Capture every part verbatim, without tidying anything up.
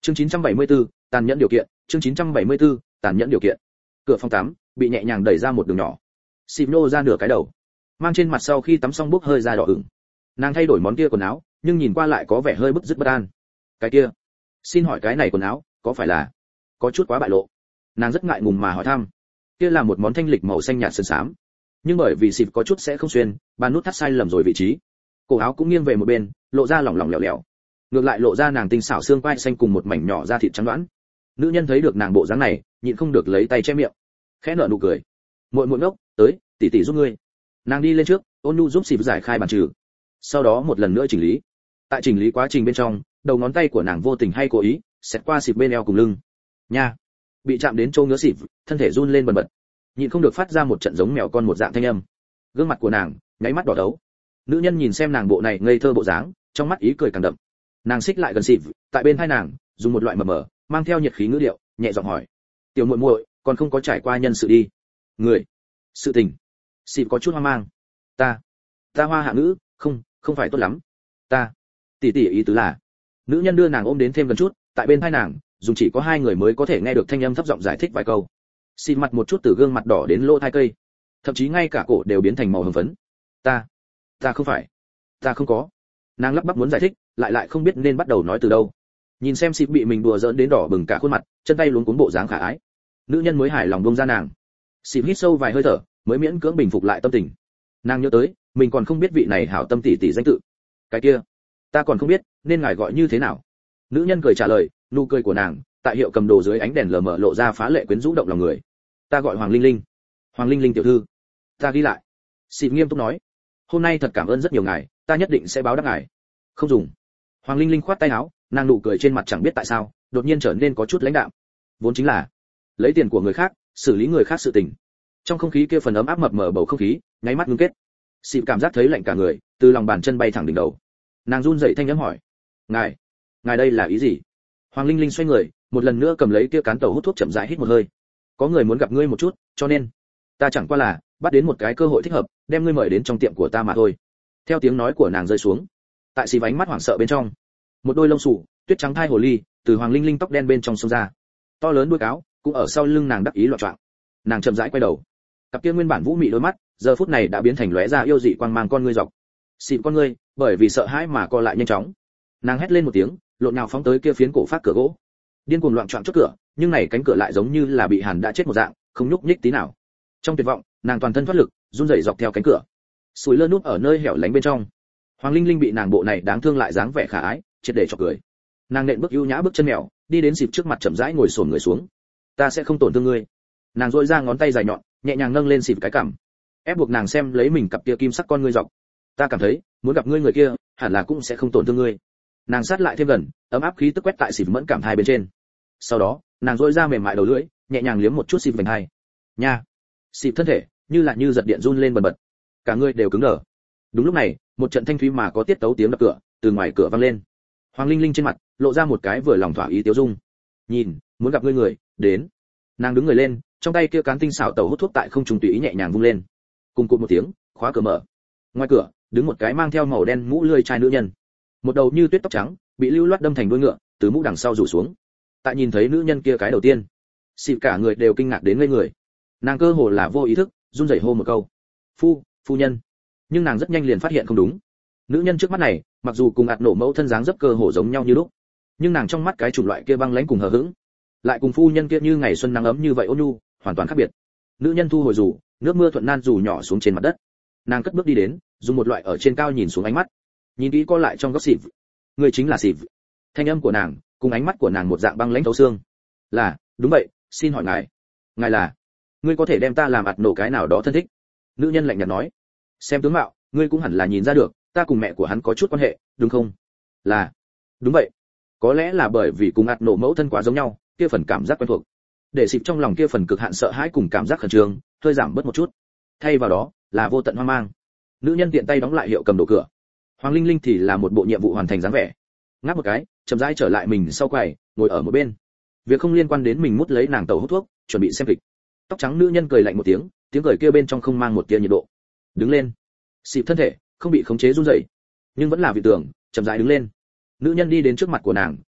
Chương chín trăm bảy mươi tư, tàn nhẫn điều kiện, chương chín trăm bảy mươi tư, tàn nhẫn điều kiện. Cửa phòng tắm bị nhẹ nhàng đẩy ra một đường nhỏ. Xịp nô ra nửa cái đầu, mang trên mặt sau khi tắm xong bốc hơi ra đỏ ửng. Nàng thay đổi món kia quần áo, nhưng nhìn qua lại có vẻ hơi bứt rứt bất an. Cái kia, xin hỏi cái này quần áo có phải là có chút quá bại lộ? Nàng rất ngại ngùng mà hỏi thăm. Kia là một món thanh lịch màu xanh nhạt sơn xám, nhưng bởi vì xịp có chút sẽ không xuyên, bàn nút thắt sai lầm rồi vị trí. Cổ áo cũng nghiêng về một bên, lộ ra lỏng lỏng lẻo lẻo. Ngược lại lộ ra nàng tinh xảo xương quai xanh cùng một mảnh nhỏ da thịt trắng đoán. Nữ nhân thấy được nàng bộ dáng này, nhịn không được lấy tay che miệng, khẽ nở nụ cười. Muội muội ngốc, tới, tỷ tỷ giúp ngươi. Nàng đi lên trước, ôn nhu giúp xịp giải khai bàn trừ. Sau đó một lần nữa chỉnh lý. Tại chỉnh lý quá trình bên trong, đầu ngón tay của nàng vô tình hay cố ý xẹt qua xịp bên eo cùng lưng. Nha, bị chạm đến chỗ ngứa xịp, thân thể run lên bần bật, nhịn không được phát ra một trận giống mèo con một dạng thanh âm. Gương mặt của nàng nháy mắt đỏ đấu. Nữ nhân nhìn xem nàng bộ này ngây thơ bộ dáng, trong mắt ý cười càng đậm. Nàng xích lại gần xịp, tại bên tai nàng dùng một loại mờ mờ mang theo nhiệt khí ngữ điệu nhẹ giọng hỏi: tiểu muội muội còn không có trải qua nhân sự đi? Người, sự tình. Xịp có chút hoang mang. Ta, ta hoa hạ ngữ, không, không phải tốt lắm. Ta, tỷ tỷ ý tứ là. Nữ nhân đưa nàng ôm đến thêm gần chút, tại bên tai nàng dùng chỉ có hai người mới có thể nghe được thanh âm thấp giọng giải thích vài câu. Xịp mặt một chút từ gương mặt đỏ đến lỗ tai cây, thậm chí ngay cả cổ đều biến thành màu hồng phấn. Ta, ta không phải, ta không có. Nàng lắp bắp muốn giải thích, lại lại không biết nên bắt đầu nói từ đâu. Nhìn xem xịp bị mình đùa giỡn đến đỏ bừng cả khuôn mặt, chân tay luống cuống bộ dáng khả ái, nữ nhân mới hài lòng buông ra nàng. Xịp hít sâu vài hơi thở, mới miễn cưỡng bình phục lại tâm tình. Nàng nhớ tới, mình còn không biết vị này hảo tâm tỷ tỷ danh tự. Cái kia, ta còn không biết nên ngài gọi như thế nào. Nữ nhân cười trả lời, nụ cười của nàng tại hiệu cầm đồ dưới ánh đèn lờ mờ lộ ra phá lệ quyến rũ động lòng người. Ta gọi Hoàng Linh Linh. Hoàng Linh Linh tiểu thư. Ta ghi lại. Xịp nghiêm túc nói, hôm nay thật cảm ơn rất nhiều ngài, ta nhất định sẽ báo đáp ngài. Không dùng. Hoàng Linh Linh khoát tay áo, nàng nụ cười trên mặt chẳng biết tại sao đột nhiên trở nên có chút lãnh đạm. Vốn chính là lấy tiền của người khác xử lý người khác sự tình. Trong không khí kia phần ấm áp mập mờ bầu không khí nháy mắt ngưng kết. Xịp cảm giác thấy lạnh cả người, từ lòng bàn chân bay thẳng đỉnh đầu. Nàng run rẩy thanh nhẫn hỏi: ngài, ngài đây là ý gì? Hoàng Linh Linh xoay người, một lần nữa cầm lấy kia cán tàu hút thuốc chậm rãi hít một hơi. Có người muốn gặp ngươi một chút, cho nên ta chẳng qua là bắt đến một cái cơ hội thích hợp, đem ngươi mời đến trong tiệm của ta mà thôi. Theo tiếng nói của nàng rơi xuống, tại xì ánh mắt hoảng sợ bên trong, một đôi lông xù tuyết trắng thai hồ ly từ Hoàng Linh Linh tóc đen bên trong xông ra, to lớn đuôi cáo cũng ở sau lưng nàng đắc ý loạn choạng. Nàng chậm rãi quay đầu, cặp kia nguyên bản vũ mị đôi mắt giờ phút này đã biến thành lóe ra yêu dị quang mang con ngươi dọc. Xịp con ngươi bởi vì sợ hãi mà co lại nhanh chóng. Nàng hét lên một tiếng, lộn nhào phóng tới kia phiến cổ phát cửa gỗ, điên cuồng loạn choạng chốt cửa, nhưng này cánh cửa lại giống như là bị hàn đã chết một dạng, không nhúc nhích tí nào. Trong tuyệt vọng, nàng toàn thân thoát lực, run rẩy dọc theo cánh cửa, sủi lơ núp ở nơi hẻo lánh bên trong. Hoàng Linh Linh bị nàng bộ này đáng thương lại dáng vẻ khả ái triệt để chọc cười. Nàng nện bước ưu nhã bước chân mèo, đi đến xịp trước mặt chậm rãi ngồi xổm người xuống. Ta sẽ không tổn thương ngươi. Nàng duỗi ra ngón tay dài nhọn, nhẹ nhàng nâng lên xịp cái cằm, ép buộc nàng xem lấy mình cặp kia kim sắc con ngươi dọc. Ta cảm thấy muốn gặp ngươi người kia hẳn là cũng sẽ không tổn thương ngươi. Nàng sát lại thêm gần, ấm áp khí tức quét tại xịp mẫn cảm hai bên trên. Sau đó nàng duỗi ra mềm mại đầu lưỡi, nhẹ nhàng liếm một chút xịp vành hai. Nha. Xịp thân thể như là như giật điện run lên bần bật, cả người đều cứng đờ. Đúng lúc này, một trận thanh thúy mà có tiết tấu tiếng đập cửa từ ngoài cửa vang lên. Hoàng Linh Linh trên mặt lộ ra một cái vừa lòng thỏa ý tiêu dung. Nhìn, muốn gặp ngươi người đến. Nàng đứng người lên, trong tay kia cán tinh xảo tẩu hút thuốc tại không trung tùy ý nhẹ nhàng vung lên. Cùng cụt một tiếng, khóa cửa mở. Ngoài cửa đứng một cái mang theo màu đen mũ lưỡi chai nữ nhân, một đầu như tuyết tóc trắng bị lưu loát đâm thành đuôi ngựa, từ mũ đằng sau rủ xuống. Tại nhìn thấy nữ nhân kia cái đầu tiên, xịp cả người đều kinh ngạc đến ngây người. Nàng cơ hồ là vô ý thức run rẩy hô một câu: phu phu nhân. Nhưng nàng rất nhanh liền phát hiện không đúng. Nữ nhân trước mắt này mặc dù cùng ạt nổ mẫu thân dáng dấp cơ hồ giống nhau như lúc, nhưng nàng trong mắt cái chủng loại kia băng lãnh cùng hờ hững, lại cùng phu nhân kia như ngày xuân nắng ấm như vậy ôn nhu, hoàn toàn khác biệt. Nữ nhân thu hồi dù, nước mưa thuận nan dù nhỏ xuống trên mặt đất. Nàng cất bước đi đến, dùng một loại ở trên cao nhìn xuống ánh mắt, nhìn kỹ co lại trong góc xịp. Người chính là xịp. Thanh âm của nàng cùng ánh mắt của nàng một dạng băng lãnh thấu xương. Là, đúng vậy, xin hỏi ngài, ngài là, ngươi có thể đem ta làm ạt nổ cái nào đó thân thích? Nữ nhân lạnh nhạt nói. Xem tướng mạo, ngươi cũng hẳn là nhìn ra được, ta cùng mẹ của hắn có chút quan hệ, đúng không? Là, đúng vậy. Có lẽ là bởi vì cùng ạt nổ mẫu thân quá giống nhau, kia phần cảm giác quen thuộc, để xịp trong lòng kia phần cực hạn sợ hãi cùng cảm giác khẩn trương hơi giảm bớt một chút, thay vào đó là vô tận hoang mang. Nữ nhân tiện tay đóng lại hiệu cầm đồ cửa. Hoàng Linh Linh thì là một bộ nhiệm vụ hoàn thành dáng vẻ, ngáp một cái, chậm rãi trở lại mình sau quầy, ngồi ở một bên. Việc không liên quan đến mình mút lấy nàng tàu hút thuốc, chuẩn bị xem kịch. Tóc trắng nữ nhân cười lạnh một tiếng, tiếng cười kia bên trong không mang một tia nhiệt độ. Đứng lên. Xịp thân thể không bị khống chế run rẩy, nhưng vẫn là vị tưởng, chậm rãi đứng lên. Nữ nhân đi đến trước mặt của nàng,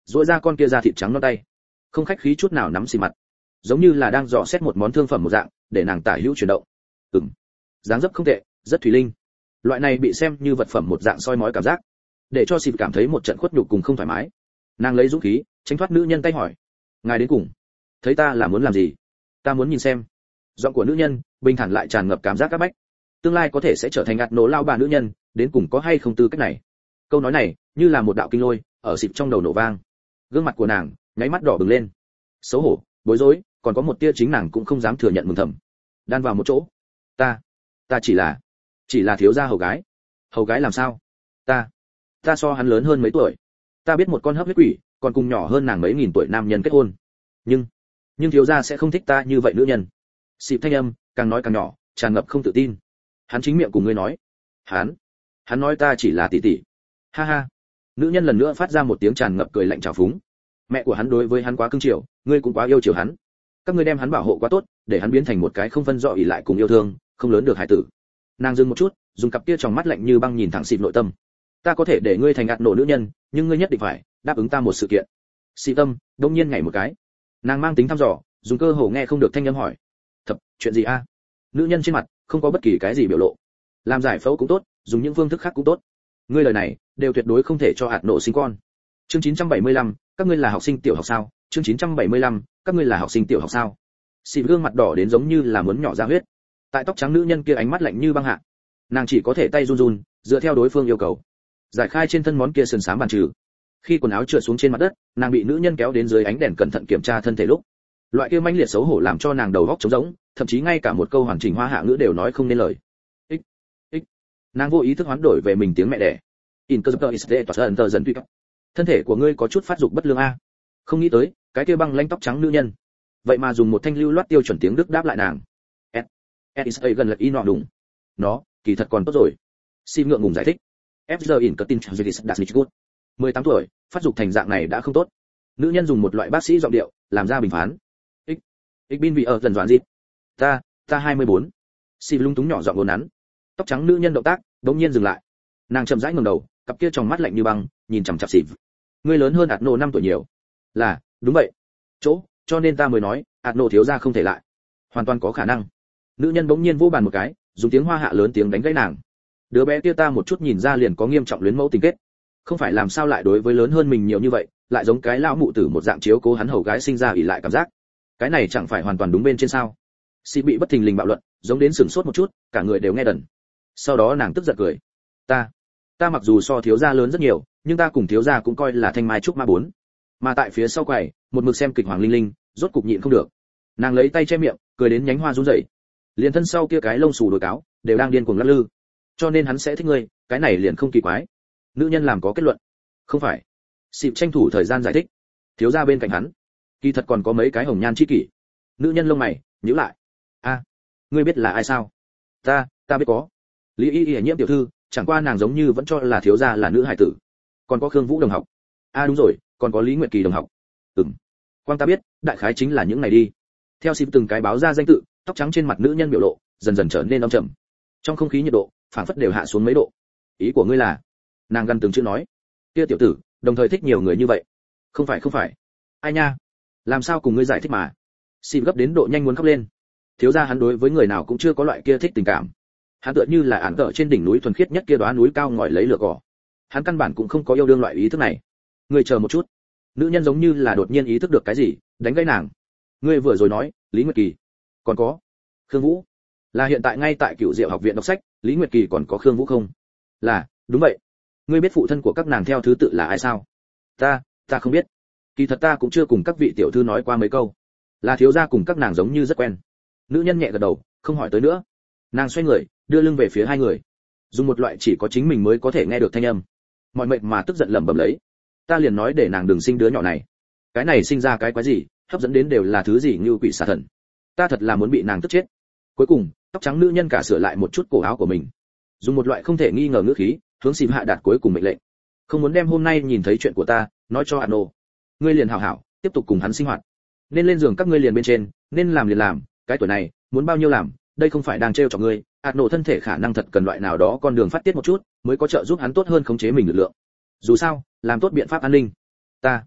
duỗi ra con kia da thịt trắng non tay, không khách khí chút nào nắm xì mặt, giống như là đang dò xét một món thương phẩm một dạng, để nàng tả hữu chuyển động. Ừm, dáng dấp không tệ, rất thủy linh. Loại này bị xem như vật phẩm một dạng soi mói cảm giác, để cho xì cảm thấy một trận khuất nhục cùng không thoải mái. Nàng lấy dũng khí tránh thoát nữ nhân tay hỏi, ngài đến cùng thấy ta là muốn làm gì? Ta muốn nhìn xem. Giọng của nữ nhân bình thản lại tràn ngập cảm giác áp bách, tương lai có thể sẽ trở thành ngạt nổ lao bà nữ nhân, đến cùng có hay không tư cách này. Câu nói này như là một đạo kinh lôi ở xịp trong đầu nổ vang. Gương mặt của nàng nháy mắt đỏ bừng lên, xấu hổ, bối rối, còn có một tia chính nàng cũng không dám thừa nhận mừng thầm, đan vào một chỗ. Ta, ta chỉ là, chỉ là thiếu gia hầu gái. Hầu gái làm sao? Ta, ta so hắn lớn hơn mấy tuổi. Ta biết một con hấp huyết quỷ, còn cùng nhỏ hơn nàng mấy nghìn tuổi nam nhân kết hôn. Nhưng, nhưng thiếu gia sẽ không thích ta như vậy nữ nhân. Xịp thanh âm càng nói càng nhỏ, tràn ngập không tự tin. Hắn chính miệng cùng ngươi nói. Hắn, hắn nói ta chỉ là tỷ tỷ. Ha ha. Nữ nhân lần nữa phát ra một tiếng tràn ngập cười lạnh trào phúng. Mẹ của hắn đối với hắn quá cưng chiều, ngươi cũng quá yêu chiều hắn. Các ngươi đem hắn bảo hộ quá tốt, để hắn biến thành một cái không phân rõ ỷ lại cùng yêu thương, không lớn được hải tử. Nàng dừng một chút, dùng cặp kia tròng mắt lạnh như băng nhìn thẳng xịp nội tâm. Ta có thể để ngươi thành ngạt nổ nữ nhân, nhưng ngươi nhất định phải đáp ứng ta một sự kiện. Xịp tâm đông nhiên nhảy một cái. Nàng mang tính thăm dò, dùng cơ hồ nghe không được thanh âm hỏi. Thật, chuyện gì a? Nữ nhân trên mặt không có bất kỳ cái gì biểu lộ. Làm giải phẫu cũng tốt, dùng những phương thức khác cũng tốt. Ngươi lời này đều tuyệt đối không thể cho hạt nổ sinh con. Chương chín trăm bảy mươi lăm, các ngươi là học sinh tiểu học sao? Chương chín trăm bảy mươi lăm, các ngươi là học sinh tiểu học sao? Xịp gương mặt đỏ đến giống như là muốn nhỏ ra huyết. Tại tóc trắng nữ nhân kia ánh mắt lạnh như băng hạ, nàng chỉ có thể tay run run, dựa theo đối phương yêu cầu, giải khai trên thân món kia sườn xám bàn trừ. Khi quần áo trượt xuống trên mặt đất, nàng bị nữ nhân kéo đến dưới ánh đèn cẩn thận kiểm tra thân thể lúc, loại kia manh liệt xấu hổ làm cho nàng đầu óc trống rỗng, thậm chí ngay cả một câu hoàn chỉnh hoa hạ ngữ đều nói không nên lời. Ích, ích. Nàng vô ý thức hoán đổi về mình tiếng mẹ đẻ. In cơ iste toàn tờ dần tuy. Thân thể của ngươi có chút phát dục bất lương a. Không nghĩ tới, cái kia băng lãnh tóc trắng nữ nhân, vậy mà dùng một thanh lưu loát tiêu chuẩn tiếng Đức đáp lại nàng. S is gần lật y nọ đúng. Nó, kỳ thật còn tốt rồi. Xin ngượng ngùng giải thích. F giờ in cutting Judith that's not good. mười tám tuổi, phát dục thành dạng này đã không tốt. Nữ nhân dùng một loại bác sĩ giọng điệu, làm ra bình phán. Ich, ich bin wie ở dần doãn gì? Ta, ta hai mươi bốn. Xin lung túng nhỏ giọng ngôn nắn. Tóc trắng nữ nhân động tác, đột nhiên dừng lại. Nàng chậm rãi ngẩng đầu, cặp kia tròng mắt lạnh như băng, nhìn chằm chằm Xịp. Ngươi lớn hơn Adno năm tuổi nhiều. Là, đúng vậy. Chỗ, cho nên ta mới nói, Adno thiếu gia không thể lại. Hoàn toàn có khả năng. Nữ nhân bỗng nhiên vỗ bàn một cái, dùng tiếng hoa hạ lớn tiếng đánh gãy nàng. Đứa bé kia ta một chút nhìn ra liền có nghiêm trọng luyến mẫu tình kết, không phải làm sao lại đối với lớn hơn mình nhiều như vậy, lại giống cái lão mụ tử một dạng chiếu cố hắn hầu gái sinh ra ỷ lại cảm giác. Cái này chẳng phải hoàn toàn đúng bên trên sao? Xì bị bất thình lình bạo luận, giống đến sửng sốt một chút, cả người đều nghe đần. Sau đó nàng tức giận cười. Ta, ta mặc dù so thiếu gia lớn rất nhiều, nhưng ta cùng thiếu gia cũng coi là thanh mai trúc mã bốn. Mà tại phía sau quầy, một mực xem kịch Hoàng Linh Linh, rốt cục nhịn không được. Nàng lấy tay che miệng, cười đến nhánh hoa run rẩy. Liền thân sau kia cái lông xù đồi cáo, đều đang điên cuồng lắc lư. Cho nên hắn sẽ thích ngươi, cái này liền không kỳ quái. Nữ nhân làm có kết luận. Không phải. Xịp tranh thủ thời gian giải thích. Thiếu gia bên cạnh hắn, kỳ thật còn có mấy cái hồng nhan chi kỷ. Nữ nhân lông mày nhíu lại. A, ngươi biết là ai sao? Ta, ta biết có. Lý Y Y nhiễm tiểu thư, chẳng qua nàng giống như vẫn cho là thiếu gia là nữ hài tử. Còn có Khương Vũ đồng học. A đúng rồi, còn có Lý Nguyệt Kỳ đồng học. Ừm. Quang ta biết, đại khái chính là những này đi. Theo xịp từng cái báo ra danh tự, tóc trắng trên mặt nữ nhân biểu lộ dần dần trở nên âm trầm. Trong không khí nhiệt độ phảng phất đều hạ xuống mấy độ. Ý của ngươi là? Nàng gần từng chữ nói. Kia tiểu tử, đồng thời thích nhiều người như vậy. Không phải không phải. Ai nha? Làm sao cùng ngươi giải thích mà? Xịp gấp đến độ nhanh muốn khóc lên. Thiếu gia hắn đối với người nào cũng chưa có loại kia thích tình cảm. Hắn tựa như là ản tợ trên đỉnh núi thuần khiết nhất kia đóa núi cao ngọi lấy lửa cỏ. Hắn căn bản cũng không có yêu đương loại ý thức này. Ngươi chờ một chút. Nữ nhân giống như là đột nhiên ý thức được cái gì, đánh gãy nàng. Ngươi vừa rồi nói, Lý Nguyệt Kỳ, còn có Khương Vũ, là hiện tại ngay tại Cửu Diệu học viện đọc sách, Lý Nguyệt Kỳ còn có Khương Vũ không? Là, đúng vậy. Ngươi biết phụ thân của các nàng theo thứ tự là ai sao? Ta, ta không biết. Kỳ thật ta cũng chưa cùng các vị tiểu thư nói qua mấy câu. Là thiếu gia cùng các nàng giống như rất quen. Nữ nhân nhẹ gật đầu, không hỏi tới nữa. Nàng xoay người, đưa lưng về phía hai người, dùng một loại chỉ có chính mình mới có thể nghe được thanh âm. Mọi mệnh mà tức giận lẩm bẩm lấy. Ta liền nói để nàng đừng sinh đứa nhỏ này. Cái này sinh ra cái quái gì, hấp dẫn đến đều là thứ gì như quỷ xà thần. Ta thật là muốn bị nàng tức chết. Cuối cùng, tóc trắng nữ nhân cả sửa lại một chút cổ áo của mình, dùng một loại không thể nghi ngờ ngữ khí hướng xìm hạ đạt cuối cùng mệnh lệnh. Không muốn đem hôm nay nhìn thấy chuyện của ta nói cho Ano. Ngươi liền hảo hảo tiếp tục cùng hắn sinh hoạt. Nên lên giường các ngươi liền bên trên, nên làm liền làm, cái tuổi này muốn bao nhiêu làm, đây không phải đang trêu chọc ngươi. Ano thân thể khả năng thật cần loại nào đó con đường phát tiết một chút, mới có trợ giúp hắn tốt hơn khống chế mình lực lượng. Dù sao, làm tốt biện pháp an ninh. Ta,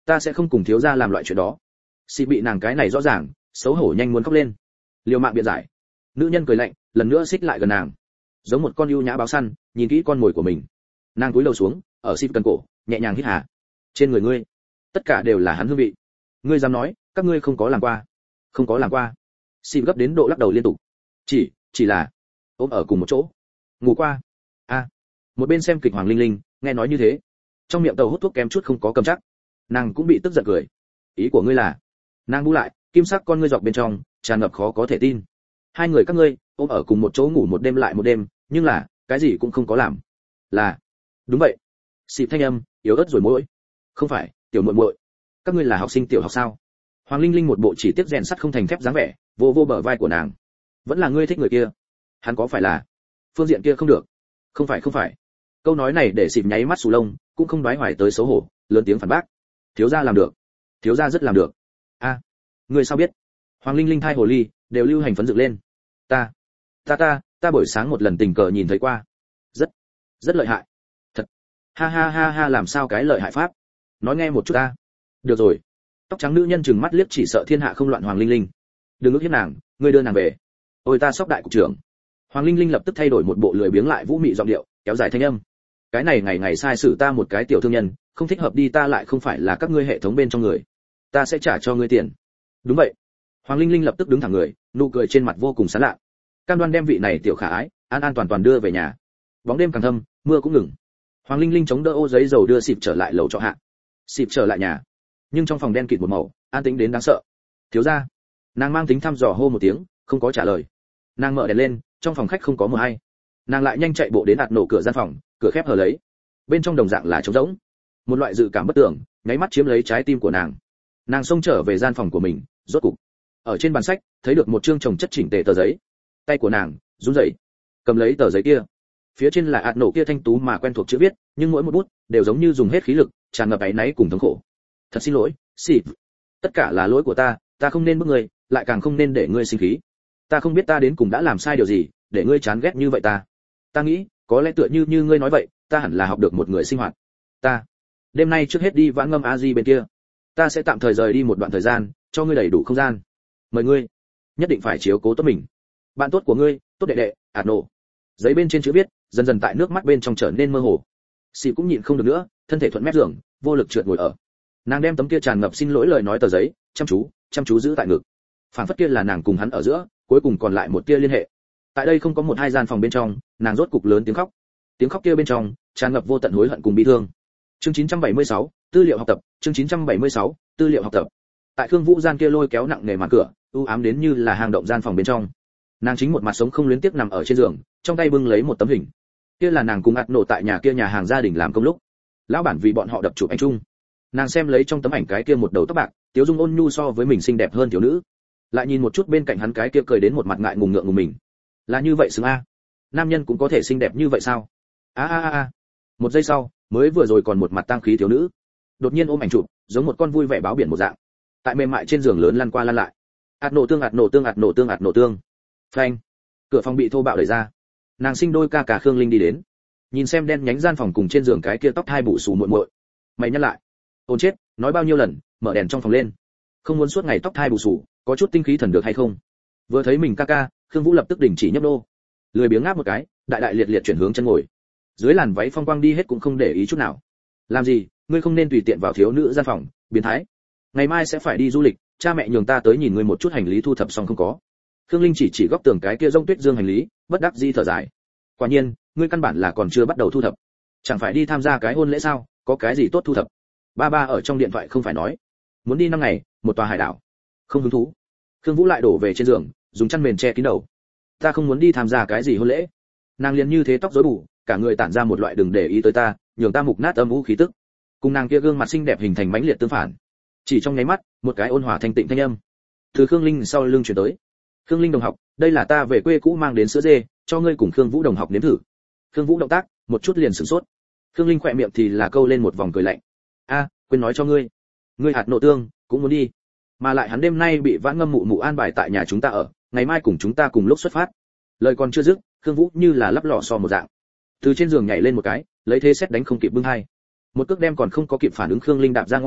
ta sẽ không cùng thiếu gia làm loại chuyện đó. Xì bị nàng cái này rõ ràng, xấu hổ nhanh muốn khóc lên. Liều mạng biện giải. Nữ nhân cười lạnh, lần nữa xích lại gần nàng, giống một con ưu nhã báo săn, nhìn kỹ con mồi của mình. Nàng cúi đầu xuống, ở xì cần cổ, nhẹ nhàng hít hà. Trên người ngươi, tất cả đều là hắn hương vị. Ngươi dám nói, các ngươi không có làm qua? Không có làm qua. Xì gấp đến độ lắc đầu liên tục. Chỉ, chỉ là ôm ở cùng một chỗ, ngủ qua. A. À. Một bên xem kịch Hoàng Linh Linh, nghe nói như thế, trong miệng tàu hút thuốc kém chút không có cầm chắc. Nàng cũng bị tức giận cười. Ý của ngươi là? Nàng bu lại, kim sắc con ngươi dọc bên trong, tràn ngập khó có thể tin. Hai người các ngươi ôm ở cùng một chỗ ngủ một đêm lại một đêm, nhưng là cái gì cũng không có làm. Là, đúng vậy. Xịp thanh âm yếu ớt rồi mỗi. Không phải, tiểu muội muội, các ngươi là học sinh tiểu học sao? Hoàng Linh Linh một bộ chỉ tiếc rèn sắt không thành thép dáng vẻ, vô vô bờ vai của nàng. Vẫn là ngươi thích người kia? Hắn có phải là phương diện kia không được? Không phải không phải. Câu nói này để Xịp nháy mắt sù lông, cũng không đoái hoài tới xấu hổ, lớn tiếng phản bác. Thiếu gia làm được, thiếu gia rất làm được. A, à, ngươi sao biết? Hoàng Linh Linh thai hồ ly đều lưu hành phấn dựng lên. Ta, ta ta, ta buổi sáng một lần tình cờ nhìn thấy qua. Rất, rất lợi hại. Thật. Ha ha ha ha, làm sao cái lợi hại pháp? Nói nghe một chút ta. Được rồi. Tóc trắng nữ nhân trừng mắt liếc chỉ sợ thiên hạ không loạn Hoàng Linh Linh. Đừng ức hiếp nàng, ngươi đưa nàng về. Ôi ta sóc đại cục trưởng. Hoàng Linh Linh lập tức thay đổi một bộ lười biếng lại vũ mị giọng điệu, kéo dài thanh âm. Cái này ngày ngày sai xử ta một cái tiểu thương nhân, không thích hợp đi, ta lại không phải là các ngươi hệ thống bên trong người. Ta sẽ trả cho ngươi tiền. Đúng vậy. Hoàng Linh Linh lập tức đứng thẳng người, nụ cười trên mặt vô cùng sán lạ. Cam đoan đem vị này tiểu khả ái, an an toàn toàn đưa về nhà. Bóng đêm càng thâm, mưa cũng ngừng. Hoàng Linh Linh chống đỡ ô giấy dầu đưa Xịp trở lại lầu trọ hạ. Xịp trở lại nhà, nhưng trong phòng đen kịt một màu, an tĩnh đến đáng sợ. Thiếu gia. Nàng mang tính thăm dò hô một tiếng, không có trả lời. Nàng mở đèn lên, trong phòng khách không có mờ hay. Nàng lại nhanh chạy bộ đến ạt nổ cửa gian phòng, cửa khép hờ lấy. Bên trong đồng dạng là trống rỗng. Một loại dự cảm bất tưởng, nháy mắt chiếm lấy trái tim của nàng. Nàng xông trở về gian phòng của mình, rốt cục ở trên bàn sách thấy được một chương chồng chất chỉnh tề tờ giấy. Tay của nàng run rẩy, cầm lấy tờ giấy kia. Phía trên là ạt nổ kia thanh tú mà quen thuộc chữ viết, nhưng mỗi một bút đều giống như dùng hết khí lực, tràn ngập áy náy cùng thống khổ. Thật xin lỗi, Xịp. Tất cả là lỗi của ta, ta không nên bức ngươi, lại càng không nên để ngươi sinh khí. Ta không biết ta đến cùng đã làm sai điều gì, để ngươi chán ghét như vậy ta. Ta nghĩ, có lẽ tựa như như ngươi nói vậy, ta hẳn là học được một người sinh hoạt. Ta, đêm nay trước hết đi vãn ngâm a di bên kia. Ta sẽ tạm thời rời đi một đoạn thời gian, cho ngươi đầy đủ không gian. Mời ngươi, nhất định phải chiếu cố tốt mình. Bạn tốt của ngươi, tốt đệ đệ, ạt nổ. Giấy bên trên chữ viết, dần dần tại nước mắt bên trong trở nên mơ hồ. Xì cũng nhịn không được nữa, thân thể thuận mép giường, vô lực trượt ngồi ở. Nàng đem tấm kia tràn ngập xin lỗi lời nói tờ giấy, chăm chú, chăm chú giữ tại ngực. Phản phất kia là nàng cùng hắn ở giữa, cuối cùng còn lại một tia liên hệ. Tại đây không có một hai gian phòng bên trong, nàng rốt cục lớn tiếng khóc. Tiếng khóc kia bên trong tràn ngập vô tận hối hận cùng bi thương. Chương chín trăm bảy mươi sáu, tư liệu học tập, chương chín trăm bảy mươi sáu, tư liệu học tập. Tại Khương Vũ gian kia lôi kéo nặng nề màn cửa, u ám đến như là hang động gian phòng bên trong. Nàng chính một mặt sống không luyến tiếc nằm ở trên giường, trong tay bưng lấy một tấm hình. Kia là nàng cùng ạt nổ tại nhà kia nhà hàng gia đình làm công lúc. Lão bản vì bọn họ đập chụp ảnh chung. Nàng xem lấy trong tấm ảnh cái kia một đầu tóc bạc, tiếu dung ôn nhu so với mình xinh đẹp hơn thiếu nữ. Lại nhìn một chút bên cạnh hắn cái kia cười đến một mặt ngại ngùng ngượng ngùng mình. Là như vậy xứng a? Nam nhân cũng có thể xinh đẹp như vậy sao? A a a a. Một giây sau, mới vừa rồi còn một mặt tang khí thiếu nữ, đột nhiên ôm ảnh chụp, giống một con vui vẻ báo biển một dạng. Tại mềm mại trên giường lớn lăn qua lăn lại. Ạt nổ tương ạt nổ tương ạt nổ tương ạt nổ tương. Phanh. Cửa phòng bị thô bạo đẩy ra. Nàng sinh đôi ca cả Khương Linh đi đến. Nhìn xem đen nhánh gian phòng cùng trên giường cái kia tóc hai bụ xù muội muội. Mày nhắc lại. Ôn chết, nói bao nhiêu lần, mở đèn trong phòng lên. Không muốn suốt ngày tóc hai bù xù, có chút tinh khí thần được hay không? Vừa thấy mình ca ca, Khương Vũ lập tức đình chỉ nhấp nô. Lười biếng ngáp một cái, đại đại liệt liệt chuyển hướng chân ngồi. Dưới làn váy phong quang đi hết cũng không để ý chút nào. Làm gì, ngươi không nên tùy tiện vào thiếu nữ gian phòng, biến thái. Ngày mai sẽ phải đi du lịch, cha mẹ nhường ta tới nhìn ngươi một chút hành lý thu thập xong không có. Khương Linh chỉ chỉ góc tường cái kia rông tuyết dương hành lý, bất đắc dĩ thở dài. Quả nhiên, ngươi căn bản là còn chưa bắt đầu thu thập. Chẳng phải đi tham gia cái hôn lễ sao, có cái gì tốt thu thập? Ba ba ở trong điện thoại không phải nói, muốn đi năm ngày, một tòa hải đảo. Không hứng thú. Khương Vũ lại đổ về trên giường, dùng chăn mền che kín đầu. Ta không muốn đi tham gia cái gì hôn lễ. Nàng liền như thế tóc rối bù, cả người tản ra một loại đừng để ý tới ta, nhường ta mục nát âm u khí tức. Cùng nàng kia gương mặt xinh đẹp hình thành mãnh liệt tương phản. Chỉ trong nháy mắt, một cái ôn hòa thanh tịnh thanh âm từ Khương Linh sau lưng truyền tới. Khương Linh đồng học, đây là ta về quê cũ mang đến sữa dê, cho ngươi cùng Khương Vũ đồng học nếm thử. Khương Vũ động tác, một chút liền sửng sốt. Khương Linh khỏe miệng thì là câu lên một vòng cười lạnh. A, quên nói cho ngươi, ngươi hạt nộ tương cũng muốn đi, mà lại hắn đêm nay bị vãn ngâm mụ mụ an bài tại nhà chúng ta ở, ngày mai cùng chúng ta cùng lúc xuất phát. Lời còn chưa dứt, Khương Vũ như là lắp lò xo một dạng, từ trên giường nhảy lên một cái, lấy thế xét đánh không kịp bưng hai, một cước đem còn không có kịp phản ứng Khương Linh đạp ra ngoài,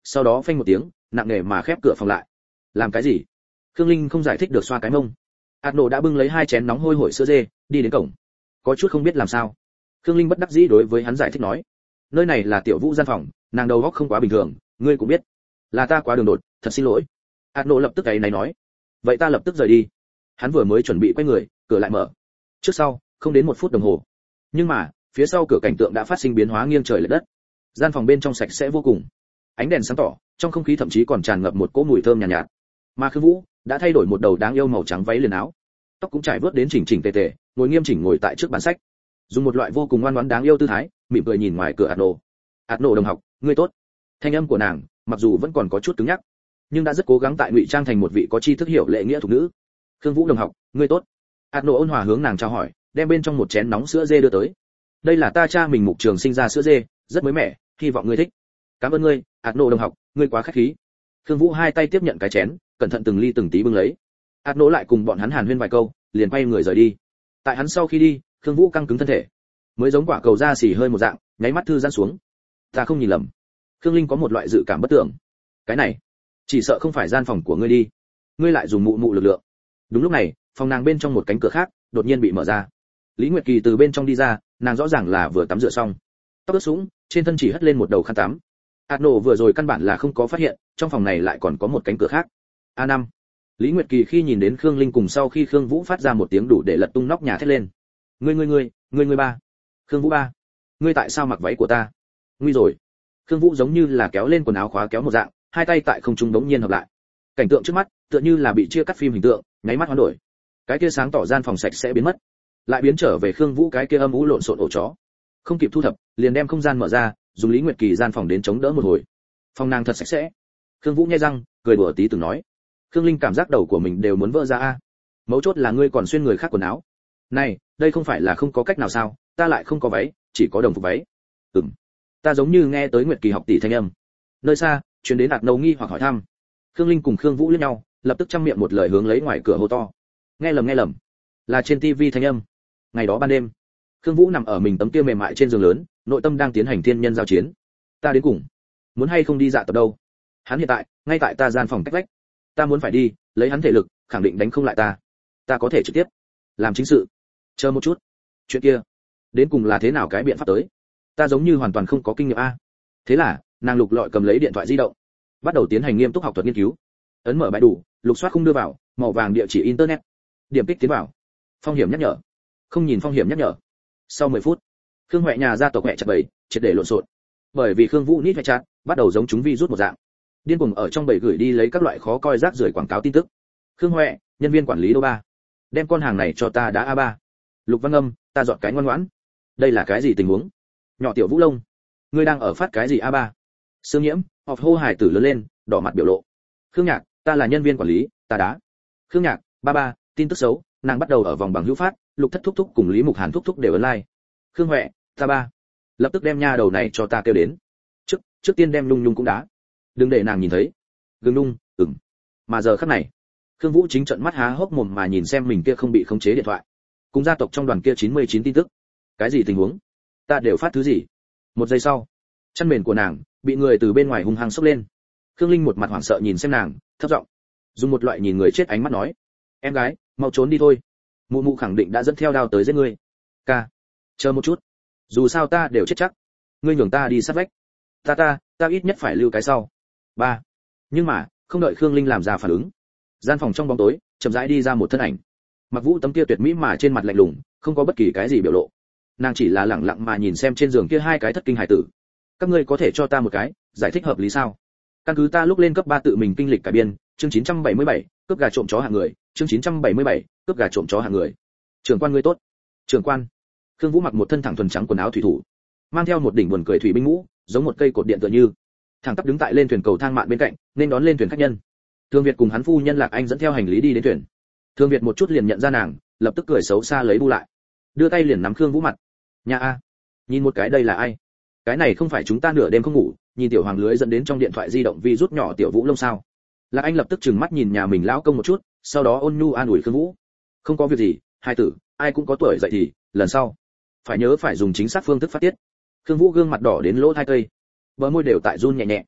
sau đó phanh một tiếng, nặng nề mà khép cửa phòng lại. Làm cái gì? Khương Linh không giải thích được, xoa cái mông. Arno đã bưng lấy hai chén nóng hôi hổi sữa dê, đi đến cổng. Có chút không biết làm sao. Khương Linh bất đắc dĩ đối với hắn giải thích nói, nơi này là Tiểu Vũ gian phòng, nàng đầu óc không quá bình thường, ngươi cũng biết, là ta quá đường đột, thật xin lỗi. Arno lập tức cái này nói, vậy ta lập tức rời đi. Hắn vừa mới chuẩn bị quay người, cửa lại mở. Trước sau, không đến một phút đồng hồ. Nhưng mà, phía sau cửa cảnh tượng đã phát sinh biến hóa nghiêng trời lệch đất. Gian phòng bên trong sạch sẽ vô cùng, ánh đèn sáng tỏ, trong không khí thậm chí còn tràn ngập một cỗ mùi thơm nhàn nhạt, nhạt. Mà Khương Vũ đã thay đổi một đầu đáng yêu màu trắng váy liền áo, tóc cũng trải vớt đến chỉnh chỉnh tề tề, ngồi nghiêm chỉnh ngồi tại trước bàn sách, dùng một loại vô cùng ngoan ngoãn đáng yêu tư thái, mỉm cười nhìn ngoài cửa Arno. Arno đồng học, ngươi tốt. Thanh âm của nàng, mặc dù vẫn còn có chút cứng nhắc, nhưng đã rất cố gắng tại ngụy trang thành một vị có tri thức hiểu lễ nghĩa thuộc nữ. Khương Vũ đồng học, ngươi tốt. Arno ôn hòa hướng nàng chào hỏi, đem bên trong một chén nóng sữa dê đưa tới. Đây là ta cha mình Mục Trường sinh ra sữa dê, rất mới mẻ, hy vọng ngươi thích. Cảm ơn ngươi, Arno đồng học, ngươi quá khách khí. Khương Vũ hai tay tiếp nhận cái chén, cẩn thận từng ly từng tí bưng lấy. Arno lại cùng bọn hắn hàn huyên vài câu, liền quay người rời đi. Tại hắn sau khi đi, Khương Vũ căng cứng thân thể, mới giống quả cầu da xì hơi một dạng, nháy mắt thư giãn xuống. Ta không nhìn lầm. Khương Linh có một loại dự cảm bất tưởng. Cái này, chỉ sợ không phải gian phòng của ngươi đi. Ngươi lại dùng mụ mụ lực lượng. Đúng lúc này, phòng nàng bên trong một cánh cửa khác đột nhiên bị mở ra. Lý Nguyệt Kỳ từ bên trong đi ra, nàng rõ ràng là vừa tắm rửa xong, tóc ướt sũng, trên thân chỉ hất lên một đầu khăn tắm. Arno vừa rồi căn bản là không có phát hiện, trong phòng này lại còn có một cánh cửa khác. A năm. Lý Nguyệt Kỳ khi nhìn đến Khương Linh cùng sau khi Khương Vũ phát ra một tiếng đủ để lật tung nóc nhà thét lên. Ngươi ngươi ngươi, ngươi ngươi ba. Khương Vũ ba. Ngươi tại sao mặc váy của ta? Nguy rồi. Khương Vũ giống như là kéo lên quần áo khóa kéo một dạng, hai tay tại không trung đống nhiên hợp lại. Cảnh tượng trước mắt, tựa như là bị chia cắt phim hình tượng, nháy mắt hoán đổi. Cái kia sáng tỏ gian phòng sạch sẽ biến mất, lại biến trở về Khương Vũ cái kia âm u lộn xộn ổ chó. Không kịp thu thập, liền đem không gian mở ra, dùng Lý Nguyệt Kỳ gian phòng đến chống đỡ một hồi. Phòng nàng thật sạch sẽ. Khương Vũ nhếch răng, cười đùa tí từng nói. Khương Linh cảm giác đầu của mình đều muốn vỡ ra a. Mấu chốt là ngươi còn xuyên người khác quần áo. Này, đây không phải là không có cách nào sao, ta lại không có váy, chỉ có đồng phục váy. Ừm. Ta giống như nghe tới Nguyệt Kỳ học tỷ thanh âm. Nơi xa, truyền đến Đạt Nâu nghi hoặc hỏi thăm. Khương Linh cùng Khương Vũ liếc nhau, lập tức trăm miệng một lời hướng lấy ngoài cửa hô to. Nghe lầm nghe lầm, là trên tivi thanh âm. Ngày đó ban đêm, Khương Vũ nằm ở mình tấm kia mềm mại trên giường lớn, nội tâm đang tiến hành thiên nhân giao chiến. Ta đến cùng, muốn hay không đi dạ tập đâu? Hắn hiện tại, ngay tại ta gian phòng cách vách. Ta muốn phải đi, lấy hắn thể lực, khẳng định đánh không lại ta. Ta có thể trực tiếp làm chính sự. Chờ một chút, chuyện kia, đến cùng là thế nào cái biện pháp tới? Ta giống như hoàn toàn không có kinh nghiệm a. Thế là, nàng lục lọi cầm lấy điện thoại di động, bắt đầu tiến hành nghiêm túc học thuật nghiên cứu. Ấn mở bài đủ, lục soát không đưa vào, màu vàng địa chỉ internet. Điểm kích tiến vào. Phong hiểm nhắc nhở. Không nhìn phong hiểm nhắc nhở. Sau mười phút, Khương Hoè nhà gia tộc Hoè chặt bầy, triệt để lộn xộn. Bởi vì Khương Vũ nít Hoè chặt, bắt đầu giống chúng virus một dạng. Điên cuồng ở trong bầy gửi đi lấy các loại khó coi rác rưởi quảng cáo tin tức. Khương Hoè, nhân viên quản lý đô ba, đem con hàng này cho ta đã a ba. Lục Văn Âm, ta dọn cái ngoan ngoãn. Đây là cái gì tình huống? Nhỏ Tiểu Vũ Lông, ngươi đang ở phát cái gì a ba? Sương Nhiễm, họp hô hải tử lớn lên, đỏ mặt biểu lộ. Khương Nhạc, ta là nhân viên quản lý, ta đá. Khương Nhạc, ba ba, tin tức xấu, nàng bắt đầu ở vòng bằng hữu phát, Lục Thất thúc thúc cùng Lý Mục Hàn thúc thúc đều online. Khương Huệ, ta ba, lập tức đem nha đầu này cho ta kêu đến. Trước, trước tiên đem Nhung Nhung cũng đá. Đừng để nàng nhìn thấy. Gương Nhung, ừm. Mà giờ khắc này, Khương Vũ chính trợn mắt há hốc mồm mà nhìn xem mình kia không bị khống chế điện thoại. Cùng gia tộc trong đoàn kia chín mươi chín tin tức. Cái gì tình huống? Ta đều phát thứ gì? Một giây sau, chân mền của nàng bị người từ bên ngoài hung hăng xốc lên. Khương Linh một mặt hoảng sợ nhìn xem nàng, thấp giọng, dùng một loại nhìn người chết ánh mắt nói: "Em gái, mau trốn đi thôi. Mụ mụ khẳng định đã dẫn theo đao tới giết ngươi." "Ca, chờ một chút. Dù sao ta đều chết chắc. Ngươi nhường ta đi sát vách. Ta ta, ta ít nhất phải lưu cái sau." Ba. Nhưng mà, không đợi Khương Linh làm ra phản ứng, gian phòng trong bóng tối, chậm rãi đi ra một thân ảnh. Mặc Vũ tấm kia tuyệt mỹ mà trên mặt lạnh lùng, không có bất kỳ cái gì biểu lộ. Nàng chỉ là lẳng lặng mà nhìn xem trên giường kia hai cái thất kinh hải tử. "Các ngươi có thể cho ta một cái giải thích hợp lý sao? Căn cứ ta lúc lên cấp ba tự mình kinh lịch cải biên, chương chín trăm bảy mươi bảy, cướp gà trộm chó hạng người, chương chín trăm bảy mươi bảy, cướp gà trộm chó hạng người." "Trưởng quan ngươi tốt." "Trưởng quan." Khương Vũ mặc một thân thẳng thuần trắng quần áo thủy thủ, mang theo một đỉnh buồn cười thủy binh mũ, giống một cây cột điện tựa như, thẳng tắp đứng tại lên thuyền cầu thang mạn bên cạnh, nên đón lên thuyền khách nhân. Thương Việt cùng hắn phu nhân Lạc Anh dẫn theo hành lý đi đến thuyền. Thương Việt một chút liền nhận ra nàng, lập tức cười xấu xa lấy bu lại, đưa tay liền nắm Khương Vũ mặt. "Nhà a, nhìn một cái đây là ai? Cái này không phải chúng ta nửa đêm không ngủ, nhìn tiểu hoàng lưới dẫn đến trong điện thoại di động vi rút nhỏ Tiểu Vũ Lông sao?" Lạc Anh lập tức trừng mắt nhìn nhà mình lão công một chút, sau đó ôn nhu an ủi Khương Vũ: "Không có việc gì, hai tử, ai cũng có tuổi dậy thì, lần sau phải nhớ phải dùng chính xác phương thức phát tiết." Khương Vũ gương mặt đỏ đến lỗ tai cây, bờ môi đều tại run nhẹ nhẹ.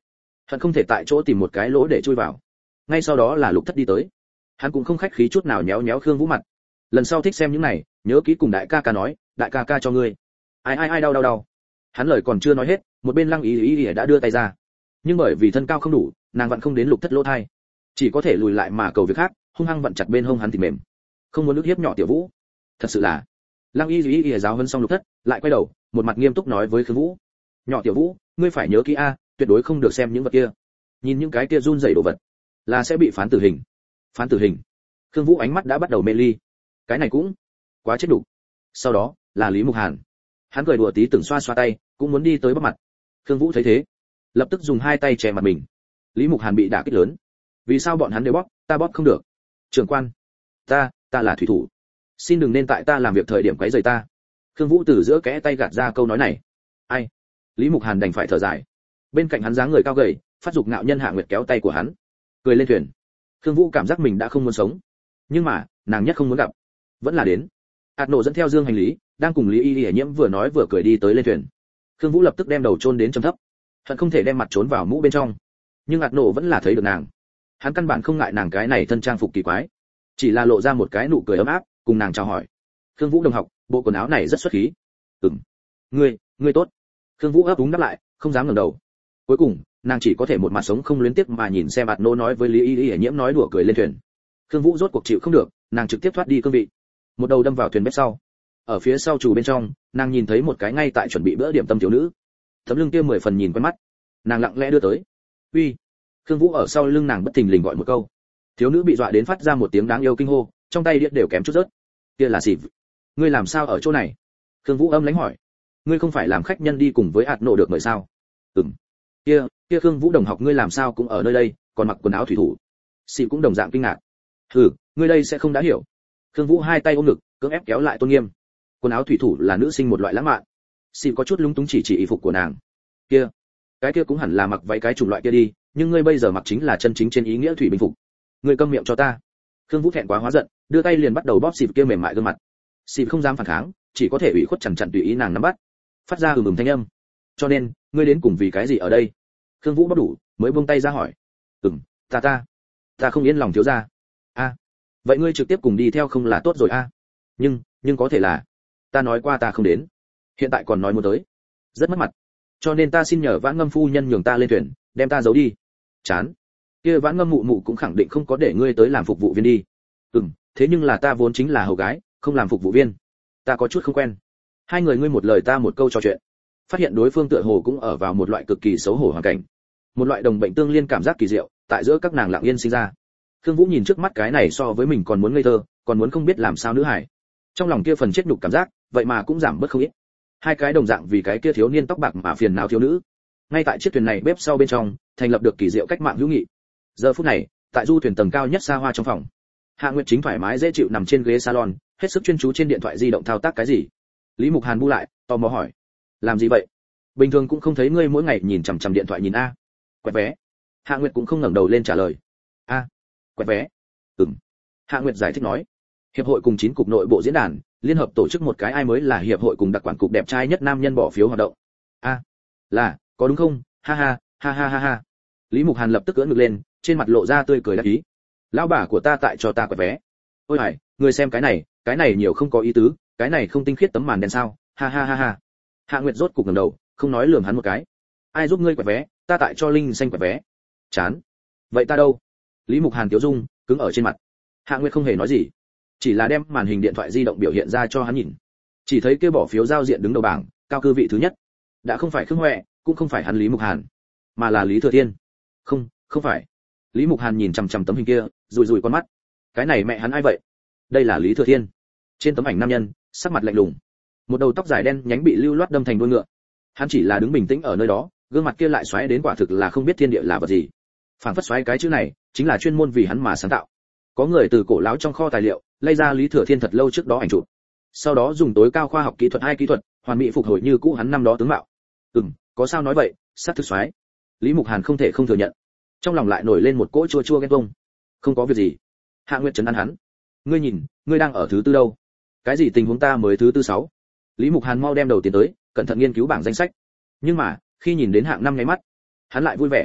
hận không thể tại chỗ tìm một cái lỗ để chui vào. Ngay sau đó là Lục Thất đi tới, hắn cũng không khách khí chút nào nhéo nhéo Khương Vũ mặt. Lần sau thích xem những này, nhớ kỹ cùng đại ca ca nói, đại ca ca cho ngươi. Ai ai ai đau đau đau. Hắn lời còn chưa nói hết, một bên Lăng Ý Ý Ý đã đưa tay ra, nhưng bởi vì thân cao không đủ, nàng vẫn không đến Lục Thất lỗ tai, chỉ có thể lùi lại mà cầu việc khác, hung hăng vặn chặt bên hông hắn thì mềm, không muốn ức hiếp nhỏ Tiểu Vũ. Thật sự là. Lăng Y Ý Ý giáo huấn xong Lục Thất, lại quay đầu, một mặt nghiêm túc nói với Khương Vũ, nhỏ Tiểu Vũ, ngươi phải nhớ kỹ a, tuyệt đối không được xem những vật kia. Nhìn những cái kia run rẩy đồ vật, là sẽ bị phán tử hình. Phán tử hình. Khương Vũ ánh mắt đã bắt đầu mê ly. Cái này cũng quá chết đủ. Sau đó là Lý Mục Hàn, hắn cười đùa tí từng xoa xoa tay, cũng muốn đi tới bắp mặt. Khương Vũ thấy thế, lập tức dùng hai tay che mặt mình. Lý Mục Hàn bị đả kích lớn. Vì sao bọn hắn đều bóp, ta bóp không được? Trưởng quan, ta, ta là thủy thủ, xin đừng nên tại ta làm việc thời điểm quấy rầy ta. Khương Vũ từ giữa kẽ tay gạt ra câu nói này. Ai? Lý Mục Hàn đành phải thở dài. Bên cạnh hắn dáng người cao gầy, phát dục ngạo nhân Hạ Nguyệt kéo tay của hắn, cười lên thuyền. Khương Vũ cảm giác mình đã không muốn sống, nhưng mà nàng nhất không muốn gặp, vẫn là đến. Hạt nổ dẫn theo dương hành lý, đang cùng Lý Y Y Nhiễm vừa nói vừa cười đi tới lên thuyền. Khương Vũ lập tức đem đầu chôn đến trầm thấp, hận không thể đem mặt trốn vào mũ bên trong, nhưng hạt nổ vẫn là thấy được nàng. Hắn căn bản không ngại nàng cái này thân trang phục kỳ quái, chỉ là lộ ra một cái nụ cười ấm áp, cùng nàng chào hỏi. Khương Vũ đồng học, bộ quần áo này rất xuất khí. Ừm, ngươi, ngươi tốt. Khương Vũ ấp úng đáp lại, không dám ngẩng đầu. Cuối cùng, nàng chỉ có thể một mặt sống không luyến tiếc mà nhìn xem hạt nổ nói với Lý Y Y Nhiễm nói đùa cười lên thuyền. Khương Vũ rốt cuộc chịu không được, nàng trực tiếp thoát đi cương vị, một đầu đâm vào thuyền bếp sau. Ở phía sau trù bên trong, nàng nhìn thấy một cái ngay tại chuẩn bị bữa điểm tâm thiếu nữ, tấm lưng kia mười phần nhìn quen mắt. Nàng lặng lẽ đưa tới. Uy. Khương Vũ ở sau lưng nàng bất thình lình gọi một câu. Thiếu nữ bị dọa đến phát ra một tiếng đáng yêu kinh hô, trong tay đĩa đều kém chút rớt. Kia là gì? Ngươi làm sao ở chỗ này? Khương Vũ âm lãnh hỏi. Ngươi không phải làm khách nhân đi cùng với hạt nổ được mời sao? Ừm. Kia, kia Khương Vũ đồng học ngươi làm sao cũng ở nơi đây, còn mặc quần áo thủy thủ? Sĩ cũng đồng dạng kinh ngạc. Hừ, ngươi đây sẽ không đã hiểu. Khương Vũ hai tay ôm ngực, cưỡng ép kéo lại tôn nghiêm. Quần áo thủy thủ là nữ sinh một loại lãng mạn. Sĩ có chút lúng túng chỉ chỉ y phục của nàng. Kia, cái kia cũng hẳn là mặc váy cái chủng loại kia đi, nhưng ngươi bây giờ mặc chính là chân chính trên ý nghĩa thủy binh phục. Ngươi câm miệng cho ta. Khương Vũ thẹn quá hóa giận, đưa tay liền bắt đầu bóp xịp kia mềm mại gương mặt. Xịp không dám phản kháng, chỉ có thể ủy khuất chằn chặn tùy ý nàng nắm bắt, phát ra ừm ừm thanh âm. Cho nên, ngươi đến cùng vì cái gì ở đây? Khương Vũ bóp đủ, mới buông tay ra hỏi. Ừm, ta ta, ta không yên lòng thiếu gia. A, vậy ngươi trực tiếp cùng đi theo không là tốt rồi a? Nhưng, nhưng có thể là, ta nói qua ta không đến, hiện tại còn nói muốn tới, rất mất mặt. Cho nên ta xin nhờ Vãn Ngâm phu nhân nhường ta lên thuyền, đem ta giấu đi. Chán. Kia Vãn Ngâm mụ mụ cũng khẳng định không có để ngươi tới làm phục vụ viên đi. Ừm, thế nhưng là ta vốn chính là hầu gái, không làm phục vụ viên. Ta có chút không quen. Hai người ngươi một lời ta một câu trò chuyện, phát hiện đối phương tựa hồ cũng ở vào một loại cực kỳ xấu hổ hoàn cảnh, một loại đồng bệnh tương liên cảm giác kỳ diệu tại giữa các nàng lặng yên sinh ra. Khương Vũ nhìn trước mắt cái này so với mình còn muốn ngây thơ, còn muốn không biết làm sao nữ hải, trong lòng kia phần chết nhục cảm giác, vậy mà cũng giảm bớt không ít. Hai cái đồng dạng vì cái kia thiếu niên tóc bạc mà phiền não thiếu nữ, ngay tại chiếc thuyền này bếp sau bên trong, thành lập được kỳ diệu cách mạng hữu nghị. Giờ phút này, tại du thuyền tầng cao nhất xa hoa trong phòng, Hạ Nguyệt chính thoải mái dễ chịu nằm trên ghế salon, hết sức chuyên chú trên điện thoại di động thao tác cái gì. Lý Mục Hàn bu lại, tò mò hỏi, làm gì vậy? Bình thường cũng không thấy ngươi mỗi ngày nhìn chằm chằm điện thoại nhìn a. Quẹt vé. Hạ Nguyệt cũng không ngẩng đầu lên trả lời. A, quẹt vé. Ừm. Hạ Nguyệt giải thích nói, hiệp hội cùng chín cục nội bộ diễn đàn liên hợp tổ chức một cái ai mới là hiệp hội cùng đặc quản cục đẹp trai nhất nam nhân bỏ phiếu hoạt động. A, là, có đúng không? Ha ha, ha ha ha ha. Lý Mục Hàn lập tức ưỡn ngực lên, trên mặt lộ ra tươi cười đắc ý. Lão bà của ta tại cho ta quẹt vé. Ôi hải, người xem cái này, cái này nhiều không có ý tứ, cái này không tinh khiết tấm màn đen sao? Ha ha ha ha. Hạ Nguyệt rốt cục ngẩng đầu, không nói lườm hắn một cái. Ai giúp ngươi quẹt vé? Ta tại cho Linh Xanh quẹt vé. Chán. Vậy ta đâu? Lý Mục Hàn tiểu dung cứng ở trên mặt. Hạ Nguyệt không hề nói gì, chỉ là đem màn hình điện thoại di động biểu hiện ra cho hắn nhìn. Chỉ thấy kia bỏ phiếu giao diện đứng đầu bảng, cao cư vị thứ nhất, đã không phải Khương Huệ, cũng không phải hắn Lý Mục Hàn, mà là Lý Thừa Thiên. Không, không phải. Lý Mục Hàn nhìn chằm chằm tấm hình kia, rùi rùi con mắt. Cái này mẹ hắn ai vậy? Đây là Lý Thừa Thiên. Trên tấm ảnh nam nhân, sắc mặt lạnh lùng, một đầu tóc dài đen nhánh bị lưu loát đâm thành đuôi ngựa. Hắn chỉ là đứng bình tĩnh ở nơi đó, gương mặt kia lại xoáy đến quả thực là không biết thiên địa là vật gì. Phảng phất xoáy cái chữ này, chính là chuyên môn vì hắn mà sáng tạo. Có người từ cổ lão trong kho tài liệu, lấy ra Lý Thừa Thiên thật lâu trước đó ảnh chụp. Sau đó dùng tối cao khoa học kỹ thuật hai kỹ thuật, hoàn mỹ phục hồi như cũ hắn năm đó tướng mạo. Ừm, có sao nói vậy, sát thực xoáy. Lý Mục Hàn không thể không thừa nhận. Trong lòng lại nổi lên một cỗ chua chua ghen tuông. Không có việc gì. Hạ Nguyệt trấn an hắn. Ngươi nhìn, ngươi đang ở thứ tư đâu? Cái gì tình huống ta mới thứ tư sáu? Lý Mục Hàn mau đem đầu tiến tới, cẩn thận nghiên cứu bảng danh sách. Nhưng mà, khi nhìn đến hạng năm nháy mắt, hắn lại vui vẻ.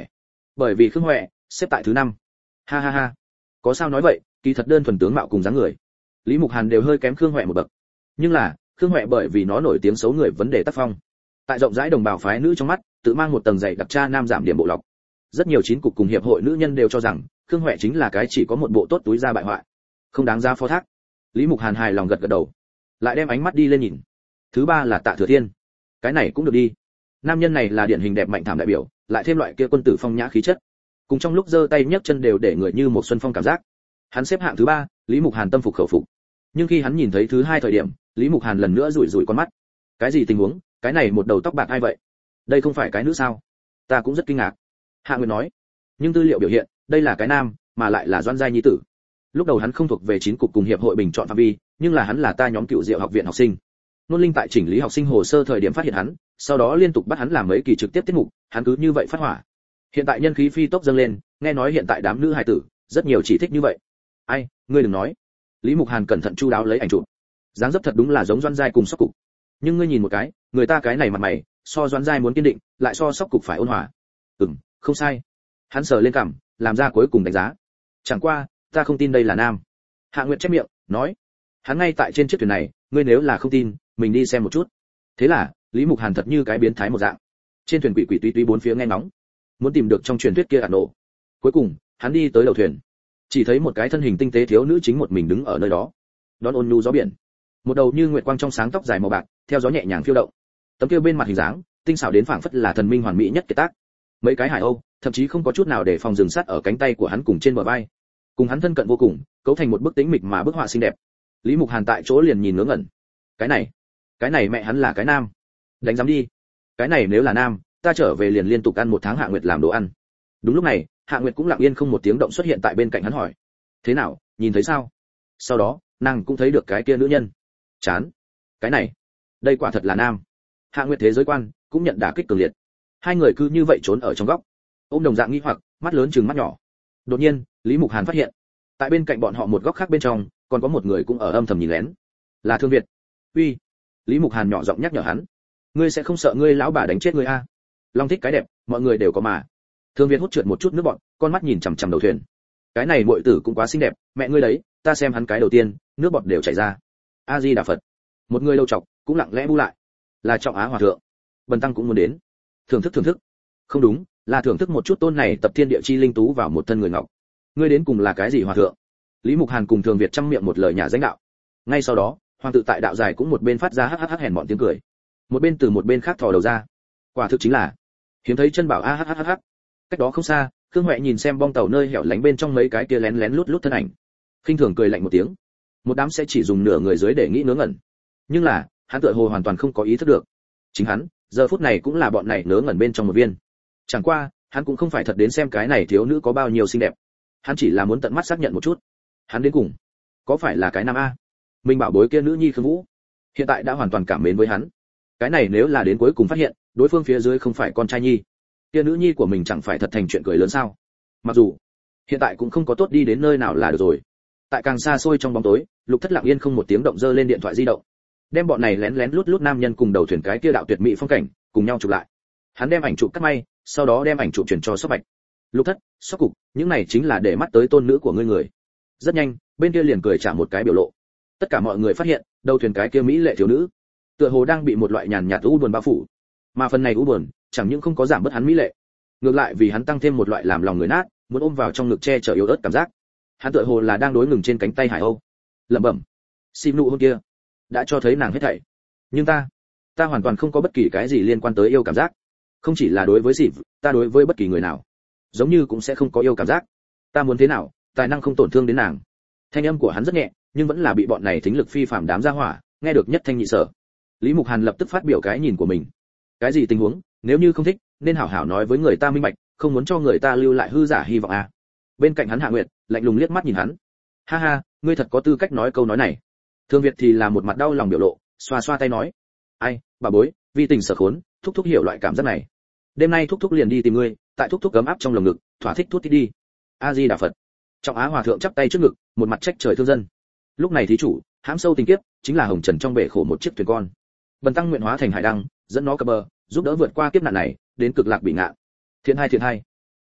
Bởi vì Khương Huệ xếp tại thứ năm. Ha ha ha. Có sao nói vậy, kỳ thật đơn thuần tướng mạo cùng dáng người, Lý Mục Hàn đều hơi kém Khương Huệ một bậc. Nhưng là, Khương Huệ bởi vì nó nổi tiếng xấu người vấn đề tác phong. Tại rộng rãi đồng bào phái nữ trong mắt, tự mang một tầng dày đặc cha nam giảm điểm bộ lọc. Rất nhiều chín cục cùng hiệp hội nữ nhân đều cho rằng, Khương Huệ chính là cái chỉ có một bộ tốt túi ra bại hoại, không đáng giá phó thác. Lý Mục Hàn hài lòng gật gật đầu, lại đem ánh mắt đi lên nhìn. Thứ ba là Tạ Thừa Thiên. Cái này cũng được đi. Nam nhân này là điển hình đẹp mạnh thảm đại biểu, lại thêm loại kia quân tử phong nhã khí chất, cùng trong lúc giơ tay nhấc chân đều để người như một xuân phong cảm giác. Hắn xếp hạng thứ ba, Lý Mục Hàn tâm phục khẩu phục. Nhưng khi hắn nhìn thấy thứ hai thời điểm, Lý Mục Hàn lần nữa rủi rủi con mắt. Cái gì tình huống, cái này một đầu tóc bạc ai vậy? Đây không phải cái nữ sao? Ta cũng rất kinh ngạc. Hạ Nguyệt nói. Nhưng tư liệu biểu hiện, đây là cái nam, mà lại là Doãn giai nhi tử. Lúc đầu hắn không thuộc về chín cục cùng hiệp hội bình chọn phạm vi, nhưng là hắn là ta nhóm Cựu Diệu học viện học sinh. Nôn Linh tại chỉnh lý học sinh hồ sơ thời điểm phát hiện hắn, sau đó liên tục bắt hắn làm mấy kỳ trực tiếp tiết mục, hắn cứ như vậy phát hỏa. Hiện tại nhân khí phi tốc dâng lên, nghe nói hiện tại đám nữ hài tử rất nhiều chỉ thích như vậy. Ai, ngươi đừng nói. Lý Mục Hàn cẩn thận chu đáo lấy ảnh chụp. Dáng dấp thật đúng là giống Doãn giai cùng Sóc cục. Nhưng ngươi nhìn một cái, người ta cái này mặt mày, so Doãn giai muốn kiên định, lại so Sóc cục phải ôn hòa. Ừm, không sai. Hắn sờ lên cằm, làm ra cuối cùng đánh giá. Chẳng qua, ta không tin đây là nam. Hạ Nguyệt chép miệng, nói, hắn ngay tại trên chiếc thuyền này, ngươi nếu là không tin, mình đi xem một chút. Thế là, Lý Mục Hàn thật như cái biến thái một dạng. Trên thuyền quỷ quỷ túy túy bốn phía nghe ngóng, muốn tìm được trong truyền thuyết kia ả nổ. Cuối cùng, hắn đi tới đầu thuyền, chỉ thấy một cái thân hình tinh tế thiếu nữ chính một mình đứng ở nơi đó, đón ôn nhu gió biển. Một đầu như nguyệt quang trong sáng tóc dài màu bạc, theo gió nhẹ nhàng phiêu động. Tấm kia bên mặt hình dáng, tinh xảo đến phảng phất là thần minh hoàn mỹ nhất kiệt tác. Mấy cái hải âu, thậm chí không có chút nào để phòng dừng sát ở cánh tay của hắn cùng trên bờ vai. Cùng hắn thân cận vô cùng, cấu thành một bức tĩnh mịch mà bức họa xinh đẹp. Lý Mục Hàn tại chỗ liền nhìn ngớ ngẩn. Cái này, cái này mẹ hắn là cái nam. Đánh giám đi. Cái này nếu là nam, ta trở về liền liên tục ăn một tháng Hạ Nguyệt làm đồ ăn. Đúng lúc này, Hạ Nguyệt cũng lặng yên không một tiếng động xuất hiện tại bên cạnh hắn hỏi: "Thế nào, nhìn thấy sao?" Sau đó, nàng cũng thấy được cái kia nữ nhân. Chán. Cái này, đây quả thật là nam. Hạ Nguyệt thế giới quan cũng nhận đả kích cường liệt. Hai người cứ như vậy trốn ở trong góc, ôm đồng dạng nghi hoặc, mắt lớn trừng mắt nhỏ. Đột nhiên, Lý Mục Hàn phát hiện, tại bên cạnh bọn họ một góc khác bên trong, còn có một người cũng ở âm thầm nhìn lén. Là Thương Việt. "Uy." Lý Mục Hàn nhỏ giọng nhắc nhở hắn. "Ngươi sẽ không sợ ngươi lão bà đánh chết ngươi a?" Long thích cái đẹp, mọi người đều có mà. Thương Việt hút trượt một chút nước bọt, con mắt nhìn chằm chằm đầu thuyền. Cái này muội tử cũng quá xinh đẹp, mẹ ngươi đấy, ta xem hắn cái đầu tiên, nước bọt đều chảy ra. A Di Đà Phật. Một người lâu trọc, cũng lặng lẽ bu lại. Là Trọng Á hòa thượng. Bần tăng cũng muốn đến. Thưởng thức thưởng thức. Không đúng, là thưởng thức một chút tôn này tập thiên địa chi linh tú vào một thân người ngọc. Ngươi đến cùng là cái gì hòa thượng? Lý Mục Hàn cùng Thường Việt trăm miệng một lời nhà danh đạo. Ngay sau đó, hoàng tự tại đạo dài cũng một bên phát ra hắc hắc hắc hèn bọn tiếng cười, một bên từ một bên khác thò đầu ra. Quả thực chính là hiếm thấy chân bảo a hắc hắc hắc. Cách đó không xa, Khương Huệ nhìn xem bong tàu nơi hẻo lánh bên trong mấy cái kia lén lén lút lút thân ảnh, khinh thường cười lạnh một tiếng. Một đám sẽ chỉ dùng nửa người dưới để nghĩ nướng ngẩn, nhưng là hắn tựa hồ hoàn toàn không có ý thức được, chính hắn giờ phút này cũng là bọn này nướng ngẩn bên trong một viên. Chẳng qua, hắn cũng không phải thật đến xem cái này thiếu nữ có bao nhiêu xinh đẹp, hắn chỉ là muốn tận mắt xác nhận một chút, hắn đến cùng có phải là cái nam a? Mình bảo bối kia nữ nhi Khương Vũ, hiện tại đã hoàn toàn cảm mến với hắn. Cái này nếu là đến cuối cùng phát hiện, đối phương phía dưới không phải con trai nhi, kia nữ nhi của mình chẳng phải thật thành chuyện cười lớn sao? Mặc dù hiện tại cũng không có tốt đi đến nơi nào là được rồi. Tại càng xa xôi trong bóng tối, Lục Thất lặng yên không một tiếng động giơ lên điện thoại di động, đem bọn này lén lén lút lút nam nhân cùng đầu thuyền cái kia đạo tuyệt mỹ phong cảnh cùng nhau chụp lại. Hắn đem ảnh chụp cắt may, sau đó đem ảnh chụp chuyển cho Sóc Bạch. Lục Thất, Sóc cục, những này chính là để mắt tới tôn nữ của ngươi người. Rất nhanh, bên kia liền cười trả một cái biểu lộ. Tất cả mọi người phát hiện, đầu thuyền cái kia mỹ lệ thiếu nữ, tựa hồ đang bị một loại nhàn nhạt u buồn bao phủ. Mà phần này u buồn, chẳng những không có giảm bớt hắn mỹ lệ, ngược lại vì hắn tăng thêm một loại làm lòng người nát, muốn ôm vào trong ngực che chở yếu ớt cảm giác. Hắn tựa hồ là đang đối ngừng trên cánh tay Hải Âu, lẩm bẩm, xin nụ hôn kia đã cho thấy nàng hết thảy, nhưng ta, ta hoàn toàn không có bất kỳ cái gì liên quan tới yêu cảm giác. Không chỉ là đối với Sịp, ta đối với bất kỳ người nào, giống như cũng sẽ không có yêu cảm giác. Ta muốn thế nào, tài năng không tổn thương đến nàng. Thanh âm của hắn rất nhẹ, nhưng vẫn là bị bọn này thính lực phi phàm đám gia hỏa nghe được nhất thanh nhị sở. Lý Mục Hàn lập tức phát biểu cái nhìn của mình. Cái gì tình huống, nếu như không thích, nên hảo hảo nói với người ta minh bạch, không muốn cho người ta lưu lại hư giả hy vọng à. Bên cạnh hắn Hạ Nguyệt lạnh lùng liếc mắt nhìn hắn. Ha ha, ngươi thật có tư cách nói câu nói này. Thương Việt thì là một mặt đau lòng biểu lộ, xoa xoa tay nói, ai, bà bối, vì tình sở khốn, thúc thúc hiểu loại cảm giác này. Đêm nay thúc thúc liền đi tìm ngươi, tại thúc thúc cấm áp trong lồng ngực, thỏa thích thút thích đi. A Di Đà Phật. Trọng Á hòa thượng chắp tay trước ngực, một mặt trách trời thương dân. Lúc này thí chủ, hãm sâu tình kiếp, chính là hồng trần trong bể khổ một chiếc thuyền con. Bần tăng nguyện hóa thành hải đăng, dẫn nó cập bờ, giúp đỡ vượt qua kiếp nạn này, đến cực lạc bị ngạn. Thiện hai thiện hai.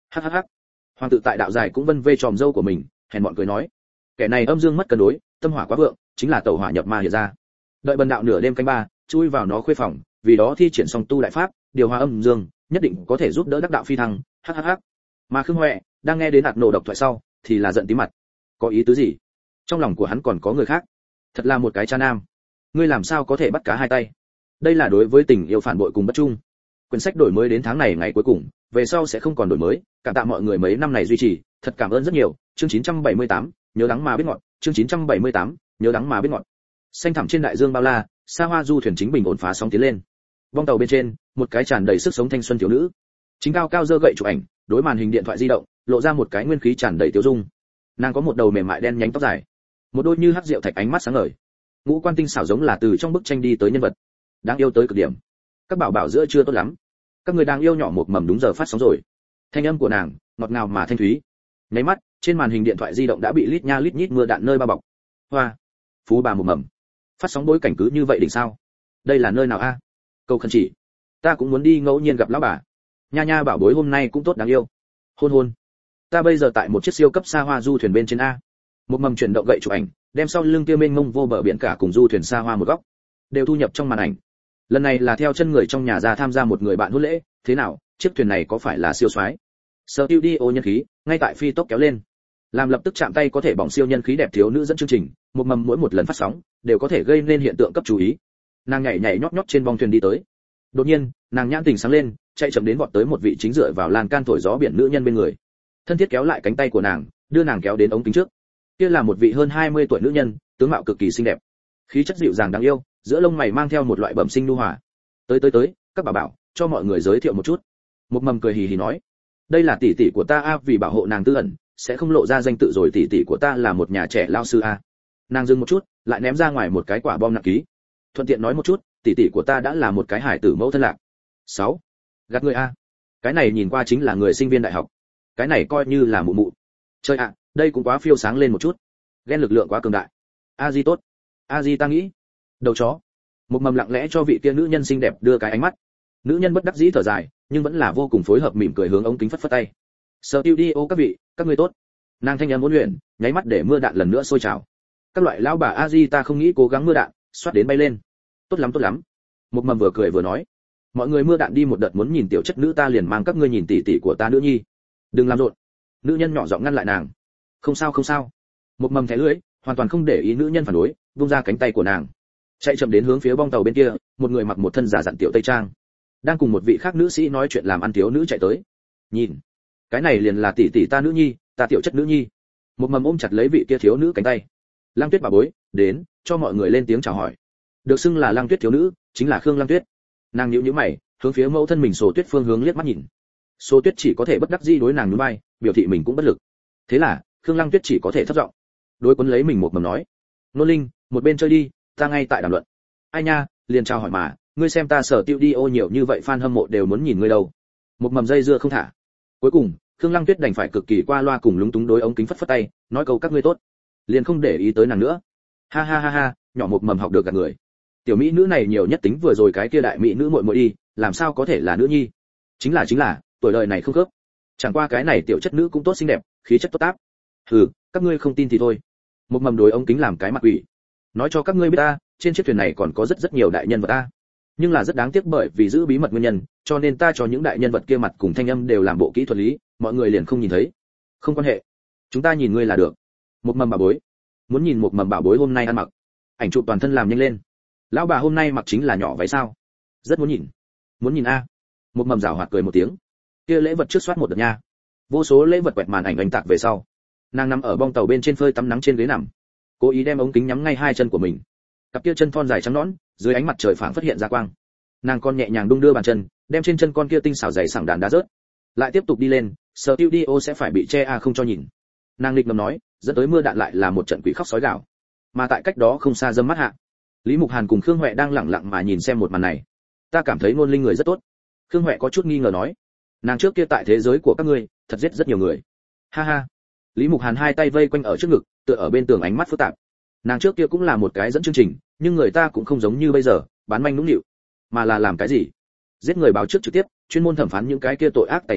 hắc hắc hắc. Hoàng tự tại đạo dài cũng vân vê tròm dâu của mình, hèn mọn cười nói, kẻ này âm dương mất cân đối, tâm hỏa quá vượng, chính là tẩu hỏa nhập ma hiện ra. Đợi bần đạo nửa đêm canh ba, chui vào nó khuê phòng, vì đó thi triển song tu đại pháp, điều hòa âm dương, nhất định có thể giúp đỡ đắc đạo phi thăng. Hắc hắc hắc. Mà Khương Huệ đang nghe đến hạt nổ độc thoại sau, thì là giận tí mặt. Có ý tứ gì? Trong lòng của hắn còn có người khác. Thật là một cái cha nam. Ngươi làm sao có thể bắt cá hai tay? Đây là đối với tình yêu phản bội cùng bất trung. Quyển sách đổi mới đến tháng này ngày cuối cùng, về sau sẽ không còn đổi mới, cảm tạ mọi người mấy năm này duy trì, thật cảm ơn rất nhiều. Chương chín trăm bảy mươi tám, nhớ đắng mà biết ngọt. Chương chín trăm bảy mươi tám, nhớ đắng mà biết ngọt. Xanh thẳm trên đại dương bao la, xa hoa du thuyền chính bình ổn phá sóng tiến lên. Bong tàu bên trên, một cái tràn đầy sức sống thanh xuân thiếu nữ, chính cao cao giơ gậy chụp ảnh, đối màn hình điện thoại di động, lộ ra một cái nguyên khí tràn đầy tiêu dung. Nàng có một đầu mềm mại đen nhánh tóc dài, một đôi như hắc rượu thạch ánh mắt sáng ngời, ngũ quan tinh xảo giống là từ trong bức tranh đi tới nhân vật, đáng yêu tới cực điểm. Các bảo bảo giữa chưa tốt lắm, các người đang yêu nhỏ một mầm đúng giờ phát sóng rồi. Thanh âm của nàng ngọt ngào mà thanh thúy. Nháy mắt, trên màn hình điện thoại di động đã bị lít nha lít nhít mưa đạn nơi bao bọc. Hoa, phú bà một mầm, phát sóng bối cảnh cứ như vậy đỉnh sao? Đây là nơi nào a? Câu khẩn chỉ, ta cũng muốn đi ngẫu nhiên gặp lão bà. Nha nha bảo bối hôm nay cũng tốt đáng yêu. Hôn hôn, ta bây giờ tại một chiếc siêu cấp xa hoa du thuyền bên trên a. Một mầm chuyển động gậy chụp ảnh, đem sau lưng kia mênh mông vô bờ biển cả cùng du thuyền xa hoa một góc, đều thu nhập trong màn ảnh. Lần này là theo chân người trong nhà ra tham gia một người bạn hôn lễ, thế nào, chiếc thuyền này có phải là siêu soái? Studio nhân khí, ngay tại phi tốc kéo lên. Làm lập tức chạm tay có thể bỏng siêu nhân khí đẹp thiếu nữ dẫn chương trình, một mầm mỗi một lần phát sóng, đều có thể gây nên hiện tượng cấp chú ý. Nàng nhảy nhảy nhót nhót trên bong thuyền đi tới. Đột nhiên, nàng nhãn tình sáng lên, chạy chậm đến vọt tới một vị chính dựa vào lan can thổi gió biển nữ nhân bên người. Thân thiết kéo lại cánh tay của nàng, đưa nàng kéo đến ống kính trước. Kia là một vị hơn hai mươi tuổi nữ nhân, tướng mạo cực kỳ xinh đẹp, khí chất dịu dàng đáng yêu, giữa lông mày mang theo một loại bẩm sinh nhu hòa. Tới tới tới, các bà bảo, cho mọi người giới thiệu một chút. Một mầm cười hì hì nói, đây là tỷ tỷ của ta a, vì bảo hộ nàng tư ẩn, sẽ không lộ ra danh tự rồi. Tỷ tỷ của ta là một nhà trẻ lao sư a. Nàng dừng một chút, lại ném ra ngoài một cái quả bom nặng ký. Thuận tiện nói một chút, tỷ tỷ của ta đã là một cái hải tử mẫu thân lạc. Sáu, gạt người a. Cái này nhìn qua chính là người sinh viên đại học. Cái này coi như là mụ mụ. Chơi ạ, đây cũng quá phiêu sáng lên một chút. Ghen lực lượng quá cường đại. A Di tốt. A Di ta nghĩ. Đầu chó. Một mầm lặng lẽ cho vị kia nữ nhân xinh đẹp đưa cái ánh mắt. Nữ nhân bất đắc dĩ thở dài, nhưng vẫn là vô cùng phối hợp mỉm cười hướng ống kính phất phất tay. Studio các vị, các ngươi tốt. Nàng thanh âm ôn luyện, nháy mắt để mưa đạn lần nữa sôi trào. Các loại lão bà A Di ta không nghĩ cố gắng mưa đạn, xoát đến bay lên. Tốt lắm tốt lắm. Một mầm vừa cười vừa nói. Mọi người mưa đạn đi một đợt muốn nhìn tiểu chất nữ ta liền mang các ngươi nhìn tỷ tỷ của ta nữ nhi. Đừng làm rộn. Nữ nhân nhỏ giọng ngăn lại nàng. Không sao không sao. Một mầm thẻ lưỡi, hoàn toàn không để ý nữ nhân phản đối, buông ra cánh tay của nàng. Chạy chậm đến hướng phía bong tàu bên kia, một người mặc một thân giả dặn tiểu tây trang, đang cùng một vị khác nữ sĩ nói chuyện làm ăn thiếu nữ chạy tới. Nhìn, cái này liền là tỷ tỷ ta nữ nhi, ta tiểu chất nữ nhi. Một mầm ôm chặt lấy vị kia thiếu nữ cánh tay. Lăng Tuyết bà bối, đến, cho mọi người lên tiếng chào hỏi. Được xưng là Lăng Tuyết thiếu nữ, chính là Khương Lăng Tuyết. Nàng nhíu nhíu mày, hướng phía mẫu thân mình Sổ Tuyết phương hướng liếc mắt nhìn. Sổ Tuyết chỉ có thể bất đắc dĩ đối nàng nhún vai, biểu thị mình cũng bất lực. Thế là, Khương Lăng Tuyết chỉ có thể thấp giọng đối quấn lấy mình một mầm nói, nô linh, một bên chơi đi, ta ngay tại đàm luận. Ai nha, liền chào hỏi mà, ngươi xem ta sở tiêu đi ô nhiều như vậy fan hâm mộ đều muốn nhìn ngươi đâu. Một mầm dây dưa không thả. Cuối cùng, Khương Lăng Tuyết đành phải cực kỳ qua loa cùng lúng túng đối ống kính phất phất tay, nói câu các ngươi tốt, liền không để ý tới nàng nữa. Ha ha ha ha, nhỏ một mầm học được gạt người. Tiểu mỹ nữ này nhiều nhất tính vừa rồi cái kia đại mỹ nữ muội muội đi, làm sao có thể là nữ nhi? Chính là chính là, tuổi đời này không khớp. Chẳng qua cái này tiểu chất nữ cũng tốt xinh đẹp, khí chất tốt táp. Hừ, các ngươi không tin thì thôi. Một mầm đối ống kính làm cái mặt quỷ. Nói cho các ngươi biết ta, trên chiếc thuyền này còn có rất rất nhiều đại nhân vật ta. Nhưng là rất đáng tiếc bởi vì giữ bí mật nguyên nhân, cho nên ta cho những đại nhân vật kia mặt cùng thanh âm đều làm bộ kỹ thuật lý, mọi người liền không nhìn thấy. Không quan hệ, chúng ta nhìn ngươi là được. Một mầm bà bối, muốn nhìn một mầm bảo bối hôm nay ăn mặc, ảnh chụp toàn thân làm nhanh lên. Lão bà hôm nay mặc chính là nhỏ váy sao? Rất muốn nhìn. Muốn nhìn a. Một mầm rảo hoạt cười một tiếng. Kia lễ vật trước soát một đợt nha. Vô số lễ vật quẹt màn ảnh đánh tạc về sau. Nàng nằm ở bong tàu bên trên phơi tắm nắng trên ghế nằm, cố ý đem ống kính nhắm ngay hai chân của mình. Cặp kia chân thon dài trắng nõn, dưới ánh mặt trời phảng phất hiện ra quang. Nàng con nhẹ nhàng đung đưa bàn chân, đem trên chân con kia tinh xảo dày sảng đàn đá rớt. Lại tiếp tục đi lên, studio sẽ phải bị che a không cho nhìn. Nàng lịch ngầm nói, dẫn tới mưa đạn lại là một trận quỷ khóc sói gào. Mà tại cách đó không xa dâm mắt hạ, Lý Mục Hàn cùng Khương Huệ đang lặng lặng mà nhìn xem một màn này. Ta cảm thấy Ngôn Linh người rất tốt. Khương Huệ có chút nghi ngờ nói, nàng trước kia tại thế giới của các ngươi, thật giết rất nhiều người. Ha ha. Lý Mục Hàn hai tay vây quanh ở trước ngực, tựa ở bên tường ánh mắt phức tạp. Nàng trước kia cũng là một cái dẫn chương trình, nhưng người ta cũng không giống như bây giờ, bán manh nũng nịu, mà là làm cái gì? Giết người báo trước trực tiếp, chuyên môn thẩm phán những cái kia tội ác tày trời,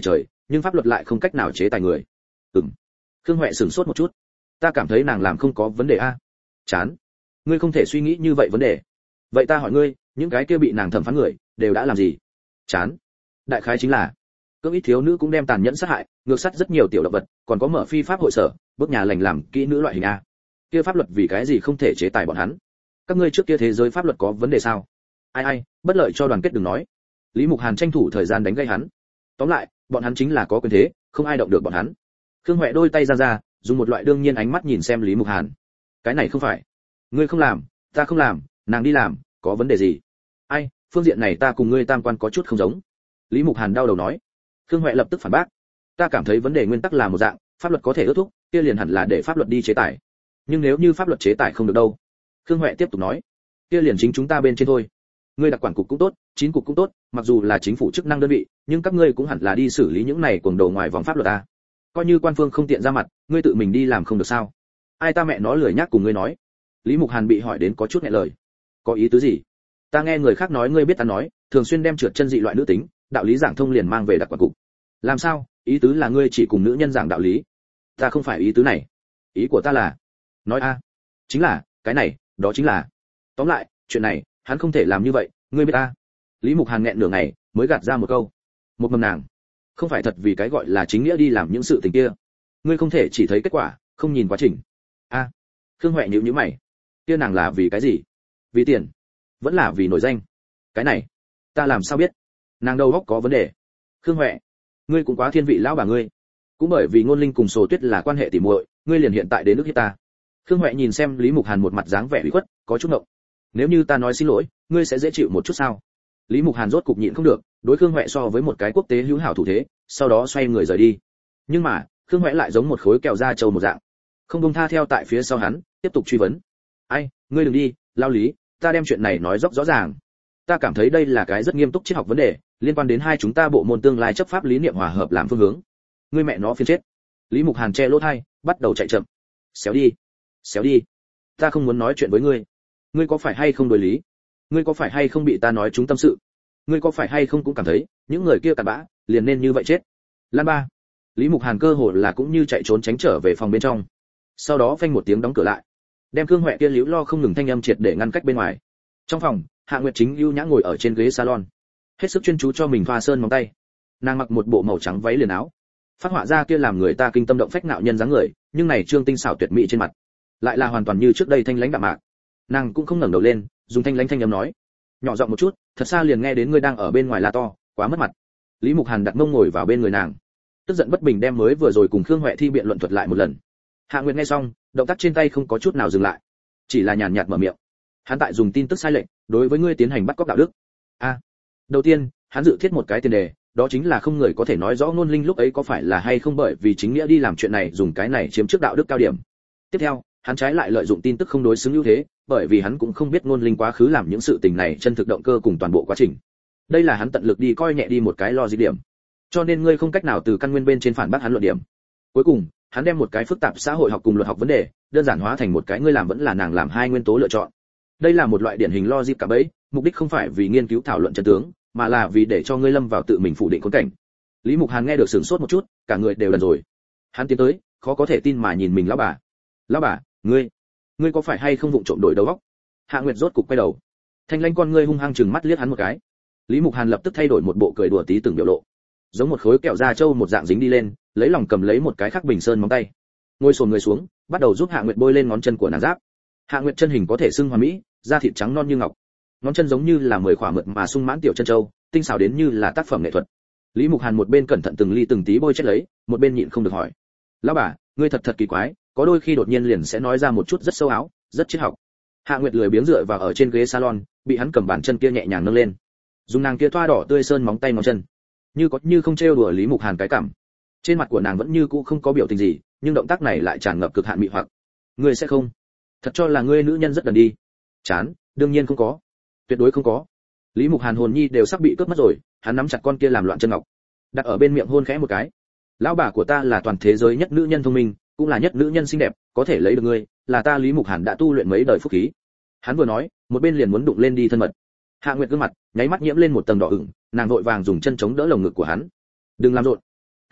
nhưng pháp luật lại không cách nào chế tài người. Ừm. Khương Huệ sửng sốt một chút. Ta cảm thấy nàng làm không có vấn đề a. Chán. Ngươi không thể suy nghĩ như vậy vấn đề. Vậy ta hỏi ngươi, những cái kia bị nàng thẩm phán người đều đã làm gì? Chán. Đại khái chính là cưỡng ít thiếu nữ cũng đem tàn nhẫn sát hại, ngược sát rất nhiều tiểu động vật, còn có mở phi pháp hội sở, bước nhà lành làm kỹ nữ loại hình a. Kia pháp luật vì cái gì không thể chế tài bọn hắn? Các ngươi trước kia thế giới pháp luật có vấn đề sao? Ai ai, bất lợi cho đoàn kết đừng nói. Lý Mục Hàn tranh thủ thời gian đánh gây hắn. Tóm lại, bọn hắn chính là có quyền thế, không ai động được bọn hắn. Khương Huệ đôi tay ra ra, dùng một loại đương nhiên ánh mắt nhìn xem Lý Mục Hàn. Cái này không phải, ngươi không làm, ta không làm, nàng đi làm, có vấn đề gì? Ai, phương diện này ta cùng ngươi tam quan có chút không giống. Lý Mục Hàn đau đầu nói. Khương Huệ lập tức phản bác. Ta cảm thấy vấn đề nguyên tắc là một dạng, pháp luật có thể ước thúc, kia liền hẳn là để pháp luật đi chế tài. Nhưng nếu như pháp luật chế tài không được đâu? Khương Huệ tiếp tục nói. Kia liền chính chúng ta bên trên thôi. Ngươi đặc quản cục cũng tốt, chín cục cũng tốt, mặc dù là chính phủ chức năng đơn vị, nhưng các ngươi cũng hẳn là đi xử lý những này cuồng đồ ngoài vòng pháp luật ta. Coi như quan phương không tiện ra mặt, ngươi tự mình đi làm không được sao? Ai ta mẹ nó lười nhác cùng ngươi nói. Lý Mục Hàn bị hỏi đến có chút nghẹn lời. Có ý tứ gì? Ta nghe người khác nói ngươi biết ta nói, thường xuyên đem trượt chân dị loại nữ tính, đạo lý giảng thông liền mang về đặc quản cục. Làm sao? Ý tứ là ngươi chỉ cùng nữ nhân giảng đạo lý? Ta không phải ý tứ này. Ý của ta là, nói a, chính là, cái này, đó chính là. Tóm lại, chuyện này, hắn không thể làm như vậy, ngươi biết ta. Lý Mục Hàn nghẹn nửa ngày, mới gạt ra một câu. Một mầm nàng, không phải thật vì cái gọi là chính nghĩa đi làm những sự tình kia. Ngươi không thể chỉ thấy kết quả, không nhìn quá trình. A. Khương Huệ nhíu nhíu mày. Kia nàng là vì cái gì? Vì tiền? Vẫn là vì nổi danh? Cái này, ta làm sao biết? Nàng đầu óc có vấn đề. Khương Huệ, ngươi cũng quá thiên vị lão bà ngươi. Cũng bởi vì Ngôn Linh cùng Sồ Tuyết là quan hệ tỉ muội, ngươi liền hiện tại đến nước hiếp ta. Khương Huệ nhìn xem Lý Mục Hàn một mặt dáng vẻ ủy khuất, có chút ngượng. Nếu như ta nói xin lỗi, ngươi sẽ dễ chịu một chút sao? Lý Mục Hàn rốt cục nhịn không được, đối Khương Huệ so với một cái quốc tế hữu hảo thủ thế, sau đó xoay người rời đi. Nhưng mà, Khương Huệ lại giống một khối kẹo da trâu một dạng, không buông tha theo tại phía sau hắn, tiếp tục truy vấn. Ai, ngươi đừng đi, lao Lý, ta đem chuyện này nói rõ rõ ràng. Ta cảm thấy đây là cái rất nghiêm túc triết học vấn đề, liên quan đến hai chúng ta bộ môn tương lai chấp pháp lý niệm hòa hợp làm phương hướng. Ngươi mẹ nó phiền chết. Lý Mục Hàn che lỗ tai, bắt đầu chạy chậm. Xéo đi, xéo đi. Ta không muốn nói chuyện với ngươi. Ngươi có phải hay không đối lý? Ngươi có phải hay không bị ta nói chúng tâm sự? Ngươi có phải hay không cũng cảm thấy những người kia cặn bã liền nên như vậy chết? Lan ba. Lý Mục Hàn cơ hồ là cũng như chạy trốn tránh trở về phòng bên trong. Sau đó phanh một tiếng đóng cửa lại, đem Khương Huệ kia liễu lo không ngừng thanh âm triệt để ngăn cách bên ngoài. Trong phòng, Hạ Nguyệt chính ưu nhã ngồi ở trên ghế salon, hết sức chuyên chú cho mình thoa sơn móng tay. Nàng mặc một bộ màu trắng váy liền áo, phát họa ra kia làm người ta kinh tâm động phách nạo nhân dáng người, nhưng này trương tinh xảo tuyệt mỹ trên mặt, lại là hoàn toàn như trước đây thanh lãnh đạm mạc. Nàng cũng không ngẩng đầu lên, dùng thanh lãnh thanh âm nói, nhỏ giọng một chút, thật xa liền nghe đến ngươi đang ở bên ngoài la to, quá mất mặt. Lý Mục Hàn đặt mông ngồi vào bên người nàng, tức giận bất bình đem mới vừa rồi cùng Khương Huệ thi biện luận thuật lại một lần. Hạ Nguyệt nghe xong, động tác trên tay không có chút nào dừng lại, chỉ là nhàn nhạt mở miệng. Hắn tại dùng tin tức sai lệch, đối với ngươi tiến hành bắt cóc đạo đức. A. Đầu tiên, hắn dự thiết một cái tiền đề, đó chính là không người có thể nói rõ Ngôn Linh lúc ấy có phải là hay không bởi vì chính nghĩa đi làm chuyện này dùng cái này chiếm trước đạo đức cao điểm. Tiếp theo, hắn trái lại lợi dụng tin tức không đối xứng ưu thế, bởi vì hắn cũng không biết Ngôn Linh quá khứ làm những sự tình này chân thực động cơ cùng toàn bộ quá trình. Đây là hắn tận lực đi coi nhẹ đi một cái logic điểm. Cho nên ngươi không cách nào từ căn nguyên bên trên phản bác hắn luận điểm. Cuối cùng, hắn đem một cái phức tạp xã hội học cùng luật học vấn đề, đơn giản hóa thành một cái ngươi làm vẫn là nàng làm hai nguyên tố lựa chọn. Đây là một loại điển hình logic cả bấy, mục đích không phải vì nghiên cứu thảo luận chân tướng, mà là vì để cho ngươi lâm vào tự mình phủ định khốn cảnh. Lý Mục Hàn nghe được sửng sốt một chút, cả người đều lần rồi. Hắn tiến tới, khó có thể tin mà nhìn mình lão bà. Lão bà, ngươi, ngươi có phải hay không vụng trộm đổi đầu óc? Hạ Nguyệt rốt cục quay đầu, thanh lãnh con ngươi hung hăng chừng mắt liếc hắn một cái. Lý Mục Hàn lập tức thay đổi một bộ cười đùa tí từng biểu lộ, giống một khối kẹo da trâu một dạng dính đi lên, lấy lòng cầm lấy một cái khắc bình sơn móng tay, ngồi xổm người xuống, bắt đầu giúp Hạ Nguyệt bôi lên ngón chân của nàng giáp. Hạ Nguyệt chân hình có thể xưng hoàn mỹ, da thịt trắng non như ngọc, ngón chân giống như là mười khỏa mượt mà sung mãn tiểu chân châu, tinh xảo đến như là tác phẩm nghệ thuật. Lý Mục Hàn một bên cẩn thận từng ly từng tí bôi chết lấy, một bên nhịn không được hỏi: "Lão bà, ngươi thật thật kỳ quái, có đôi khi đột nhiên liền sẽ nói ra một chút rất sâu áo, rất triết học." Hạ Nguyệt lười biếng dựa vào ở trên ghế salon, bị hắn cầm bàn chân kia nhẹ nhàng nâng lên, dùng nàng kia thoa đỏ tươi sơn móng tay móng chân, như có như không trêu đùa Lý Mục Hàn cái cảm. Trên mặt của nàng vẫn như cũ không có biểu tình gì, nhưng động tác này lại tràn ngập cực hạn mị hoặc. "Ngươi sẽ không thật cho là ngươi nữ nhân rất đần đi?" "Chán, đương nhiên không có, tuyệt đối không có." Lý Mục Hàn hồn nhi đều sắp bị cướp mất rồi, hắn nắm chặt con kia làm loạn chân ngọc, đặt ở bên miệng hôn khẽ một cái. "Lão bà của ta là toàn thế giới nhất nữ nhân thông minh, cũng là nhất nữ nhân xinh đẹp, có thể lấy được ngươi, là ta Lý Mục Hàn đã tu luyện mấy đời phúc khí." Hắn vừa nói, một bên liền muốn đụng lên đi thân mật. Hạ Nguyệt gương mặt nháy mắt nhiễm lên một tầng đỏ ửng, nàng vội vàng dùng chân chống đỡ lồng ngực của hắn. "Đừng làm rộn."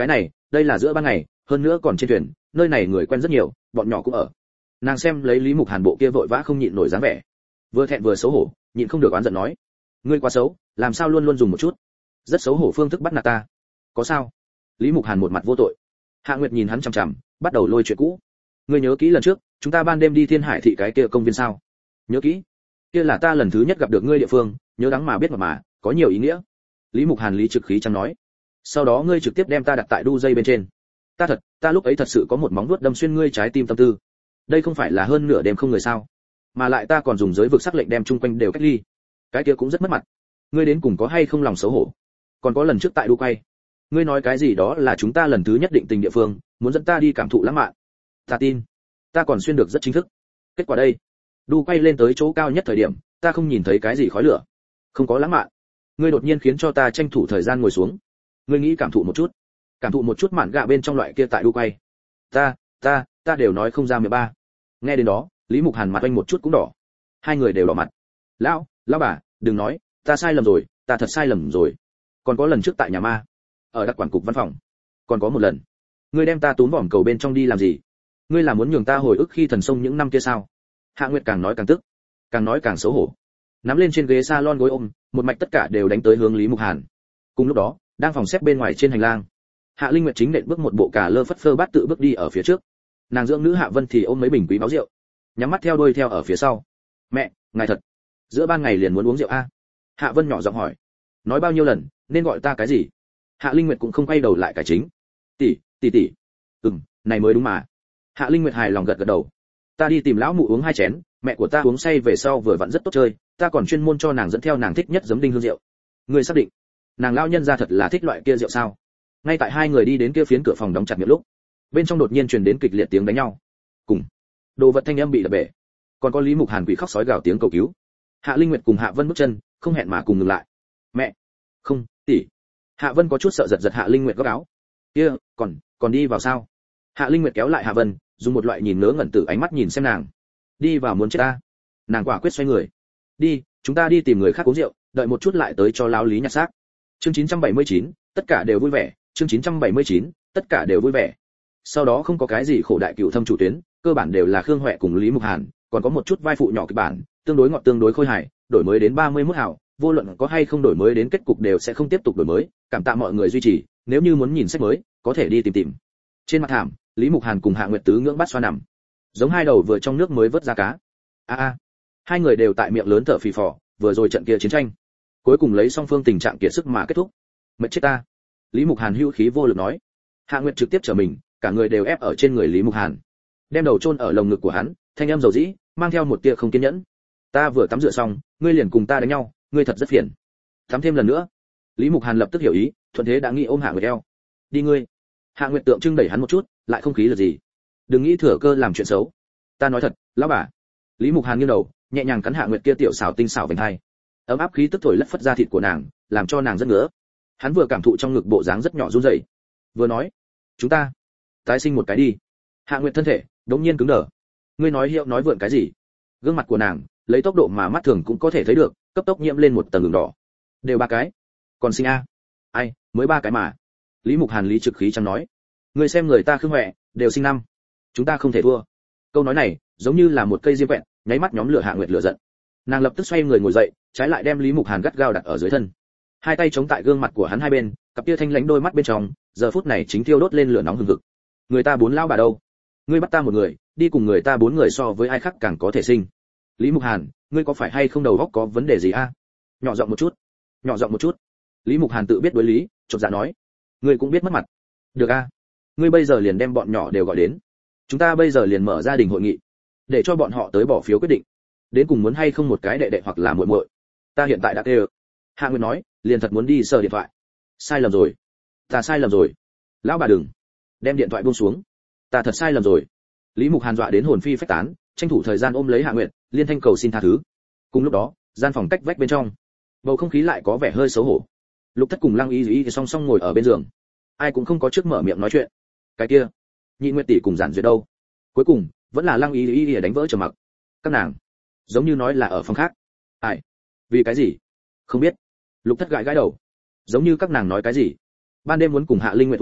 cái này đây là giữa ban ngày, hơn nữa còn trên thuyền, nơi này người quen rất nhiều, bọn nhỏ cũng ở. Nàng xem lấy Lý Mục Hàn bộ kia vội vã không nhịn nổi dáng vẻ, vừa thẹn vừa xấu hổ, nhịn không được oán giận nói: ngươi quá xấu, làm sao luôn luôn dùng một chút rất xấu hổ phương thức bắt nạt ta, có sao? Lý Mục Hàn một mặt vô tội. Hạ Nguyệt nhìn hắn chằm chằm, bắt đầu lôi chuyện cũ. ngươi nhớ kỹ lần trước chúng ta ban đêm đi Thiên Hải thị cái kia công viên sao? Nhớ kỹ. Kia là ta lần thứ nhất gặp được ngươi địa phương, nhớ đáng mà biết mà mà, có nhiều ý nghĩa. Lý Mục Hàn lý trực khí chẳng nói. Sau đó ngươi trực tiếp đem ta đặt tại đu dây bên trên. Ta thật, ta lúc ấy thật sự có một móng vuốt đâm xuyên ngươi trái tim tâm tư. Đây không phải là hơn nửa đêm không người sao? Mà lại ta còn dùng giới vực sắc lệnh đem chung quanh đều cách ly. Cái kia cũng rất mất mặt. Ngươi đến cùng có hay không lòng xấu hổ? Còn có lần trước tại đu quay, ngươi nói cái gì đó là chúng ta lần thứ nhất định tình địa phương, muốn dẫn ta đi cảm thụ lãng mạn. Ta tin, ta còn xuyên được rất chính thức. Kết quả đây, đu quay lên tới chỗ cao nhất thời điểm, ta không nhìn thấy cái gì khói lửa, không có lãng mạn. Ngươi đột nhiên khiến cho ta tranh thủ thời gian ngồi xuống. Ngươi nghĩ cảm thụ một chút, cảm thụ một chút mạn gạ bên trong loại kia tại đu quay. Ta, ta, ta đều nói không ra mười ba. Nghe đến đó, Lý Mục Hàn mặt anh một chút cũng đỏ. Hai người đều đỏ mặt. Lão, lão bà, đừng nói, ta sai lầm rồi, ta thật sai lầm rồi. Còn có lần trước tại nhà ma, ở đặc quản cục văn phòng, còn có một lần, ngươi đem ta túm vòm cầu bên trong đi làm gì? Ngươi là muốn nhường ta hồi ức khi thần sông những năm kia sao? Hạ Nguyệt càng nói càng tức, càng nói càng xấu hổ, nắm lên trên ghế salon gối ôm, một mạch tất cả đều đánh tới hướng Lý Mục Hàn. Cùng lúc đó, đang phòng xếp bên ngoài trên hành lang, Hạ Linh Nguyệt chính nện bước một bộ cà lơ phất phơ bát tự bước đi ở phía trước. Nàng dưỡng nữ Hạ Vân thì ôm mấy bình quý báo rượu, nhắm mắt theo đuôi theo ở phía sau. Mẹ, ngài thật, giữa ban ngày liền muốn uống rượu a? Hạ Vân nhỏ giọng hỏi. Nói bao nhiêu lần, nên gọi ta cái gì? Hạ Linh Nguyệt cũng không quay đầu lại cải chính. Tỷ, tỷ tỷ. Ừm, này mới đúng mà. Hạ Linh Nguyệt hài lòng gật gật đầu. Ta đi tìm lão mụ uống hai chén, mẹ của ta uống say về sau vừa vặn rất tốt chơi, ta còn chuyên môn cho nàng dẫn theo nàng thích nhất giấm đinh hương rượu. Ngươi xác định, nàng lão nhân gia thật là thích loại kia rượu sao? Ngay tại hai người đi đến kia phiến cửa phòng đóng chặt miệng lúc, bên trong đột nhiên truyền đến kịch liệt tiếng đánh nhau. Cùng, đồ vật thanh âm bị đập bể. Còn có Lý Mục Hàn quỷ khóc sói gào tiếng cầu cứu. Hạ Linh Nguyệt cùng Hạ Vân bước chân, không hẹn mà cùng ngừng lại. Mẹ, không, tỷ. Hạ Vân có chút sợ giật giật Hạ Linh Nguyệt góc áo. Kia, còn, còn đi vào sao? Hạ Linh Nguyệt kéo lại Hạ Vân, dùng một loại nhìn ngớ ngẩn tử ánh mắt nhìn xem nàng. Đi vào muốn chết ta? Nàng quả quyết xoay người. Đi, chúng ta đi tìm người khác uống rượu, đợi một chút lại tới cho lão Lý nhặt xác. Chương chín trăm bảy mươi chín, tất cả đều vui vẻ, chương chín trăm bảy mươi chín, tất cả đều vui vẻ. Sau đó không có cái gì khổ đại cựu thâm chủ tuyến, cơ bản đều là Khương Hoè cùng Lý Mục Hàn, còn có một chút vai phụ nhỏ kịch bản, tương đối ngọt tương đối khôi hài, đổi mới đến ba mươi mốt hảo, vô luận có hay không đổi mới đến kết cục đều sẽ không tiếp tục đổi mới, cảm tạ mọi người duy trì, nếu như muốn nhìn sách mới, có thể đi tìm tìm. Trên mặt thảm, Lý Mục Hàn cùng Hạ Nguyệt Tứ ngưỡng bát xoa nằm, giống hai đầu vừa trong nước mới vớt ra cá. A a, hai người đều tại miệng lớn thở phì phò, vừa rồi trận kia chiến tranh, cuối cùng lấy song phương tình trạng kiệt sức mà kết thúc. Mệt chết ta. Lý Mục Hàn hưu khí vô lực nói. Hạ Nguyệt trực tiếp trở mình, cả người đều ép ở trên người Lý Mục Hàn, đem đầu chôn ở lồng ngực của hắn, thanh âm dầu dĩ, mang theo một tia không kiên nhẫn. Ta vừa tắm rửa xong, ngươi liền cùng ta đánh nhau, ngươi thật rất phiền. Tắm thêm lần nữa. Lý Mục Hàn lập tức hiểu ý, thuận thế đã nghĩ ôm Hạ Nguyệt eo. Đi ngươi. Hạ Nguyệt tượng trưng đẩy hắn một chút, lại không khí là gì. Đừng nghĩ thừa cơ làm chuyện xấu. Ta nói thật, lão bà. Lý Mục Hàn nghiêng đầu, nhẹ nhàng cắn Hạ Nguyệt kia tiểu xảo tinh xảo vành hai. Ấm áp khí tức thổi lất phất ra thịt của nàng, làm cho nàng rất ngứa. Hắn vừa cảm thụ trong ngực bộ dáng rất nhỏ run rẩy, vừa nói, chúng ta tái sinh một cái đi. Hạ Nguyệt thân thể đống nhiên cứng đờ. Ngươi nói hiệu nói vượn cái gì? Gương mặt của nàng lấy tốc độ mà mắt thường cũng có thể thấy được, cấp tốc nhiễm lên một tầng đường đỏ. Đều ba cái, còn sinh a? Ai, mới ba cái mà. Lý Mục Hàn lý trực khí chẳng nói. Ngươi xem người ta Khương Hoè, đều sinh năm, chúng ta không thể thua. Câu nói này giống như là một cây diêm quẹt, nháy mắt nhóm lửa Hạ Nguyệt lửa giận. Nàng lập tức xoay người ngồi dậy, trái lại đem Lý Mục Hàn gắt gao đặt ở dưới thân, hai tay chống tại gương mặt của hắn hai bên, cặp kia thanh lãnh đôi mắt bên trong giờ phút này chính thiêu đốt lên lửa nóng hừng hực. Người ta bốn lao bà đâu? Ngươi bắt ta một người, đi cùng người ta bốn người so với ai khác càng có thể sinh. Lý Mục Hàn, ngươi có phải hay không đầu óc có vấn đề gì a? Nhỏ giọng một chút, nhỏ giọng một chút. Lý Mục Hàn tự biết đối lý, chột dạ nói. Ngươi cũng biết mất mặt. Được a, ngươi bây giờ liền đem bọn nhỏ đều gọi đến, chúng ta bây giờ liền mở gia đình hội nghị, để cho bọn họ tới bỏ phiếu quyết định, đến cùng muốn hay không một cái đệ đệ hoặc là muội muội. Ta hiện tại đã kêu. Hạ Nguyệt nói, liền thật muốn đi sờ điện thoại. Sai lầm rồi, ta sai lầm rồi. Lão bà đừng, đem điện thoại buông xuống. Ta thật sai lầm rồi. Lý Mục Hàn dọa đến hồn phi phách tán, tranh thủ thời gian ôm lấy Hạ Nguyệt, liên thanh cầu xin tha thứ. Cùng lúc đó, gian phòng cách vách bên trong, bầu không khí lại có vẻ hơi xấu hổ. Lục Thất cùng Lăng Y Y song song ngồi ở bên giường, ai cũng không có trước mở miệng nói chuyện. Cái kia, Nhị Nguyệt tỷ cùng Giản Duyệt đâu? Cuối cùng, vẫn là Lăng Y Y đánh vỡ trầm mặc. Các nàng, giống như nói là ở phòng khác. Ai? Vì cái gì? Không biết. Lục Thất gãi gãi đầu, giống như các nàng nói cái gì ban đêm muốn cùng Hạ Linh Nguyệt uống rượu,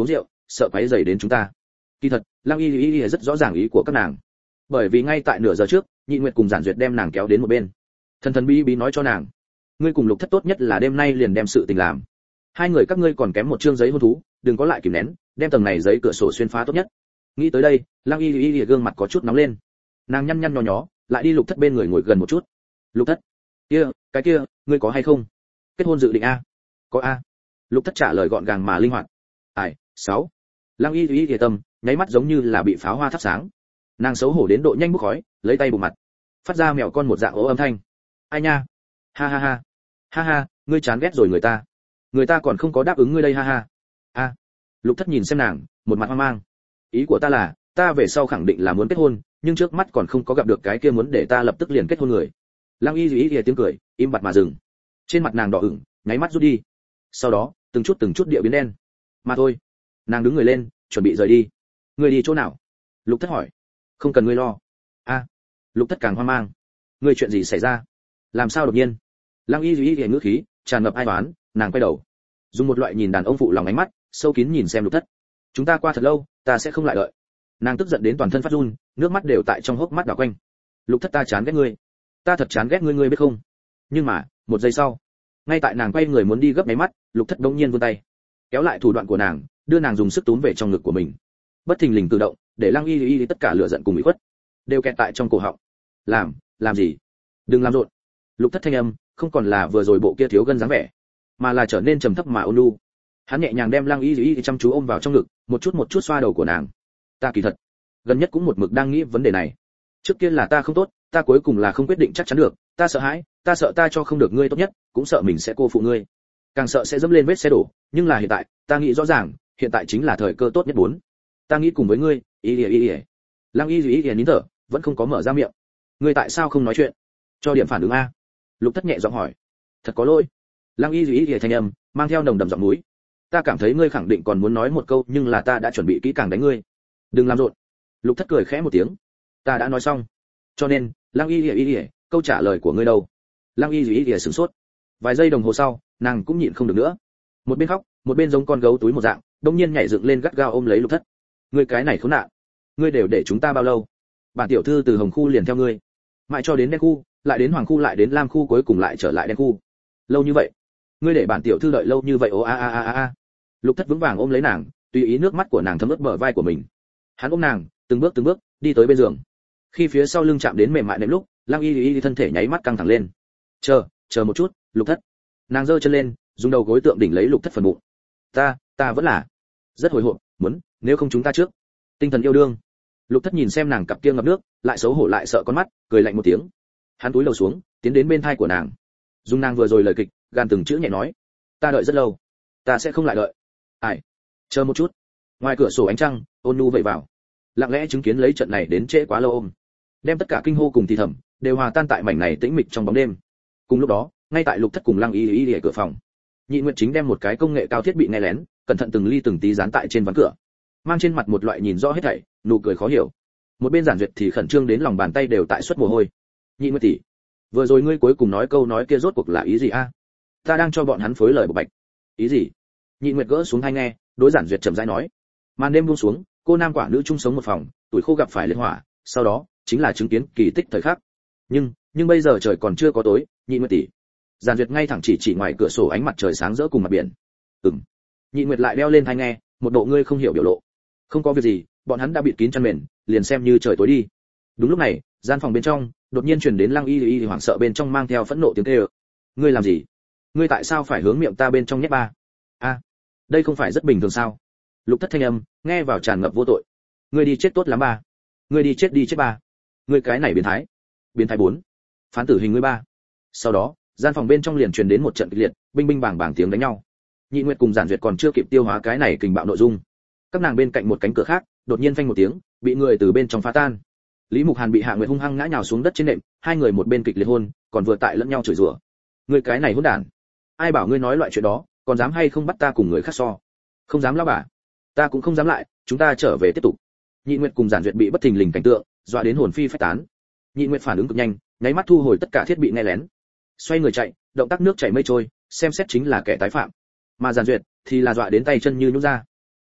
sợ quấy rầy đến chúng ta. Kỳ thật, Lăng Y Y rất rõ ràng ý của các nàng, bởi vì ngay tại nửa giờ trước, Nhị Nguyệt cùng Giản Duyệt đem nàng kéo đến một bên, thần thần bí bí nói cho nàng, ngươi cùng Lục Thất tốt nhất là đêm nay liền đem sự tình làm. Hai người các ngươi còn kém một chương giấy hôn thú, đừng có lại kìm nén, đem tầng này giấy cửa sổ xuyên phá tốt nhất. Nghĩ tới đây, Lăng Y Y gương mặt có chút nóng lên, nàng nhăn nhăn nhó nhó, lại đi Lục Thất bên người ngồi gần một chút. Lục Thất, kia, cái kia, ngươi có hay không? Kết hôn dự định a? Có a. Lục Thất trả lời gọn gàng mà linh hoạt. Ai, sáu. Lăng Y Y tâm, nháy mắt giống như là bị pháo hoa thắp sáng. Nàng xấu hổ đến độ nhanh bốc khói, lấy tay bụm mặt, phát ra mèo con một dạng ố âm thanh. Ai nha? Ha ha ha. Ha ha, ngươi chán ghét rồi người ta. Người ta còn không có đáp ứng ngươi đây ha ha. A. Lục Thất nhìn xem nàng, một mặt hoang mang. Ý của ta là, ta về sau khẳng định là muốn kết hôn, nhưng trước mắt còn không có gặp được cái kia muốn để ta lập tức liền kết hôn người. Lăng Y Y Y tiếng cười, im bặt mà dừng. Trên mặt nàng đỏ ửng, nháy mắt rút đi. Sau đó, từng chút từng chút địa biến đen. Mà thôi. Nàng đứng người lên, chuẩn bị rời đi. Ngươi đi chỗ nào? Lục Thất hỏi. Không cần ngươi lo. A. Lục Thất càng hoang mang. Ngươi chuyện gì xảy ra? Làm sao đột nhiên? Lăng Y Y Y ngữ khí tràn ngập ai oán, nàng quay đầu, dùng một loại nhìn đàn ông phụ lòng ánh mắt, sâu kín nhìn xem Lục Thất. Chúng ta qua thật lâu, ta sẽ không lại đợi. Nàng tức giận đến toàn thân phát run, nước mắt đều tại trong hốc mắt đảo quanh. Lục Thất, ta chán ghét ngươi. Ta thật chán ghét ngươi, ngươi biết không? Nhưng mà, một giây sau, ngay tại nàng quay người muốn đi gấp máy mắt, Lục Thất đột nhiên vươn tay, kéo lại thủ đoạn của nàng, đưa nàng dùng sức túm về trong ngực của mình. Bất thình lình tự động, để Lăng Y Y tất cả lửa giận cùng ủy khuất đều kẹt tại trong cổ họng. Làm, làm gì? Đừng làm rộn. Lục Thất thanh âm không còn là vừa rồi bộ kia thiếu gân dáng vẻ, mà là trở nên trầm thấp mà ôn nhu. Hắn nhẹ nhàng đem Lăng Y Y chăm chú ôm vào trong ngực, một chút một chút xoa đầu của nàng. Ta kỳ thật gần nhất cũng một mực đang nghĩ vấn đề này. Trước kia là ta không tốt, ta cuối cùng là không quyết định chắc chắn được, ta sợ hãi, ta sợ ta cho không được ngươi tốt nhất, cũng sợ mình sẽ cô phụ ngươi, càng sợ sẽ dẫm lên vết xe đổ. Nhưng là hiện tại, ta nghĩ rõ ràng, hiện tại chính là thời cơ tốt nhất bốn. Ta nghĩ cùng với ngươi. Y Y Y. Lăng Y Y Y nín thở, vẫn không có mở ra miệng. Ngươi tại sao không nói chuyện? Cho điểm phản ứng a. Lục Thất nhẹ giọng hỏi. Thật có lỗi. Lăng Y Y Y thanh âm mang theo nồng đậm giọng núi. Ta cảm thấy ngươi khẳng định còn muốn nói một câu, nhưng là ta đã chuẩn bị kỹ càng đánh ngươi. Đừng làm rộn. Lục Thất cười khẽ một tiếng. Ta đã nói xong. Cho nên, Lăng Y Y Y, câu trả lời của ngươi đâu? Lăng Y Y Y sửng sốt. Vài giây đồng hồ sau, nàng cũng nhịn không được nữa. Một bên khóc, một bên giống con gấu túi một dạng, đột nhiên nhảy dựng lên gắt gao ôm lấy Lục Thất. Ngươi cái này khốn nạn, ngươi đều để chúng ta bao lâu? Bản tiểu thư từ Hồng khu liền theo ngươi, mãi cho đến đen khu, lại đến Hoàng khu, lại đến Lam khu, cuối cùng lại trở lại đen khu. Lâu như vậy, ngươi để bản tiểu thư đợi lâu như vậy? Ồ a a a a. Lục Thất vững vàng ôm lấy nàng, tùy ý nước mắt của nàng thấm ướt bờ vai của mình. Hắn ôm nàng, từng bước từng bước đi tới bên giường. Khi phía sau lưng chạm đến mềm mại nệm lúc, Lăng Y Y thân thể nháy mắt căng thẳng lên. Chờ, chờ một chút, Lục Thất. Nàng giơ chân lên, dùng đầu gối tượng đỉnh lấy Lục Thất phần bụng. Ta, ta vẫn là rất hồi hộp, muốn, nếu không chúng ta trước. Tinh thần yêu đương. Lục Thất nhìn xem nàng cặp kia ngập nước, lại xấu hổ lại sợ con mắt, cười lạnh một tiếng. Hắn cúi đầu xuống, tiến đến bên thai của nàng, dùng nàng vừa rồi lời kịch, gan từng chữ nhẹ nói. Ta đợi rất lâu, ta sẽ không lại đợi. Ai? Chờ một chút. Ngoài cửa sổ ánh trăng, ôn nhu vẩy vào, lặng lẽ chứng kiến lấy trận này đến trễ quá lâu ôm, đem tất cả kinh hô cùng thì thầm đều hòa tan tại mảnh này tĩnh mịch trong bóng đêm. Cùng lúc đó, ngay tại Lục Thất cùng Lăng Y Y ở cửa phòng, Nhị Nguyệt chính đem một cái công nghệ cao thiết bị nghe lén, cẩn thận từng ly từng tí dán tại trên ván cửa, mang trên mặt một loại nhìn rõ hết thảy, nụ cười khó hiểu. Một bên Giản Duyệt thì khẩn trương đến lòng bàn tay đều tại suất mồ hôi. Nhị Nguyệt tỷ, vừa rồi ngươi cuối cùng nói câu nói kia rốt cuộc là ý gì a? Ta đang cho bọn hắn phối lời bộc bạch. Ý gì? Nhị Nguyệt gỡ xuống tai nghe, đối Giản Duyệt chậm rãi nói. Màn đêm buông xuống, cô nam quả nữ chung sống một phòng, tuổi khô gặp phải liệt hỏa, sau đó chính là chứng kiến kỳ tích thời khắc. Nhưng, nhưng bây giờ trời còn chưa có tối, Nhị Nguyệt tỷ. Giản Duyệt ngay thẳng chỉ chỉ ngoài cửa sổ ánh mặt trời sáng rỡ cùng mặt biển. Ừm. Nhị Nguyệt lại đeo lên tai nghe, một bộ ngươi không hiểu biểu lộ. Không có việc gì, bọn hắn đã bịt kín chăn mền, liền xem như trời tối đi. Đúng lúc này, gian phòng bên trong đột nhiên truyền đến Lăng Y Y hoảng sợ bên trong mang theo phẫn nộ tiếng kêu. Ngươi làm gì? Ngươi tại sao phải hướng miệng ta bên trong nhét ba? A, đây không phải rất bình thường sao? Lục Thất thanh âm nghe vào tràn ngập vô tội. Ngươi đi chết tốt lắm ba. Ngươi đi chết đi chết ba. Ngươi cái này biến thái. Biến thái bốn. Phán tử hình ngươi ba. Sau đó, gian phòng bên trong liền truyền đến một trận kịch liệt, binh binh bảng bảng tiếng đánh nhau. Nhị Nguyệt cùng Giản Duyệt còn chưa kịp tiêu hóa cái này kình bạo nội dung, các nàng bên cạnh một cánh cửa khác đột nhiên phanh một tiếng, bị người từ bên trong phá tan. Lý Mục Hàn bị Hạ Nguyệt hung hăng ngã nhào xuống đất trên nệm, hai người một bên kịch liệt hôn, còn vừa tại lẫn nhau chửi rủa. Ngươi cái này hỗn đản, ai bảo ngươi nói loại chuyện đó, còn dám hay không bắt ta cùng người khác so? Không dám lão bà. Ta cũng không dám lại, chúng ta trở về tiếp tục. Nhị Nguyệt cùng Giản Duyệt bị bất thình lình cảnh tượng dọa đến hồn phi phách tán. Nhị Nguyệt phản ứng cực nhanh, nháy mắt thu hồi tất cả thiết bị nghe lén, xoay người chạy, động tác nước chảy mây trôi, xem xét chính là kẻ tái phạm. Mà Giản Duyệt thì là dọa đến tay chân như nhũn ra.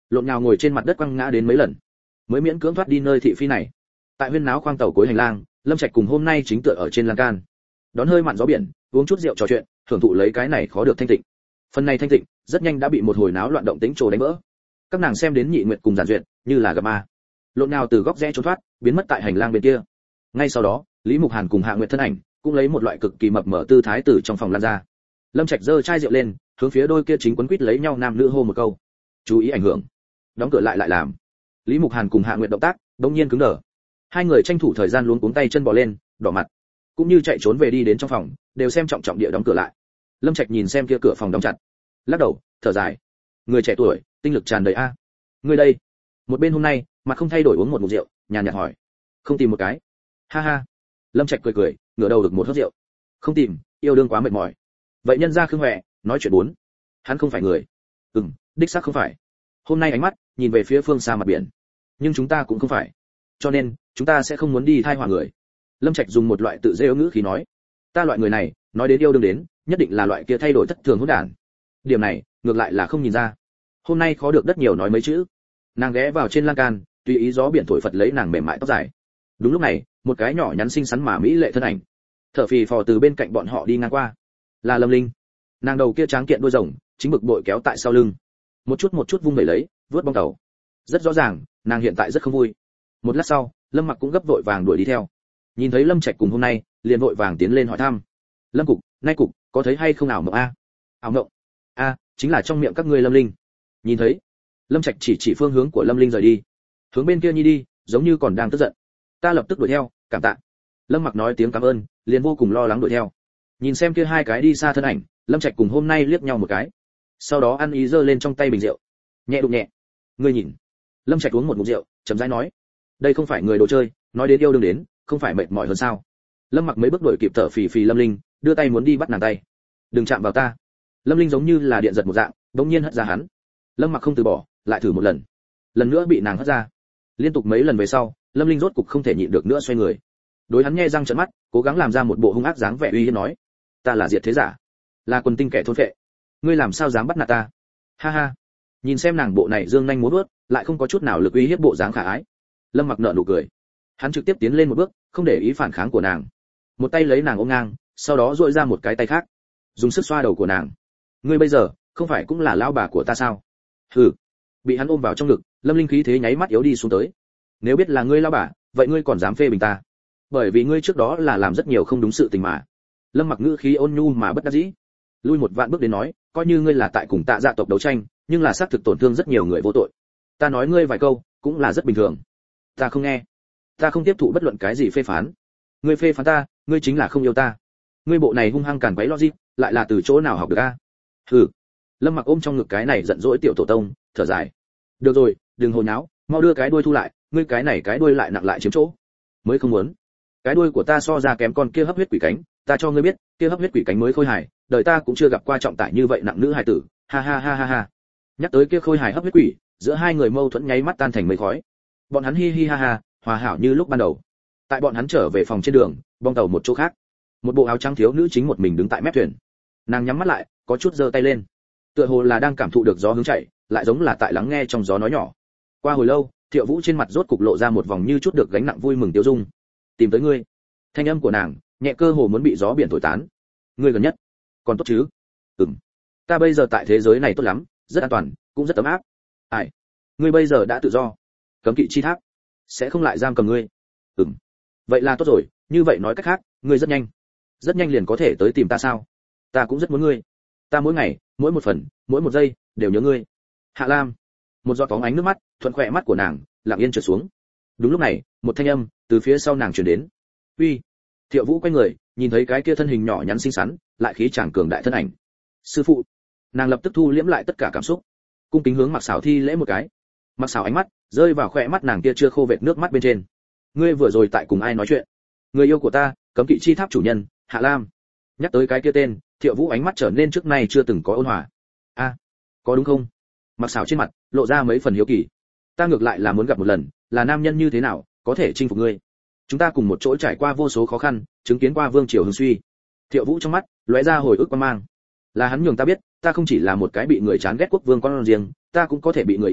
lộn nhào ngồi trên mặt đất quăng ngã đến mấy lần mới miễn cưỡng thoát đi nơi thị phi này. Tại huyên náo khoang tàu cuối hành lang, Lâm Trạch cùng hôm nay chính tựa ở trên lan can, đón hơi mặn gió biển, uống chút rượu trò chuyện, thưởng thụ lấy cái này khó được thanh tịnh. Phần này thanh tịnh rất nhanh đã bị một hồi náo loạn động tĩnh trồ đánh vỡ. Các nàng xem đến Nhị Nguyệt cùng Giản Duyệt như là gặp ma, lộn nhào từ góc rẽ trốn thoát, biến mất tại hành lang bên kia. Ngay sau đó, Lý Mục Hàn cùng Hạ Nguyệt thân ảnh cũng lấy một loại cực kỳ mập mờ tư thái từ trong phòng lan ra. Lâm Trạch giơ chai rượu lên, hướng phía đôi kia chính quấn quýt lấy nhau nam nữ hô một câu: "Chú ý ảnh hưởng." Đóng cửa lại lại làm. Lý Mục Hàn cùng Hạ Nguyệt động tác đột nhiên cứng đờ. Hai người tranh thủ thời gian luống cuống tay chân bò lên, đỏ mặt, cũng như chạy trốn về đi đến trong phòng, đều xem trọng trọng địa đóng cửa lại. Lâm Trạch nhìn xem kia cửa phòng đóng chặt, lắc đầu, thở dài. Người trẻ tuổi, tinh lực tràn đầy a. Người đây. Một bên hôm nay, mặt không thay đổi uống một ngụm rượu, nhàn nhạt hỏi. Không tìm một cái. Ha ha. Lâm Trạch cười cười, ngửa đầu được một hớp rượu. Không tìm, yêu đương quá mệt mỏi. Vậy nhân gia Khương Huệ, nói chuyện bốn. Hắn không phải người. Ừm, đích xác không phải. Hôm nay ánh mắt nhìn về phía phương xa mặt biển. Nhưng chúng ta cũng không phải. Cho nên, chúng ta sẽ không muốn đi thai họa người. Lâm Trạch dùng một loại tự dễ ngữ khí nói. Ta loại người này, nói đến yêu đương đến, nhất định là loại kia thay đổi thất thường hỗn đản. Điểm này, ngược lại là không nhìn ra. Hôm nay khó được đất nhiều nói mấy chữ. Nàng ghé vào trên lan can, tùy ý gió biển thổi phật lấy nàng mềm mại tóc dài. Đúng lúc này, một cái nhỏ nhắn xinh xắn mà mỹ lệ thân ảnh, thở phì phò từ bên cạnh bọn họ đi ngang qua. Là Lâm Linh. Nàng đầu kia tráng kiện đuôi rồng, chính bực bội kéo tại sau lưng, một chút một chút vung vẩy lấy, vớt bong tàu. Rất rõ ràng, nàng hiện tại rất không vui. Một lát sau, Lâm Mặc cũng gấp vội vàng đuổi đi theo. Nhìn thấy Lâm Trạch cùng hôm nay, liền vội vàng tiến lên hỏi thăm. Lâm cục, nay cục, có thấy hay không ảo mộng a? Ảo mộng? A, chính là trong miệng các ngươi Lâm Linh. Nhìn thấy, Lâm Trạch chỉ chỉ phương hướng của Lâm Linh rời đi, hướng bên kia nhi đi, giống như còn đang tức giận. Ta lập tức đuổi theo, cảm tạ. Lâm Mặc nói tiếng cảm ơn, liền vô cùng lo lắng đuổi theo. Nhìn xem kia hai cái đi xa thân ảnh, Lâm Trạch cùng hôm nay liếc nhau một cái, sau đó ăn ý giơ lên trong tay bình rượu, nhẹ đụng nhẹ. Ngươi nhìn. Lâm Trạch uống một ngụm rượu, chậm rãi nói, đây không phải người đồ chơi, nói đến yêu đương đến, không phải mệt mỏi hơn sao? Lâm Mặc mấy bước đuổi kịp thở phì phì Lâm Linh, đưa tay muốn đi bắt nàng tay. Đừng chạm vào ta. Lâm Linh giống như là điện giật một dạng, đống nhiên hất ra hắn. Lâm Mặc không từ bỏ, lại thử một lần. Lần nữa bị nàng hất ra. Liên tục mấy lần về sau, Lâm Linh rốt cục không thể nhịn được nữa xoay người. Đối hắn nghe răng trợn mắt, cố gắng làm ra một bộ hung ác dáng vẻ uy hiếp nói, ta là diệt thế giả, là quần tinh kẻ thôn phệ, ngươi làm sao dám bắt nạt ta? Ha ha. Nhìn xem nàng bộ này dương nhanh múa vuốt, lại không có chút nào lực uy hiếp bộ dáng khả ái. Lâm Mặc nở nụ cười. Hắn trực tiếp tiến lên một bước, không để ý phản kháng của nàng. Một tay lấy nàng ôm ngang, sau đó duỗi ra một cái tay khác, dùng sức xoa đầu của nàng. Ngươi bây giờ, không phải cũng là lão bà của ta sao? Hừ. Bị hắn ôm vào trong ngực, Lâm Linh khí thế nháy mắt yếu đi xuống tới. Nếu biết là ngươi lão bà, vậy ngươi còn dám phê bình ta? Bởi vì ngươi trước đó là làm rất nhiều không đúng sự tình mà. Lâm Mặc ngữ khí ôn nhu mà bất đắc dĩ. Lui một vạn bước đến nói, coi như ngươi là tại cùng Tạ Dạ tộc đấu tranh, nhưng là xác thực tổn thương rất nhiều người vô tội. Ta nói ngươi vài câu, cũng là rất bình thường. Ta không nghe. Ta không tiếp thụ bất luận cái gì phê phán. Ngươi phê phán ta, ngươi chính là không yêu ta. Ngươi bộ này hung hăng càn quấy logic, lại là từ chỗ nào học được a? Hừ. Lâm Mặc ôm trong ngực cái này giận dỗi tiểu tổ tông, thở dài. Được rồi, đừng hồ nháo, mau đưa cái đuôi thu lại, ngươi cái này cái đuôi lại nặng lại chiếm chỗ. Mới không muốn. Cái đuôi của ta so ra kém con kia hấp huyết quỷ cánh, ta cho ngươi biết, kia hấp huyết quỷ cánh mới khôi hài, đời ta cũng chưa gặp qua trọng tải như vậy nặng nữ hài tử. Ha ha ha ha ha. Nhắc tới kia khôi hài hấp huyết quỷ, giữa hai người mâu thuẫn nháy mắt tan thành mây khói. Bọn hắn hi hi ha ha, hòa hảo như lúc ban đầu. Tại bọn hắn trở về phòng trên đường, bong tàu một chỗ khác, một bộ áo trắng thiếu nữ chính một mình đứng tại mép thuyền. Nàng nhắm mắt lại, có chút giơ tay lên, tựa hồ là đang cảm thụ được gió hướng chạy, lại giống là tại lắng nghe trong gió nói nhỏ. Qua hồi lâu, Thiệu Vũ trên mặt rốt cục lộ ra một vòng như chút được gánh nặng vui mừng tiêu dung. Tìm tới ngươi. Thanh âm của nàng nhẹ cơ hồ muốn bị gió biển thổi tán. Ngươi gần nhất còn tốt chứ? Ừm. Ta bây giờ tại thế giới này tốt lắm, rất an toàn, cũng rất ấm áp. Ai? Ngươi bây giờ đã tự do. Cấm kỵ chi tháp sẽ không lại giam cầm ngươi. Ừm. Vậy là tốt rồi, như vậy nói cách khác, ngươi rất nhanh, rất nhanh liền có thể tới tìm ta sao? Ta cũng rất muốn ngươi. Ta mỗi ngày, mỗi một phần, mỗi một giây đều nhớ ngươi. Hạ Lam. Một giọt bóng ánh nước mắt thuận khỏe mắt của nàng lặng yên trượt xuống. Đúng lúc này, một thanh âm từ phía sau nàng truyền đến. Uy. Thiệu Vũ quay người, nhìn thấy cái kia thân hình nhỏ nhắn xinh xắn, lại khí chàng cường đại thân ảnh. Sư phụ. Nàng lập tức thu liễm lại tất cả cảm xúc, cung kính hướng Mặc Sảo thi lễ một cái. Mặc Sảo ánh mắt rơi vào khỏe mắt nàng kia chưa khô vệt nước mắt bên trên. Ngươi vừa rồi tại cùng ai nói chuyện? Người yêu của ta, cấm kỵ chi tháp chủ nhân, Hạ Lam. Nhắc tới cái kia tên, Thiệu Vũ ánh mắt trở nên trước nay chưa từng có ôn hòa. A, có đúng không? Mặc Sảo trên mặt lộ ra mấy phần hiếu kỳ. Ta ngược lại là muốn gặp một lần, là nam nhân như thế nào, có thể chinh phục ngươi. Chúng ta cùng một chỗ trải qua vô số khó khăn, chứng kiến qua vương triều hưng suy. Thiệu Vũ trong mắt lóe ra hồi ức quan mang. Là hắn nhường ta biết, ta không chỉ là một cái bị người chán ghét quốc vương con riêng, ta cũng có thể bị người yêu,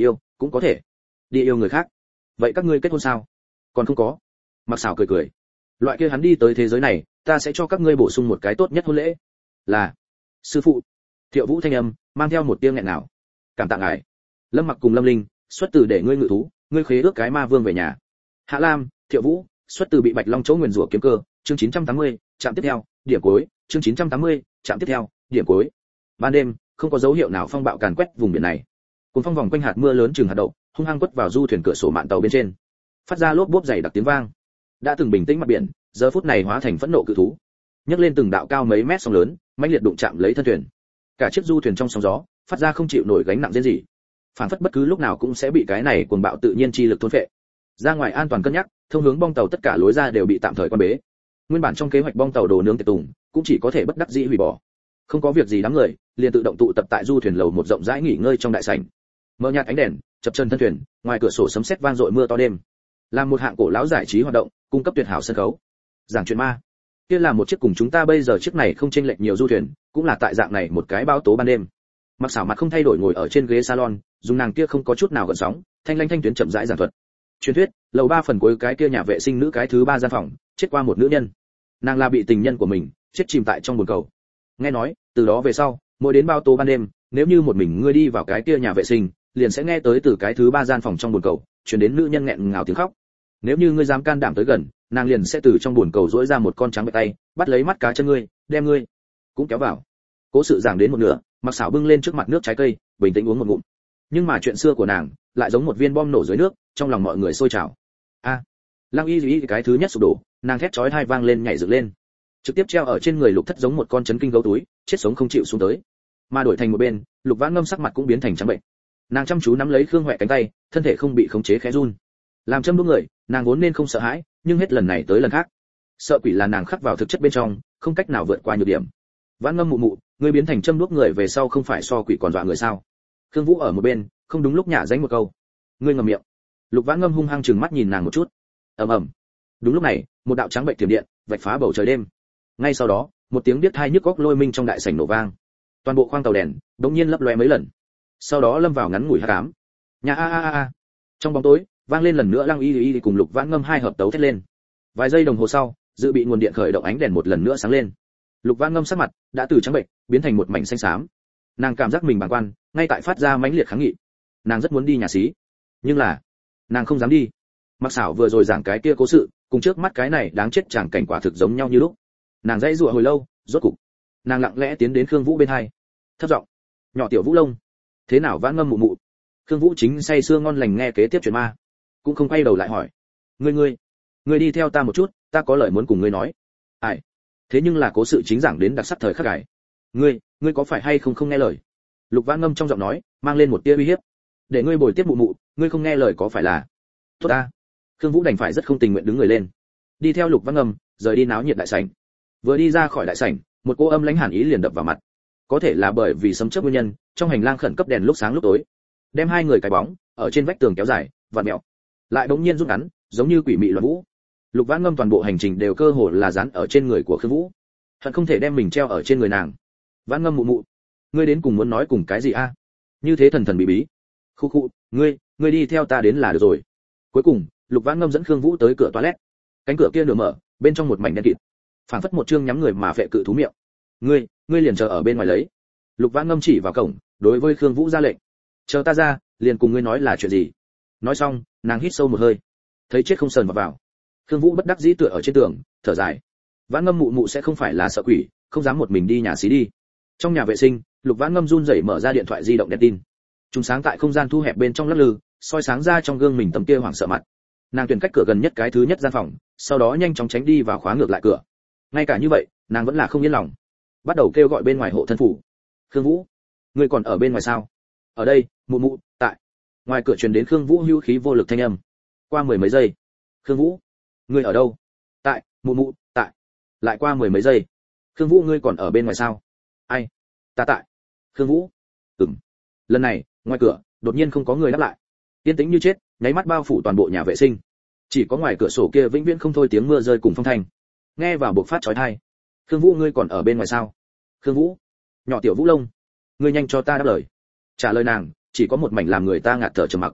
cũng có thể đi yêu người khác. Vậy các ngươi kết hôn sao? Còn không có. Mặc Sảo cười cười. Loại kia hắn đi tới thế giới này, ta sẽ cho các ngươi bổ sung một cái tốt nhất hôn lễ. Là sư phụ. Thiệu Vũ thanh âm mang theo một tiếng nghẹn ngào. Cảm tạ ngài. Lâm Mặc cùng Lâm Linh, xuất từ để ngươi ngự thú, ngươi khế ước cái ma vương về nhà. Hạ Lam, Thiệu Vũ, xuất từ bị Bạch Long chỗ nguyền rủa kiếm cơ, chương chín trăm tám mươi, trạm tiếp theo, điểm cuối, chương chín trăm tám mươi, trạm tiếp theo, điểm cuối. Ban đêm, không có dấu hiệu nào phong bạo càn quét vùng biển này. Cuốn phong vòng quanh hạt mưa lớn chừng hạt đậu, hung hăng quất vào du thuyền cửa sổ mạn tàu bên trên, phát ra lốp bốp dày đặc tiếng vang. Đã từng bình tĩnh mặt biển, giờ phút này hóa thành phẫn nộ cự thú, nhấc lên từng đạo cao mấy mét sóng lớn, mãnh liệt đụng chạm lấy thân thuyền. Cả chiếc du thuyền trong sóng gió, phát ra không chịu nổi gánh nặng rên rỉ, phản phất bất cứ lúc nào cũng sẽ bị cái này cuồng bạo tự nhiên chi lực thôn phệ. Ra ngoài an toàn cân nhắc, thông hướng bong tàu tất cả lối ra đều bị tạm thời quan bế. Nguyên bản trong kế hoạch bong tàu đồ nướng tiệc tùng, cũng chỉ có thể bất đắc dĩ hủy bỏ. Không có việc gì đám người, liền tự động tụ tập tại du thuyền lầu một rộng rãi nghỉ ngơi trong đại sảnh. Mở nhạt ánh đèn, chập chân thân thuyền, ngoài cửa sổ sấm sét vang dội mưa to đêm. Làm một hạng cổ lão giải trí hoạt động, cung cấp tuyệt hảo sân khấu. Giảng chuyện ma. Kia là một chiếc cùng chúng ta bây giờ chiếc này không chênh lệch nhiều du thuyền, cũng là tại dạng này một cái báo tố ban đêm. Mặc Sảo mặt không thay đổi ngồi ở trên ghế salon, dùng nàng kia không có chút nào gợn sóng, thanh lanh thanh tuyến chậm rãi giảng thuật. Truyền thuyết, lầu ba phần cuối cái kia nhà vệ sinh nữ cái thứ ba gian phòng, chết qua một nữ nhân. Nàng là bị tình nhân của mình chết chìm tại trong bồn cầu. Nghe nói, từ đó về sau, mỗi đến báo tố ban đêm, nếu như một mình ngươi đi vào cái kia nhà vệ sinh, liền sẽ nghe tới từ cái thứ ba gian phòng trong bồn cầu truyền đến nữ nhân nghẹn ngào tiếng khóc. Nếu như ngươi dám can đảm tới gần, nàng liền sẽ từ trong bồn cầu duỗi ra một con trắng bạch tay, bắt lấy mắt cá chân ngươi, đem ngươi cũng kéo vào. Cố sự giảng đến một nửa, Mặc Sảo bưng lên trước mặt nước trái cây, bình tĩnh uống một ngụm. Nhưng mà chuyện xưa của nàng lại giống một viên bom nổ dưới nước, trong lòng mọi người sôi trào. A, à, Lăng Y Dĩ cái thứ nhất sụp đổ, nàng thét chói tai vang lên nhảy dựng lên, trực tiếp treo ở trên người Lục Thất giống một con chấn kinh gấu túi, chết sống không chịu xuống tới. Mà đổi thành một bên, Lục Vãn Ngâm sắc mặt cũng biến thành trắng bệnh. Nàng chăm chú nắm lấy Khương Hoè cánh tay, thân thể không bị khống chế khẽ run. Làm châm đuốc người, nàng vốn nên không sợ hãi, nhưng hết lần này tới lần khác, sợ quỷ là nàng khắc vào thực chất bên trong, không cách nào vượt qua nhược điểm. Vãn Ngâm mụ mụ, ngươi biến thành châm đuốc người về sau không phải so quỷ còn dọa người sao? Khương Vũ ở một bên, không đúng lúc nhả dánh một câu. Ngươi ngậm miệng. Lục Vãn Ngâm hung hăng trừng mắt nhìn nàng một chút. Ầm ầm. Đúng lúc này, một đạo trắng bệnh tiềm điện vạch phá bầu trời đêm. Ngay sau đó, một tiếng điếc tai nhức óc lôi minh trong đại sảnh nổ vang. Toàn bộ khoang tàu đèn đột nhiên lấp lóe mấy lần, sau đó lâm vào ngắn ngủi hắc ám. Nhà a a a a. Trong bóng tối, vang lên lần nữa Lăng Y Y cùng Lục Vãn Ngâm hai hợp tấu thét lên. Vài giây đồng hồ sau, dự bị nguồn điện khởi động ánh đèn một lần nữa sáng lên. Lục Vãn Ngâm sắc mặt đã từ trắng bệnh biến thành một mảnh xanh xám. Nàng cảm giác mình bàng quan, ngay tại phát ra mãnh liệt kháng nghị. Nàng rất muốn đi nhà xí, nhưng là nàng không dám đi. Mặc Sảo vừa rồi giảng cái kia cố sự, cùng trước mắt cái này đáng chết chẳng cảnh quả thực giống nhau như lúc. Nàng dãy dụa hồi lâu, rốt cục, nàng lặng lẽ tiến đến Khương Vũ bên hai, thấp giọng, nhỏ tiểu Vũ Lông, thế nào Vãn Ngâm mụ mụ? Khương Vũ chính say sưa ngon lành nghe kế tiếp chuyện ma, cũng không quay đầu lại hỏi, ngươi ngươi, ngươi đi theo ta một chút, ta có lời muốn cùng ngươi nói. Ai? Thế nhưng là cố sự chính giảng đến đặc sắc thời khắc gài. Ngươi, ngươi có phải hay không không nghe lời? Lục Vãn Ngâm trong giọng nói mang lên một tia uy hiếp. Để ngươi bồi tiếp mụ mụ, ngươi không nghe lời có phải là? Tốt ta. Khương Vũ đành phải rất không tình nguyện đứng người lên, đi theo Lục Vãn Ngâm, rời đi náo nhiệt đại sảnh. Vừa đi ra khỏi đại sảnh, một cô âm lãnh hàn ý liền đập vào mặt. Có thể là bởi vì sấm chớp nguyên nhân, trong hành lang khẩn cấp đèn lúc sáng lúc tối, đem hai người cái bóng ở trên vách tường kéo dài, vặn mèo, lại đống nhiên rút ngắn, giống như quỷ mị loạn vũ. Lục Vãn Ngâm toàn bộ hành trình đều cơ hồ là dán ở trên người của Khương Vũ, hận không thể đem mình treo ở trên người nàng. Vãn Ngâm mụ mụ, ngươi đến cùng muốn nói cùng cái gì a? Như thế thần thần bí bí. Khu khu, ngươi, ngươi đi theo ta đến là được rồi. Cuối cùng, Lục Vãn Ngâm dẫn Khương Vũ tới cửa toilet. Cánh cửa kia nửa mở, bên trong một mảnh đen kịt, phảng phất một chương nhắm người mà phệ cự thú miệng. Ngươi, ngươi liền chờ ở bên ngoài lấy. Lục Vãn Ngâm chỉ vào cổng, đối với Khương Vũ ra lệnh. Chờ ta ra, liền cùng ngươi nói là chuyện gì. Nói xong, nàng hít sâu một hơi, thấy chết không sờn vào vào. Khương Vũ bất đắc dĩ tựa ở trên tường, thở dài. Vãn Ngâm mụ mụ sẽ không phải là sợ quỷ, không dám một mình đi nhà xí đi. Trong nhà vệ sinh, Lục Vãn Ngâm run rẩy mở ra điện thoại di động đèn tin. Chúng sáng tại không gian thu hẹp bên trong lắc lư, soi sáng ra trong gương mình tấm kia hoảng sợ mặt. Nàng tuyển cách cửa gần nhất cái thứ nhất gian phòng, sau đó nhanh chóng tránh đi và khóa ngược lại cửa. Ngay cả như vậy, nàng vẫn là không yên lòng, bắt đầu kêu gọi bên ngoài hộ thân phủ. Khương Vũ, ngươi còn ở bên ngoài sao? Ở đây, mụ mụ, tại. Ngoài cửa truyền đến Khương Vũ hữu khí vô lực thanh âm. Qua mười mấy giây. Khương Vũ, ngươi ở đâu? Tại, mụ mụ, tại. Lại qua mười mấy giây. Khương Vũ, ngươi còn ở bên ngoài sao? Ai? Ta tại. Khương Vũ. Ừm. Lần này, ngoài cửa đột nhiên không có người đáp lại. Yên tĩnh như chết, nháy mắt bao phủ toàn bộ nhà vệ sinh. Chỉ có ngoài cửa sổ kia vĩnh viễn không thôi tiếng mưa rơi cùng phong thanh. Nghe vào bộc phát chói tai. Khương Vũ, ngươi còn ở bên ngoài sao? Khương Vũ. Nhỏ tiểu Vũ Lông, ngươi nhanh cho ta đáp lời. Trả lời nàng, chỉ có một mảnh làm người ta ngạt thở trầm mặc.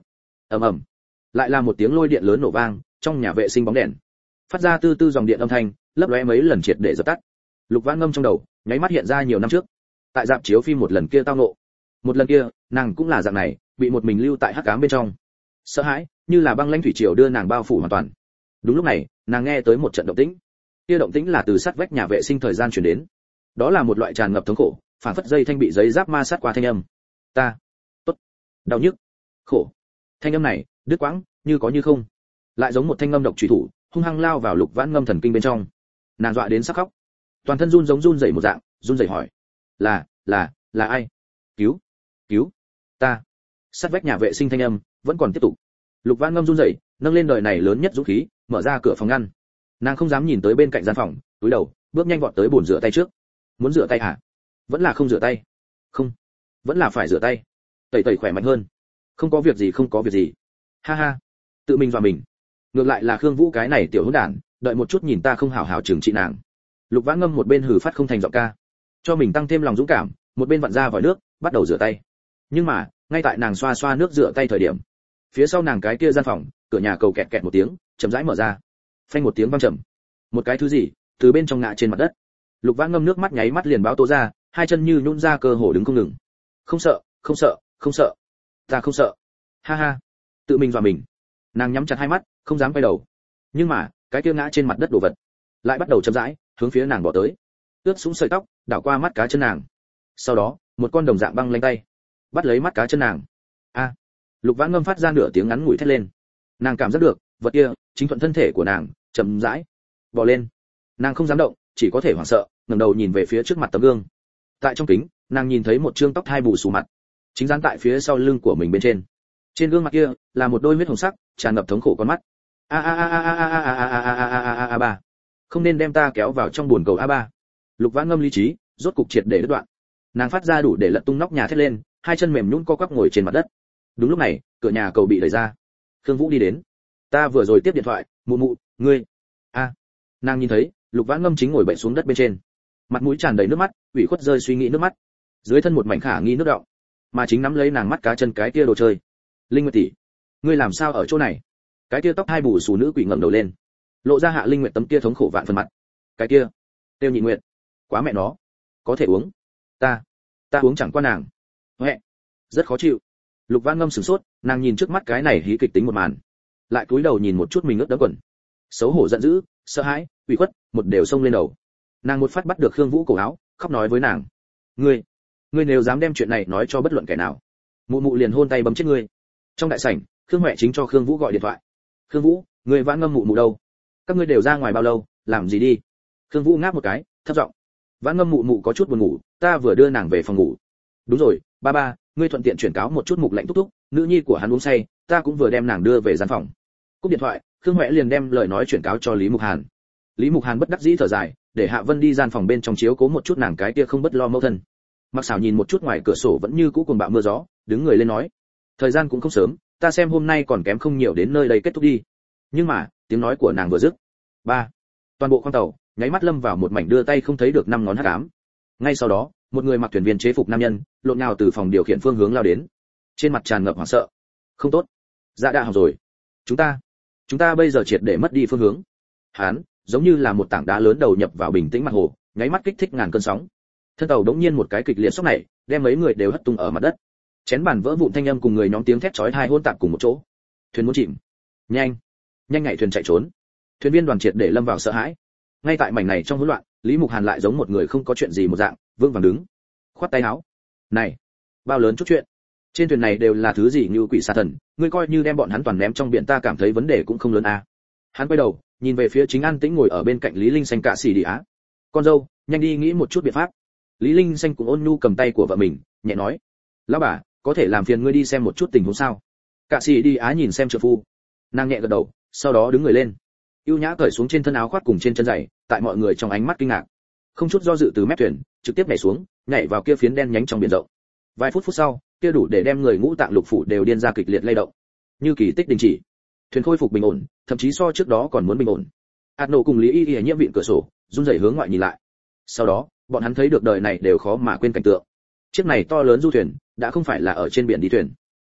ầm ầm, lại là một tiếng lôi điện lớn nổ vang, trong nhà vệ sinh bóng đèn phát ra tư tư dòng điện âm thanh, lấp lóe mấy lần triệt để dập tắt. Lục Vãn Ngâm trong đầu nháy mắt hiện ra nhiều năm trước tại dạp chiếu phim một lần kia tao nộ. Một lần kia nàng cũng là dạng này, bị một mình lưu tại hắc ám bên trong, sợ hãi như là băng lãnh thủy triều đưa nàng bao phủ hoàn toàn. Đúng lúc này nàng nghe tới một trận động tĩnh, kia động tĩnh là từ sát vách nhà vệ sinh thời gian truyền đến. Đó là một loại tràn ngập thống khổ, phản phất dây thanh bị giấy giáp ma sát qua thanh âm. Ta tốt đau nhức khổ. Thanh âm này đứt quãng như có như không, lại giống một thanh âm độc chủy thủ hung hăng lao vào Lục Vãn Ngâm thần kinh bên trong. Nàng dọa đến sắc khóc, toàn thân run giống run rẩy một dạng, run rẩy hỏi: là là là ai? Cứu cứu ta. Sát vách nhà vệ sinh thanh âm vẫn còn tiếp tục. Lục Vãn Ngâm run rẩy nâng lên đời này lớn nhất dũng khí, mở ra cửa phòng ngăn. Nàng không dám nhìn tới bên cạnh gian phòng, túi đầu bước nhanh vọt tới bồn rửa tay trước. Muốn rửa tay hả? Vẫn là không rửa tay? Không, vẫn là phải rửa tay. Tẩy tẩy khỏe mạnh hơn. Không có việc gì, không có việc gì. Ha ha, tự mình dọa mình. Ngược lại là Khương Vũ cái này tiểu hỗn đản, đợi một chút nhìn ta không hảo hảo trừng trị nàng. Lục Vãn Ngâm một bên hừ phát không thành giọng ca, cho mình tăng thêm lòng dũng cảm, một bên vặn ra vòi nước, bắt đầu rửa tay. Nhưng mà, ngay tại nàng xoa xoa nước rửa tay thời điểm, phía sau nàng cái kia gian phòng, cửa nhà cầu kẹt kẹt một tiếng, chậm rãi mở ra. Phanh một tiếng vang trầm. Một cái thứ gì từ bên trong ngã trên mặt đất. Lục Vãn Ngâm nước mắt nháy mắt liền báo tố ra, hai chân như nhũn ra cơ hồ đứng không ngừng. Không sợ, không sợ, không sợ. Ta không sợ. Ha ha. Tự mình dọa mình. Nàng nhắm chặt hai mắt, không dám quay đầu. Nhưng mà, cái kia ngã trên mặt đất đồ vật lại bắt đầu chậm rãi hướng phía nàng bỏ tới. Ướt sũng sợi tóc đảo qua mắt cá chân nàng. Sau đó, một con đồng dạng băng lanh tay bắt lấy mắt cá chân nàng. A. Lục Vãn Ngâm phát ra nửa tiếng ngắn ngủi thét lên. Nàng cảm giác được, vật kia chính thuận thân thể của nàng, chậm rãi bò lên. Nàng không dám động, chỉ có thể hoảng sợ, ngẩng đầu nhìn về phía trước mặt tấm gương. Tại trong kính, nàng nhìn thấy một trương tóc hai bù xù mặt, chính dán tại phía sau lưng của mình bên trên. Trên gương mặt kia là một đôi huyết hồng sắc, tràn ngập thống khổ con mắt. A a a a a a a a a a a a a ba. Không nên đem ta kéo vào trong buồn cầu a ba. Lục Vãn Ngâm lý trí rốt cục triệt để đứt đoạn. Nàng phát ra đủ để lật tung nóc nhà thét lên, hai chân mềm nhũn co quắp ngồi trên mặt đất. Đúng lúc này, cửa nhà cầu bị đẩy ra. Khương Vũ đi đến. Ta vừa rồi tiếp điện thoại, mụ mụ, ngươi. A. Nàng nhìn thấy, Lục Vãn Ngâm chính ngồi bậy xuống đất bên trên, mặt mũi tràn đầy nước mắt, ủy khuất rơi suy nghĩ nước mắt. Dưới thân một mảnh khả nghi nước đọng, mà chính nắm lấy nàng mắt cá chân cái kia đồ chơi. Linh Nguyệt tỷ, ngươi làm sao ở chỗ này? Cái kia tóc hai bù xù nữ quỷ ngẩng đầu lên, lộ ra Hạ Linh Nguyệt tấm kia thống khổ vạn phần mặt. Cái kia, Tiêu Nhị Nguyệt, quá mẹ nó, có thể uống. Ta, ta uống chẳng qua nàng. Huệ, rất khó chịu. Lục Vãn Ngâm sửng sốt, nàng nhìn trước mắt cái này hí kịch tính một màn, lại cúi đầu nhìn một chút mình ướt đẫm quần. Xấu hổ giận dữ, sợ hãi, ủy khuất, một đều xông lên đầu. Nàng một phát bắt được Khương Vũ cổ áo, khóc nói với nàng: "Ngươi, ngươi nếu dám đem chuyện này nói cho bất luận kẻ nào, mụ mụ liền hôn tay bấm chết ngươi." Trong đại sảnh, Khương Huệ chính cho Khương Vũ gọi điện thoại. "Khương Vũ, ngươi Vãn Ngâm mụ mụ đâu? Các ngươi đều ra ngoài bao lâu, làm gì đi?" Khương Vũ ngáp một cái, thấp giọng: "Vãn Ngâm mụ mụ có chút buồn ngủ, ta vừa đưa nàng về phòng ngủ." "Đúng rồi, ba ba, ngươi thuận tiện chuyển cáo một chút Mục Lạnh thúc thúc, nữ nhi của hắn uống say, ta cũng vừa đem nàng đưa về gian phòng." Cúp điện thoại, Khương Huệ liền đem lời nói chuyển cáo cho Lý Mục Hàn. Lý Mục Hàn bất đắc dĩ thở dài, để Hạ Vân đi gian phòng bên trong chiếu cố một chút nàng cái kia không bất lo mẫu thân. Mặc Sảo nhìn một chút ngoài cửa sổ vẫn như cũ cuồng bạo mưa gió, đứng người lên nói: "Thời gian cũng không sớm, ta xem hôm nay còn kém không nhiều đến nơi đây kết thúc đi." Nhưng mà, tiếng nói của nàng vừa dứt, ba, toàn bộ khoang tàu nháy mắt lâm vào một mảnh đưa tay không thấy được năm ngón hắc ám. Ngay sau đó, một người mặc thuyền viên chế phục nam nhân, lộn nhào từ phòng điều khiển phương hướng lao đến, trên mặt tràn ngập hoảng sợ. "Không tốt, dạ đã hỏng rồi. Chúng ta, chúng ta bây giờ triệt để mất đi phương hướng." Hắn, giống như là một tảng đá lớn đầu nhập vào bình tĩnh mặt hồ, nháy mắt kích thích ngàn cơn sóng. Thân tàu đống nhiên một cái kịch liệt sốc này, đem mấy người đều hất tung ở mặt đất. Chén bàn vỡ vụn thanh âm cùng người nhóm tiếng thét chói tai hỗn tạp cùng một chỗ. Thuyền muốn chìm. Nhanh, nhanh nhảy thuyền chạy trốn. Thuyền viên đoàn triệt để lâm vào sợ hãi. Ngay tại mảnh này trong hỗn loạn, Lý Mục Hàn lại giống một người không có chuyện gì một dạng, vương vàng đứng, khoát tay áo. "Này, bao lớn chút chuyện. Trên thuyền này đều là thứ gì như quỷ sa thần, ngươi coi như đem bọn hắn toàn ném trong biển ta cảm thấy vấn đề cũng không lớn à." Hắn quay đầu, nhìn về phía chính an tĩnh ngồi ở bên cạnh Lý Linh Xanh cạ xì đi á. "Con dâu, nhanh đi nghĩ một chút biện pháp." Lý Linh Xanh cũng ôn nhu cầm tay của vợ mình, nhẹ nói: "Lão bà, có thể làm phiền ngươi đi xem một chút tình huống sao?" Cạ xì đi á nhìn xem trợ phu, nàng nhẹ gật đầu, sau đó đứng người lên, ưu nhã cởi xuống trên thân áo khoác cùng trên chân giày, tại mọi người trong ánh mắt kinh ngạc, không chút do dự từ mép thuyền trực tiếp nhảy xuống, nhảy vào kia phiến đen nhánh trong biển rộng. Vài phút phút sau, kia đủ để đem người ngũ tạng lục phủ đều điên ra kịch liệt lay động, như kỳ tích đình chỉ. Thuyền khôi phục bình ổn, thậm chí so trước đó còn muốn bình ổn. Hạt nổ cùng Lý Y Y nhiễm viện cửa sổ, run rẩy hướng ngoại nhìn lại. Sau đó, bọn hắn thấy được đời này đều khó mà quên cảnh tượng. Chiếc này to lớn du thuyền, đã không phải là ở trên biển đi thuyền,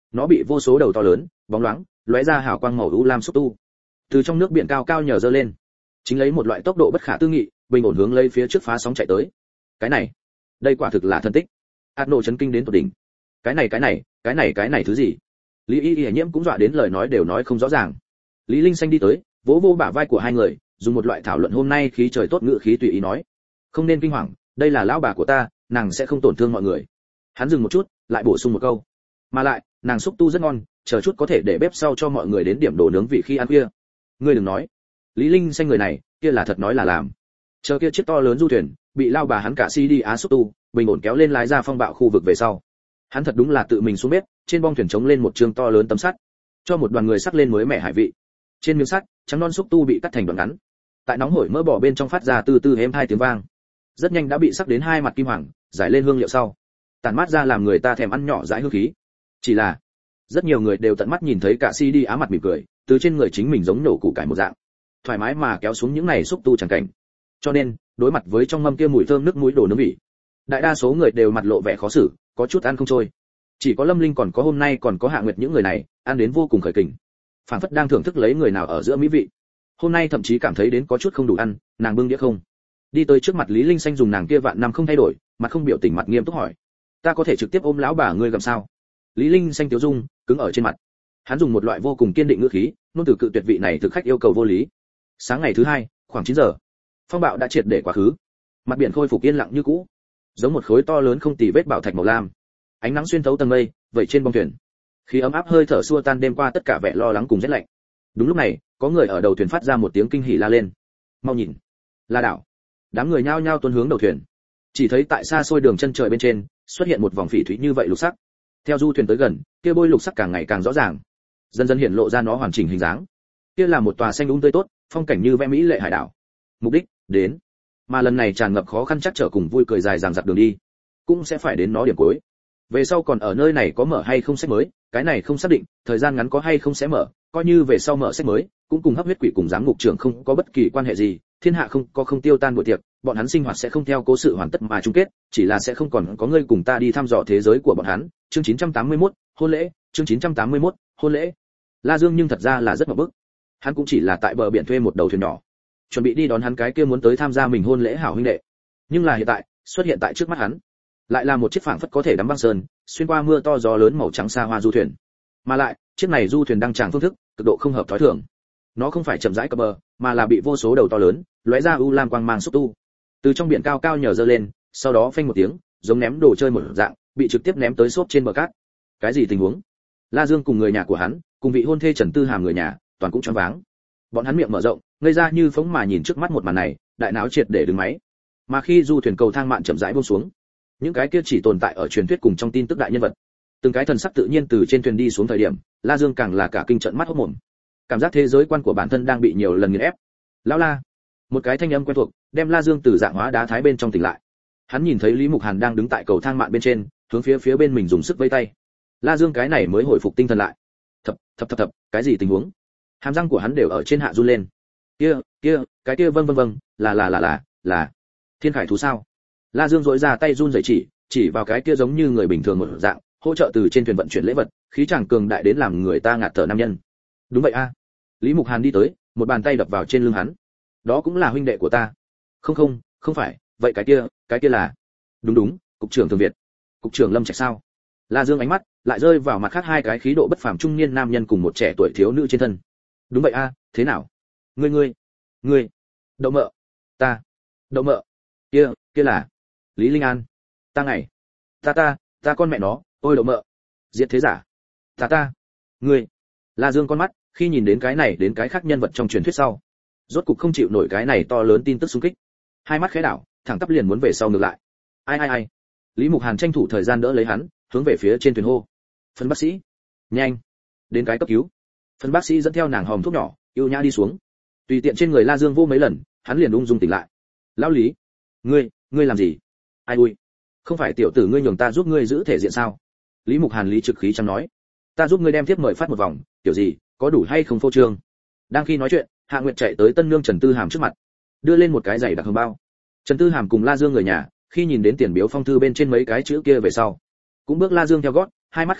Nó bị vô số đầu to lớn, bóng loáng, lóe ra hào quang màu u lam xúc tu. Từ trong nước biển cao cao nhờ dơ lên, chính lấy một loại tốc độ bất khả tư nghị, bình ổn hướng lấy phía trước phá sóng chạy tới. Cái này, đây quả thực là thần tích. Hạt nổ chấn kinh đến tột đỉnh. Cái này cái này, cái này cái này thứ gì? Lý Y Y Nhiễm cũng dọa đến lời nói đều nói không rõ ràng. Lý Linh Xanh đi tới, vỗ vỗ bả vai của hai người, dùng một loại thảo luận hôm nay khí trời tốt ngữ khí tùy ý nói: "Không nên kinh hoàng, đây là lão bà của ta, nàng sẽ không tổn thương mọi người." Hắn dừng một chút, lại bổ sung một câu: "Mà lại, nàng xúc tu rất ngon, chờ chút có thể để bếp sau cho mọi người đến điểm đồ nướng vị khi ăn khuya." Ngươi đừng nói. Lý Linh Xanh người này, kia là thật nói là làm. Chờ kia chiếc to lớn du thuyền, bị lao bà hắn cả si đi á xúc tu, bình ổn kéo lên lái ra phong bạo khu vực về sau. Hắn thật đúng là tự mình xuống bếp, trên bong thuyền chống lên một trường to lớn tấm sắt, cho một đoàn người sắc lên mới mẻ hải vị. Trên miếng sắt, trắng non xúc tu bị cắt thành đoạn ngắn. Tại nóng hổi mỡ bò bên trong phát ra từ từ êm hai tiếng vang. Rất nhanh đã bị sắc đến hai mặt kim hoàng, giải lên hương liệu sau, tản mát ra làm người ta thèm ăn nhỏ dãi hương khí. Chỉ là, rất nhiều người đều tận mắt nhìn thấy cả si đi á mặt mỉm cười, từ trên người chính mình giống nổ củ cải một dạng, thoải mái mà kéo xuống những này xúc tu chẳng cảnh. Cho nên, đối mặt với trong mâm kia mùi thơm nước mũi đồ nướng vị, đại đa số người đều mặt lộ vẻ khó xử, có chút ăn không trôi. Chỉ có Lâm Linh còn có hôm nay còn có Hạ Nguyệt những người này, ăn đến vô cùng khởi kình, phảng phất đang thưởng thức lấy người nào ở giữa mỹ vị. Hôm nay thậm chí cảm thấy đến có chút không đủ ăn, nàng bưng đĩa không, đi tới trước mặt Lý Linh Xanh dùng nàng kia vạn năm không thay đổi, mặt không biểu tình mặt nghiêm túc hỏi: "Ta có thể trực tiếp ôm lão bà ngươi gặm sao?" Lý Linh Xanh tiêu dung cứng ở trên mặt. Hắn dùng một loại vô cùng kiên định ngữ khí, nôn từ cự tuyệt vị này thực khách yêu cầu vô lý. Sáng ngày thứ hai, khoảng chín giờ, phong bạo đã triệt để quá khứ, mặt biển khôi phục yên lặng như cũ, giống một khối to lớn không tì vết bảo thạch màu lam. Ánh nắng xuyên thấu tầng mây, vẩy trên bong thuyền. Khí ấm áp hơi thở xua tan đêm qua tất cả vẻ lo lắng cùng rét lạnh. Đúng lúc này, có người ở đầu thuyền phát ra một tiếng kinh hỉ la lên: "Mau nhìn, là đảo!" Đám người nhao nhao tuôn hướng đầu thuyền. Chỉ thấy tại xa xôi đường chân trời bên trên, xuất hiện một vòng phỉ thúy như vậy lục sắc. Theo du thuyền tới gần, kia bôi lục sắc càng ngày càng rõ ràng, dần dần hiện lộ ra nó hoàn chỉnh hình dáng. Kia là một tòa xanh um tươi tốt, phong cảnh như vẽ mỹ lệ hải đảo. Mục đích, đến. Mà lần này tràn ngập khó khăn chắc trở cùng vui cười dài dằng dặc đường đi, cũng sẽ phải đến nó điểm cuối. Về sau còn ở nơi này có mở hay không sách mới, cái này không xác định, thời gian ngắn có hay không sẽ mở, coi như về sau mở sách mới, cũng cùng hấp huyết quỷ cùng giám ngục trưởng không có bất kỳ quan hệ gì, thiên hạ không có không tiêu tan buổi tiệc, bọn hắn sinh hoạt sẽ không theo cố sự hoàn tất mà chung kết, chỉ là sẽ không còn có người cùng ta đi thăm dò thế giới của bọn hắn. Chương chín trăm tám mươi mốt, hôn lễ, chương chín trăm tám mươi mốt, hôn lễ. La Dương nhưng thật ra là rất ngộp bức. Hắn cũng chỉ là tại bờ biển thuê một đầu thuyền nhỏ, chuẩn bị đi đón hắn cái kia muốn tới tham gia mình hôn lễ hảo huynh đệ. Nhưng là hiện tại, xuất hiện tại trước mắt hắn, lại là một chiếc phảng phất có thể đắm băng sơn, xuyên qua mưa to gió lớn màu trắng xa hoa du thuyền. Mà lại, chiếc này du thuyền đang tràng phương thức, cực độ không hợp thói thường. Nó không phải chậm rãi cập bờ, mà là bị vô số đầu to lớn, lóe ra u lam quang mang xúc tu. Từ trong biển cao cao nhờ dơ lên, sau đó phanh một tiếng, giống ném đồ chơi một dạng, bị trực tiếp ném tới xốp trên bờ cát. Cái gì tình huống? La Dương cùng người nhà của hắn, cùng vị hôn thê Trần Tư Hàm người nhà, toàn cũng choáng váng. Bọn hắn miệng mở rộng, ngây ra như phóng mà nhìn trước mắt một màn này, đại não triệt để đứng máy. Mà khi du thuyền cầu thang mạn chậm rãi buông xuống, những cái kia chỉ tồn tại ở truyền thuyết cùng trong tin tức đại nhân vật, từng cái thần sắc tự nhiên từ trên thuyền đi xuống thời điểm, La Dương càng là cả kinh trợn mắt hốt mồm. Cảm giác thế giới quan của bản thân đang bị nhiều lần nghiền ép. Lão La, một cái thanh âm quen thuộc, đem La Dương từ dạng hóa đá thái bên trong tỉnh lại. Hắn nhìn thấy Lý Mục Hàn đang đứng tại cầu thang mạn bên trên, hướng phía phía bên mình dùng sức vẫy tay. La Dương cái này mới hồi phục tinh thần lại. Thập, thập thập thập, cái gì tình huống? Hàm răng của hắn đều ở trên hạ run lên. Kia, kia, cái kia vâng vâng vâng, là là là là, là Thiên Khải thú sao? La Dương rỗi ra tay run rẩy chỉ, chỉ vào cái kia giống như người bình thường một dạng, hỗ trợ từ trên thuyền vận chuyển lễ vật, khí chàng cường đại đến làm người ta ngạt thở nam nhân. Đúng vậy a. Lý Mục Hàn đi tới, một bàn tay đập vào trên lưng hắn. Đó cũng là huynh đệ của ta. Không không, không phải, vậy cái kia, cái kia là. Đúng đúng, cục trưởng Thường Việt. Cục trưởng Lâm Trạch sao? La Dương ánh mắt lại rơi vào mặt khác hai cái khí độ bất phàm trung niên nam nhân cùng một trẻ tuổi thiếu nữ trên thân. Đúng vậy a, thế nào? Ngươi ngươi, ngươi. Đậu mợ. Ta. Đậu mợ. Kia, kia là Lý Linh An. Ta ngày. Ta ta, ta con mẹ nó, ôi đậu mợ. Diệt thế giả. Ta ta. Ngươi. La Dương con mắt khi nhìn đến cái này đến cái khác nhân vật trong truyền thuyết sau, rốt cục không chịu nổi cái này to lớn tin tức xung kích. Hai mắt khẽ đảo, thẳng tắp liền muốn về sau ngược lại. Ai ai ai. Lý Mục Hàn tranh thủ thời gian đỡ lấy hắn, hướng về phía trên thuyền hô. Phân bác sĩ. Nhanh. Đến cái cấp cứu. Phân bác sĩ dẫn theo nàng hòm thuốc nhỏ, yêu nhã đi xuống. Tùy tiện trên người La Dương vô mấy lần, hắn liền ung dung tỉnh lại. Lão Lý. Ngươi, ngươi làm gì? Ai ui. Không phải tiểu tử ngươi nhường ta giúp ngươi giữ thể diện sao? Lý Mục Hàn lý trực khí chẳng nói. Ta giúp ngươi đem tiếp mời phát một vòng, tiểu gì, có đủ hay không phô trương? Đang khi nói chuyện, Hạ Nguyệt chạy tới tân nương Trần Tư Hàm trước mặt, đưa lên một cái giày đặc hồng bao. Trần Tư Hàm cùng La Dương người nhà, khi nhìn đến tiền biếu phong thư bên trên mấy cái chữ kia về sau, cũng bước La Dương theo gót, hai mắt khẽ đảo,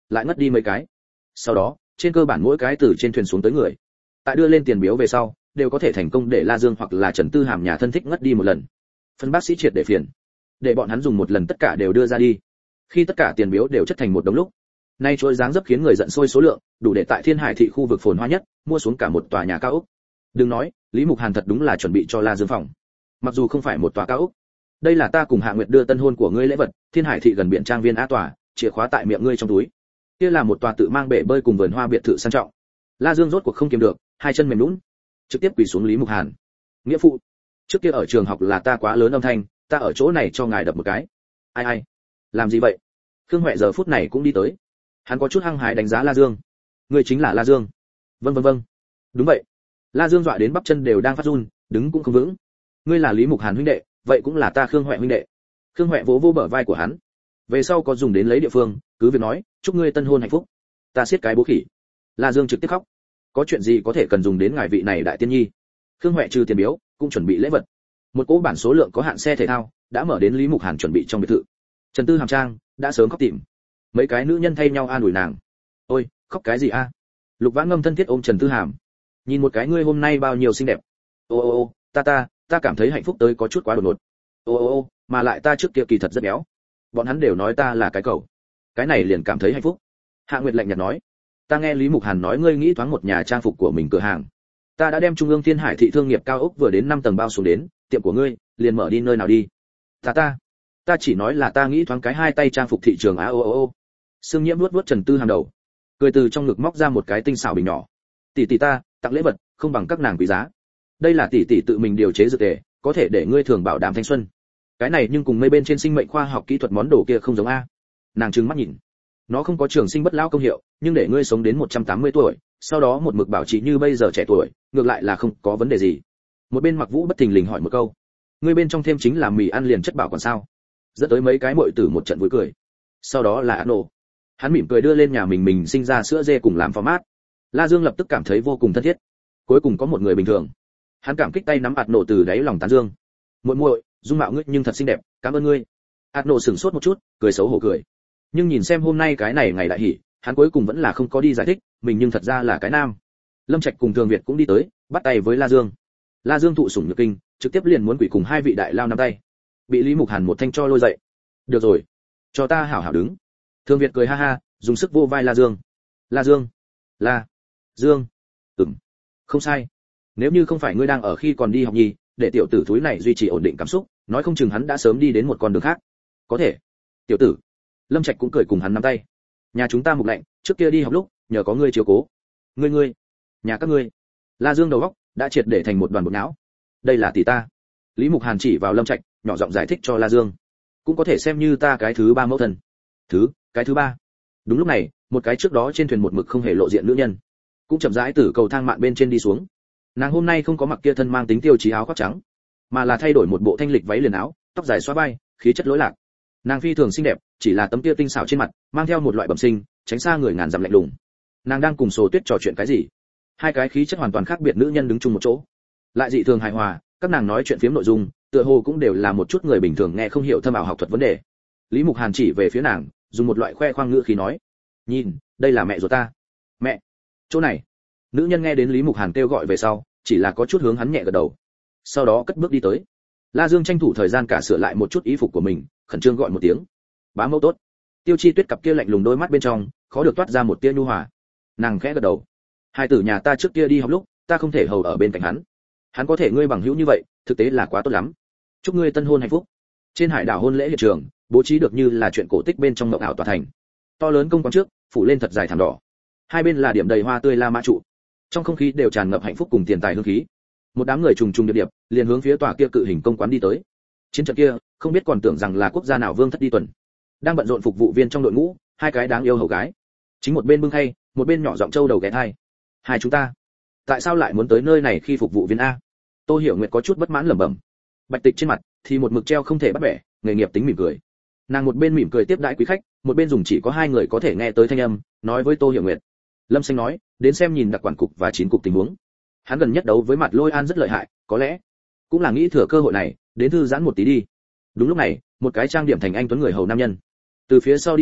lại ngất đi mấy cái. Sau đó, trên cơ bản mỗi cái từ trên thuyền xuống tới người, tại đưa lên tiền biếu về sau, đều có thể thành công để La Dương hoặc là Trần Tư Hàm nhà thân thích ngất đi một lần. Phân bác sĩ triệt để phiền, để bọn hắn dùng một lần tất cả đều đưa ra đi. Khi tất cả tiền biếu đều chất thành một đống lúc, nay trôi dáng dấp khiến người giận sôi số lượng, đủ để tại Thiên Hải thị khu vực phồn hoa nhất, mua xuống cả một tòa nhà cao ốc. Đừng nói, Lý Mục Hàn thật đúng là chuẩn bị cho La Dương phòng. Mặc dù không phải một tòa cao ốc, đây là ta cùng Hạ Nguyệt đưa tân hôn của ngươi lễ vật, Thiên Hải thị gần biển trang viên á tòa, chìa khóa tại miệng ngươi trong túi. Kia là một tòa tự mang bể bơi cùng vườn hoa biệt thự sang trọng. La Dương rốt cuộc không kiềm được, hai chân mềm nhũn, trực tiếp quỳ xuống Lý Mục Hàn. Nghĩa phụ, trước kia ở trường học là ta quá lớn âm thanh, ta ở chỗ này cho ngài đập một cái. Ai ai, làm gì vậy? Khương Huệ giờ phút này cũng đi tới. Hắn có chút hăng hái đánh giá La Dương. Ngươi chính là La Dương? Vâng vâng vâng. Đúng vậy. La Dương dọa đến bắp chân đều đang phát run, đứng cũng không vững. Ngươi là Lý Mục Hàn huynh đệ, vậy cũng là ta Khương Huệ huynh đệ. Khương Huệ vỗ vỗ bờ vai của hắn. Về sau có dùng đến lấy địa phương, cứ việc nói, chúc ngươi tân hôn hạnh phúc. Ta siết cái bố khỉ. La Dương trực tiếp khóc. Có chuyện gì có thể cần dùng đến ngài vị này đại tiên nhi? Khương Huệ trừ tiền biếu, cũng chuẩn bị lễ vật. Một cỗ bản số lượng có hạn xe thể thao đã mở đến Lý Mục Hàn chuẩn bị trong biệt thự. Trần Tư Hàm Trang đã sớm khóc tìm. Mấy cái nữ nhân thay nhau an ủi nàng. Ôi, khóc cái gì a? Lục Vãn Ngâm thân thiết ôm Trần Tư Hàm. Nhìn một cái ngươi hôm nay bao nhiêu xinh đẹp. Ô ô ô, ta ta, ta cảm thấy hạnh phúc tới có chút quá đột ngột. Ô ô ô, mà lại ta trước kia kỳ thật rất béo. Bọn hắn đều nói ta là cái cầu. Cái này liền cảm thấy hạnh phúc. Hạ Nguyệt lạnh nhạt nói, ta nghe Lý Mục Hàn nói ngươi nghĩ thoáng một nhà trang phục của mình cửa hàng. Ta đã đem Trung ương Thiên Hải thị thương nghiệp cao ốc vừa đến năm tầng bao xuống đến, tiệm của ngươi liền mở đi nơi nào đi. Ta ta, ta chỉ nói là ta nghĩ thoáng cái hai tay trang phục thị trường á ô ô ô. Sương Nhiễm vuốt vuốt Trần Tư Hàm đầu, cười từ trong ngực móc ra một cái tinh xảo bình nhỏ. Tỷ tỷ ta, tặng lễ vật, không bằng các nàng quý giá. Đây là tỷ tỷ tự mình điều chế dược tề, có thể để ngươi thường bảo đảm thanh xuân. Cái này nhưng cùng mây bên trên sinh mệnh khoa học kỹ thuật món đồ kia không giống a. Nàng trừng mắt nhìn. Nó không có trường sinh bất lão công hiệu, nhưng để ngươi sống đến một trăm tám mươi tuổi, sau đó một mực bảo trì như bây giờ trẻ tuổi, ngược lại là không có vấn đề gì. Một bên Mặc Vũ bất thình lình hỏi một câu, ngươi bên trong thêm chính là mì ăn liền chất bảo còn sao? Dẫn tới mấy cái muội tử một trận vui cười. Sau đó là Ano. Hắn mỉm cười đưa lên nhà mình mình sinh ra sữa dê cùng làm format. La Dương lập tức cảm thấy vô cùng thân thiết. Cuối cùng có một người bình thường. Hắn cảm kích tay nắm Ano từ đáy lòng tán dương. Muội muội, dung mạo ngươi nhưng thật xinh đẹp, cảm ơn ngươi. Ano sững sốt một chút, cười xấu hổ cười. Nhưng nhìn xem hôm nay cái này ngày đại hỉ, hắn cuối cùng vẫn là không có đi giải thích, mình nhưng thật ra là cái nam. Lâm Trạch cùng Thường Việt cũng đi tới, bắt tay với La Dương. La Dương thụ sủng nhược kinh, trực tiếp liền muốn quỷ cùng hai vị đại lao nắm tay. Bị Lý Mục Hàn một thanh cho lôi dậy. Được rồi, cho ta hảo hảo đứng. Thường Việt cười ha ha, dùng sức vô vai La Dương. La Dương, La Dương, ừm, không sai. Nếu như không phải ngươi đang ở khi còn đi học nhì, để tiểu tử thúi này duy trì ổn định cảm xúc, nói không chừng hắn đã sớm đi đến một con đường khác. Có thể. Tiểu tử. Lâm Trạch cũng cười cùng hắn nắm tay. Nhà chúng ta Mục Lạnh, trước kia đi học lúc, nhờ có ngươi chiếu cố. Ngươi ngươi, nhà các ngươi. La Dương đầu óc đã triệt để thành một đoàn bột não. Đây là tỷ ta. Lý Mục Hàn chỉ vào Lâm Trạch, nhỏ giọng giải thích cho La Dương. Cũng có thể xem như ta cái thứ ba mẫu thân. Thứ, cái thứ ba. Đúng lúc này, một cái trước đó trên thuyền một mực không hề lộ diện nữ nhân, cũng chậm rãi từ cầu thang mạn bên trên đi xuống. Nàng hôm nay không có mặc kia thân mang tính tiêu chí áo khoác trắng, mà là thay đổi một bộ thanh lịch váy liền áo, tóc dài xóa vai, khí chất lỗi lạc. Nàng phi thường xinh đẹp, chỉ là tấm kia tinh xảo trên mặt, mang theo một loại bẩm sinh, tránh xa người ngàn dặm lạnh lùng. Nàng đang cùng Sồ Tuyết trò chuyện cái gì? Hai cái khí chất hoàn toàn khác biệt nữ nhân đứng chung một chỗ, lại dị thường hài hòa, các nàng nói chuyện phiếm nội dung, tựa hồ cũng đều là một chút người bình thường nghe không hiểu thâm ảo học thuật vấn đề. Lý Mục Hàn chỉ về phía nàng, dùng một loại khoe khoang ngữ khí nói: "Nhìn, đây là mẹ ruột ta." "Mẹ?" "Chỗ này." Nữ nhân nghe đến Lý Mục Hàn kêu gọi về sau, chỉ là có chút hướng hắn nhẹ gật đầu. Sau đó cất bước đi tới. La Dương tranh thủ thời gian cả sửa lại một chút y phục của mình, khẩn trương gọi một tiếng: "Bá mẫu tốt." Tiêu Chi Tuyết cặp kia lạnh lùng đôi mắt bên trong, khó được toát ra một tia nhu hòa. Nàng khẽ gật đầu: "Hai tử nhà ta trước kia đi học lúc, ta không thể hầu ở bên cạnh hắn. Hắn có thể ngươi bằng hữu như vậy, thực tế là quá tốt lắm. Chúc ngươi tân hôn hạnh phúc." Trên hải đảo hôn lễ hiện trường, bố trí được như là chuyện cổ tích bên trong mộng ảo tòa thành. To lớn công quán trước, phủ lên thật dài thảm đỏ. Hai bên là điểm đầy hoa tươi La Mã trụ. Trong không khí đều tràn ngập hạnh phúc cùng tiền tài hương khí. Một đám người trùng trùng điệp điệp, liền hướng phía tòa kia cự hình công quán đi tới. Chiến trận kia, không biết còn tưởng rằng là quốc gia nào vương thất đi tuần. Đang bận rộn phục vụ viên trong đội ngũ, hai cái đáng yêu hầu gái. Chính một bên bưng khay, một bên nhỏ giọng trâu đầu ghé thai. "Hai chúng ta, tại sao lại muốn tới nơi này khi phục vụ viên a?" Tô Hiểu Nguyệt có chút bất mãn lẩm bẩm. Bạch Tịch trên mặt thì một mực treo không thể bắt bẻ, nghề nghiệp tính mỉm cười. Nàng một bên mỉm cười tiếp đãi quý khách, một bên dùng chỉ có hai người có thể nghe tới thanh âm, nói với Tô Hiểu Nguyệt. Lâm Xanh nói, đến xem nhìn đặc quản cục và chín cục tình huống. Hắn gần nhất đấu với Mặt Lôi An rất lợi hại, có lẽ cũng là nghĩ thừa cơ hội này, đến thư giãn một tí đi. Đúng lúc này, một cái trang điểm thành anh tuấn người hầu nam nhân từ phía sau đi tới,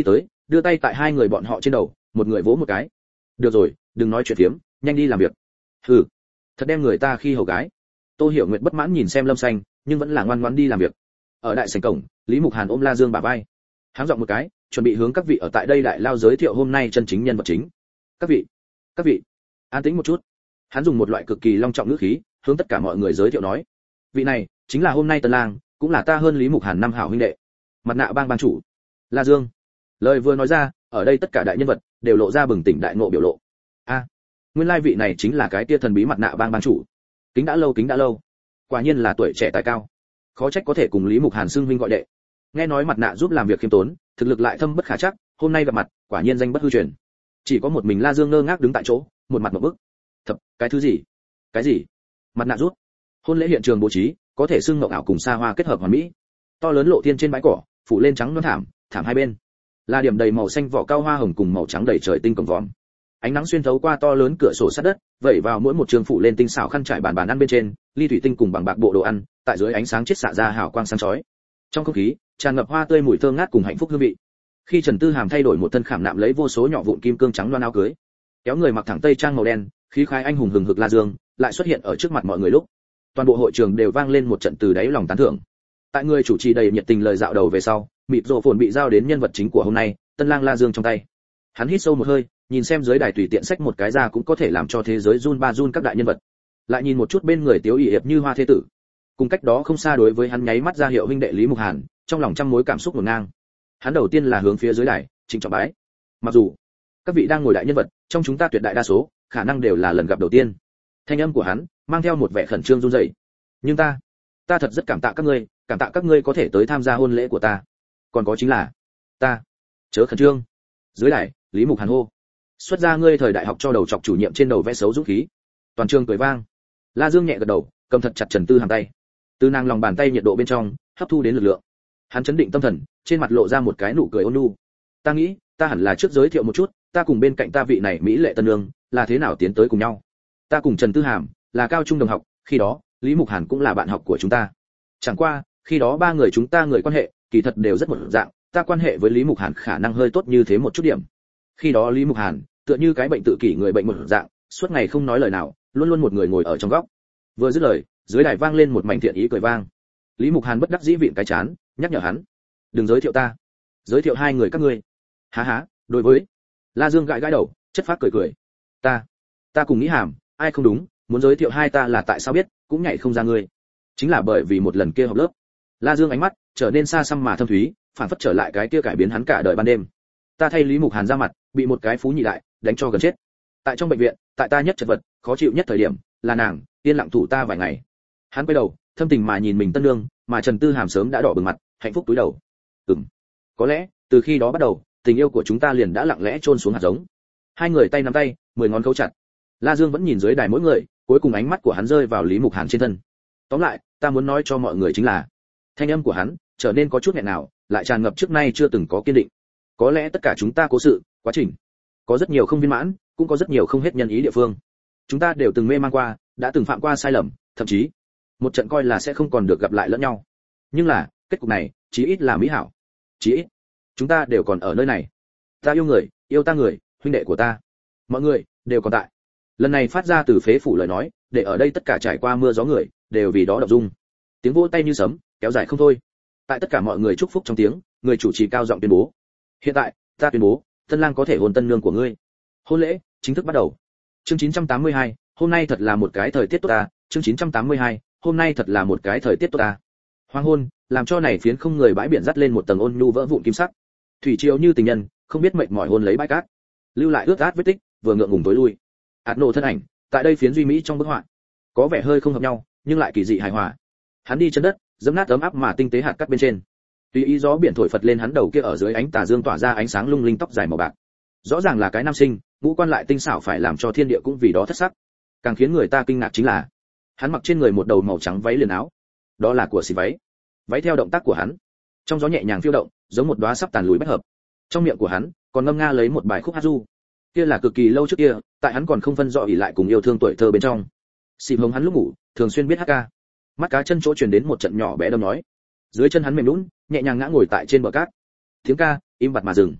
đưa tay tại hai người bọn họ trên đầu, một người vỗ một cái. Được rồi, đừng nói chuyện phiếm, nhanh đi làm việc. Hừ, thật đem người ta khi hầu gái. Tô Hiểu Nguyệt bất mãn nhìn xem Lâm Xanh, nhưng vẫn là ngoan ngoãn đi làm việc. Ở đại sảnh cổng, Lý Mục Hàn ôm La Dương bả vai, háng giọng một cái, chuẩn bị hướng các vị ở tại đây đại lao giới thiệu hôm nay chân chính nhân vật chính. Các vị, các vị, an tĩnh một chút. Hắn dùng một loại cực kỳ long trọng ngữ khí, hướng tất cả mọi người giới thiệu nói, vị này chính là hôm nay Tân Lang, cũng là ta hơn Lý Mục Hàn năm hảo huynh đệ, mặt nạ bang bang chủ La Dương. Lời vừa nói ra, ở đây tất cả đại nhân vật đều lộ ra bừng tỉnh đại ngộ biểu lộ. A, à, nguyên lai vị này chính là cái tia thần bí mặt nạ bang bang chủ. Kính đã lâu, kính đã lâu. Quả nhiên là tuổi trẻ tài cao, khó trách có thể cùng Lý Mục Hàn xưng huynh gọi đệ. Nghe nói mặt nạ giúp làm việc khiêm tốn, thực lực lại thâm bất khả chắc, hôm nay gặp mặt, quả nhiên danh bất hư truyền. Chỉ có một mình La Dương ngơ ngác đứng tại chỗ, một mặt ngộp bức. Thật, cái thứ gì? Cái gì? Mặt nạ rút? Hôn lễ hiện trường bố trí, có thể xưng ngọc ảo cùng xa hoa kết hợp hoàn mỹ. To lớn lộ thiên trên bãi cỏ, phủ lên trắng loáng thảm, thảm hai bên là điểm đầy màu xanh vỏ cao hoa hồng cùng màu trắng đầy trời tinh cổng vòm. Ánh nắng xuyên thấu qua to lớn cửa sổ sát đất, vẩy vào mỗi một trường phủ lên tinh xảo khăn trải bàn bàn ăn bên trên, ly thủy tinh cùng bằng bạc bộ đồ ăn, tại dưới ánh sáng chiết xạ ra hào quang sáng chói. Trong không khí tràn ngập hoa tươi mùi thơm ngát cùng hạnh phúc hương vị. Khi Trần Tư Hàm thay đổi một thân khảm nạm lấy vô số nhỏ vụn kim cương trắng loan áo cưới, kéo người mặc thẳng tây trang màu đen, khí khái anh hùng hừng hực La Dương, lại xuất hiện ở trước mặt mọi người lúc, toàn bộ hội trường đều vang lên một trận từ đáy lòng tán thưởng. Tại người chủ trì đầy nhiệt tình lời dạo đầu về sau, mịt rộ phồn bị giao đến nhân vật chính của hôm nay, Tân Lang La Dương trong tay. Hắn hít sâu một hơi, nhìn xem dưới đài tùy tiện xách một cái ra cũng có thể làm cho thế giới run ba run các đại nhân vật. Lại nhìn một chút bên người Tiếu ỷ hiệp như hoa thế tử, cùng cách đó không xa đối với hắn nháy mắt ra hiệu huynh đệ Lý Mục Hàn, trong lòng trăm mối cảm xúc ngổn ngang. Hắn đầu tiên là hướng phía dưới đài, trịnh trọng bái. Mặc dù các vị đang ngồi đại nhân vật, trong chúng ta tuyệt đại đa số, khả năng đều là lần gặp đầu tiên. Thanh âm của hắn mang theo một vẻ khẩn trương run rẩy. Nhưng ta, ta thật rất cảm tạ các ngươi, cảm tạ các ngươi có thể tới tham gia hôn lễ của ta. Còn có chính là, ta, chớ khẩn trương. Dưới đài, Lý Mục Hàn hô, xuất ra ngươi thời đại học cho đầu chọc chủ nhiệm trên đầu vẽ xấu dũng khí. Toàn trường cười vang. La Dương nhẹ gật đầu, cầm thật chặt Trần Tư Hàm tay. Từ nàng lòng bàn tay nhiệt độ bên trong, hấp thu đến lực lượng. Hắn chấn định tâm thần, trên mặt lộ ra một cái nụ cười ôn nhu. Ta nghĩ, ta hẳn là trước giới thiệu một chút, ta cùng bên cạnh ta vị này mỹ lệ tân nương, là thế nào tiến tới cùng nhau. Ta cùng Trần Tư Hàm là cao trung đồng học, khi đó, Lý Mục Hàn cũng là bạn học của chúng ta. Chẳng qua, khi đó ba người chúng ta người quan hệ, kỳ thật đều rất một dạng, ta quan hệ với Lý Mục Hàn khả năng hơi tốt như thế một chút điểm. Khi đó Lý Mục Hàn, tựa như cái bệnh tự kỷ người bệnh một dạng, suốt ngày không nói lời nào, luôn luôn một người ngồi ở trong góc. Vừa dứt lời, dưới đài vang lên một mảnh thiện ý cười vang. Lý Mục Hàn bất đắc dĩ vịn cái chán, nhắc nhở hắn, đừng giới thiệu ta, giới thiệu hai người các ngươi. Há há, đối với La Dương gãi gãi đầu, chất phác cười cười. Ta, ta cùng nghĩ Hàm, ai không đúng, muốn giới thiệu hai ta là tại sao biết, cũng nhảy không ra ngươi. Chính là bởi vì một lần kia học lớp. La Dương ánh mắt trở nên xa xăm mà thâm thúy, phản phất trở lại cái kia cải biến hắn cả đời ban đêm. Ta thay Lý Mục Hàn ra mặt, bị một cái phú nhị đại đánh cho gần chết. Tại trong bệnh viện, tại ta nhất chật vật, khó chịu nhất thời điểm, là nàng yên lặng thủ ta vài ngày. Hắn quay đầu, thâm tình mà nhìn mình tân nương, mà Trần Tư Hàm sớm đã đỏ bừng mặt, hạnh phúc túi đầu. Ừm, có lẽ từ khi đó bắt đầu, tình yêu của chúng ta liền đã lặng lẽ chôn xuống hạt giống. Hai người tay nắm tay, mười ngón khấu chặt. La Dương vẫn nhìn dưới đài mỗi người, cuối cùng ánh mắt của hắn rơi vào Lý Mục Hàn trên thân. Tóm lại, ta muốn nói cho mọi người chính là, thanh âm của hắn trở nên có chút nghẹn nào, lại tràn ngập trước nay chưa từng có kiên định. Có lẽ tất cả chúng ta cố sự, quá trình, có rất nhiều không viên mãn, cũng có rất nhiều không hết nhân ý địa phương. Chúng ta đều từng mê mang qua, đã từng phạm qua sai lầm, thậm chí một trận coi là sẽ không còn được gặp lại lẫn nhau. Nhưng là, kết cục này, chí ít là mỹ hảo. Chí ít, chúng ta đều còn ở nơi này. Ta yêu người, yêu ta người, huynh đệ của ta. Mọi người đều còn tại. Lần này phát ra từ phế phủ lời nói, để ở đây tất cả trải qua mưa gió người, đều vì đó động dung. Tiếng vỗ tay như sấm, kéo dài không thôi. Tại tất cả mọi người chúc phúc trong tiếng, người chủ trì cao giọng tuyên bố: hiện tại, ta tuyên bố, Tân Lang có thể hôn tân nương của ngươi. Hôn lễ chính thức bắt đầu. Chương chín trăm tám mươi hai, hôm nay thật là một cái thời tiết tốt ta. Chương chín trăm tám mươi hai, hôm nay thật là một cái thời tiết tốt ta. Hoàng hôn, làm cho này phiến không người bãi biển dắt lên một tầng ôn nhu vỡ vụn kim sắc. Thủy triều như tình nhân, không biết mệt mỏi hôn lấy bãi cát, lưu lại ướt át vết tích, vừa ngượng ngùng tối lui. Át nổ thân ảnh, tại đây phiến duy mỹ trong bức họa, có vẻ hơi không hợp nhau, nhưng lại kỳ dị hài hòa. Hắn đi chân đất, dẫm nát ấm áp mà tinh tế hạt cát bên trên. Tùy ý gió biển thổi phật lên hắn đầu kia ở dưới ánh tà dương tỏa ra ánh sáng lung linh tóc dài màu bạc. Rõ ràng là cái nam sinh, ngũ quan lại tinh xảo phải làm cho thiên địa cũng vì đó thất sắc. Càng khiến người ta kinh ngạc chính là, hắn mặc trên người một đầu màu trắng váy liền áo. Đó là của xì váy. Váy theo động tác của hắn, trong gió nhẹ nhàng phiêu động, giống một đóa sắp tàn lùi bách hợp. Trong miệng của hắn còn ngâm nga lấy một bài khúc hát du. Kia là cực kỳ lâu trước kia, tại hắn còn không phân rõ ỷ lại cùng yêu thương tuổi thơ bên trong. Xìm hống hắn lúc ngủ, thường xuyên biết hát ca. Mắt cá chân chỗ truyền đến một trận nhỏ bé đâm nói. Dưới chân hắn mềm nhũn, nhẹ nhàng ngã ngồi tại trên bờ cát. Tiếng ca im bặt mà dừng.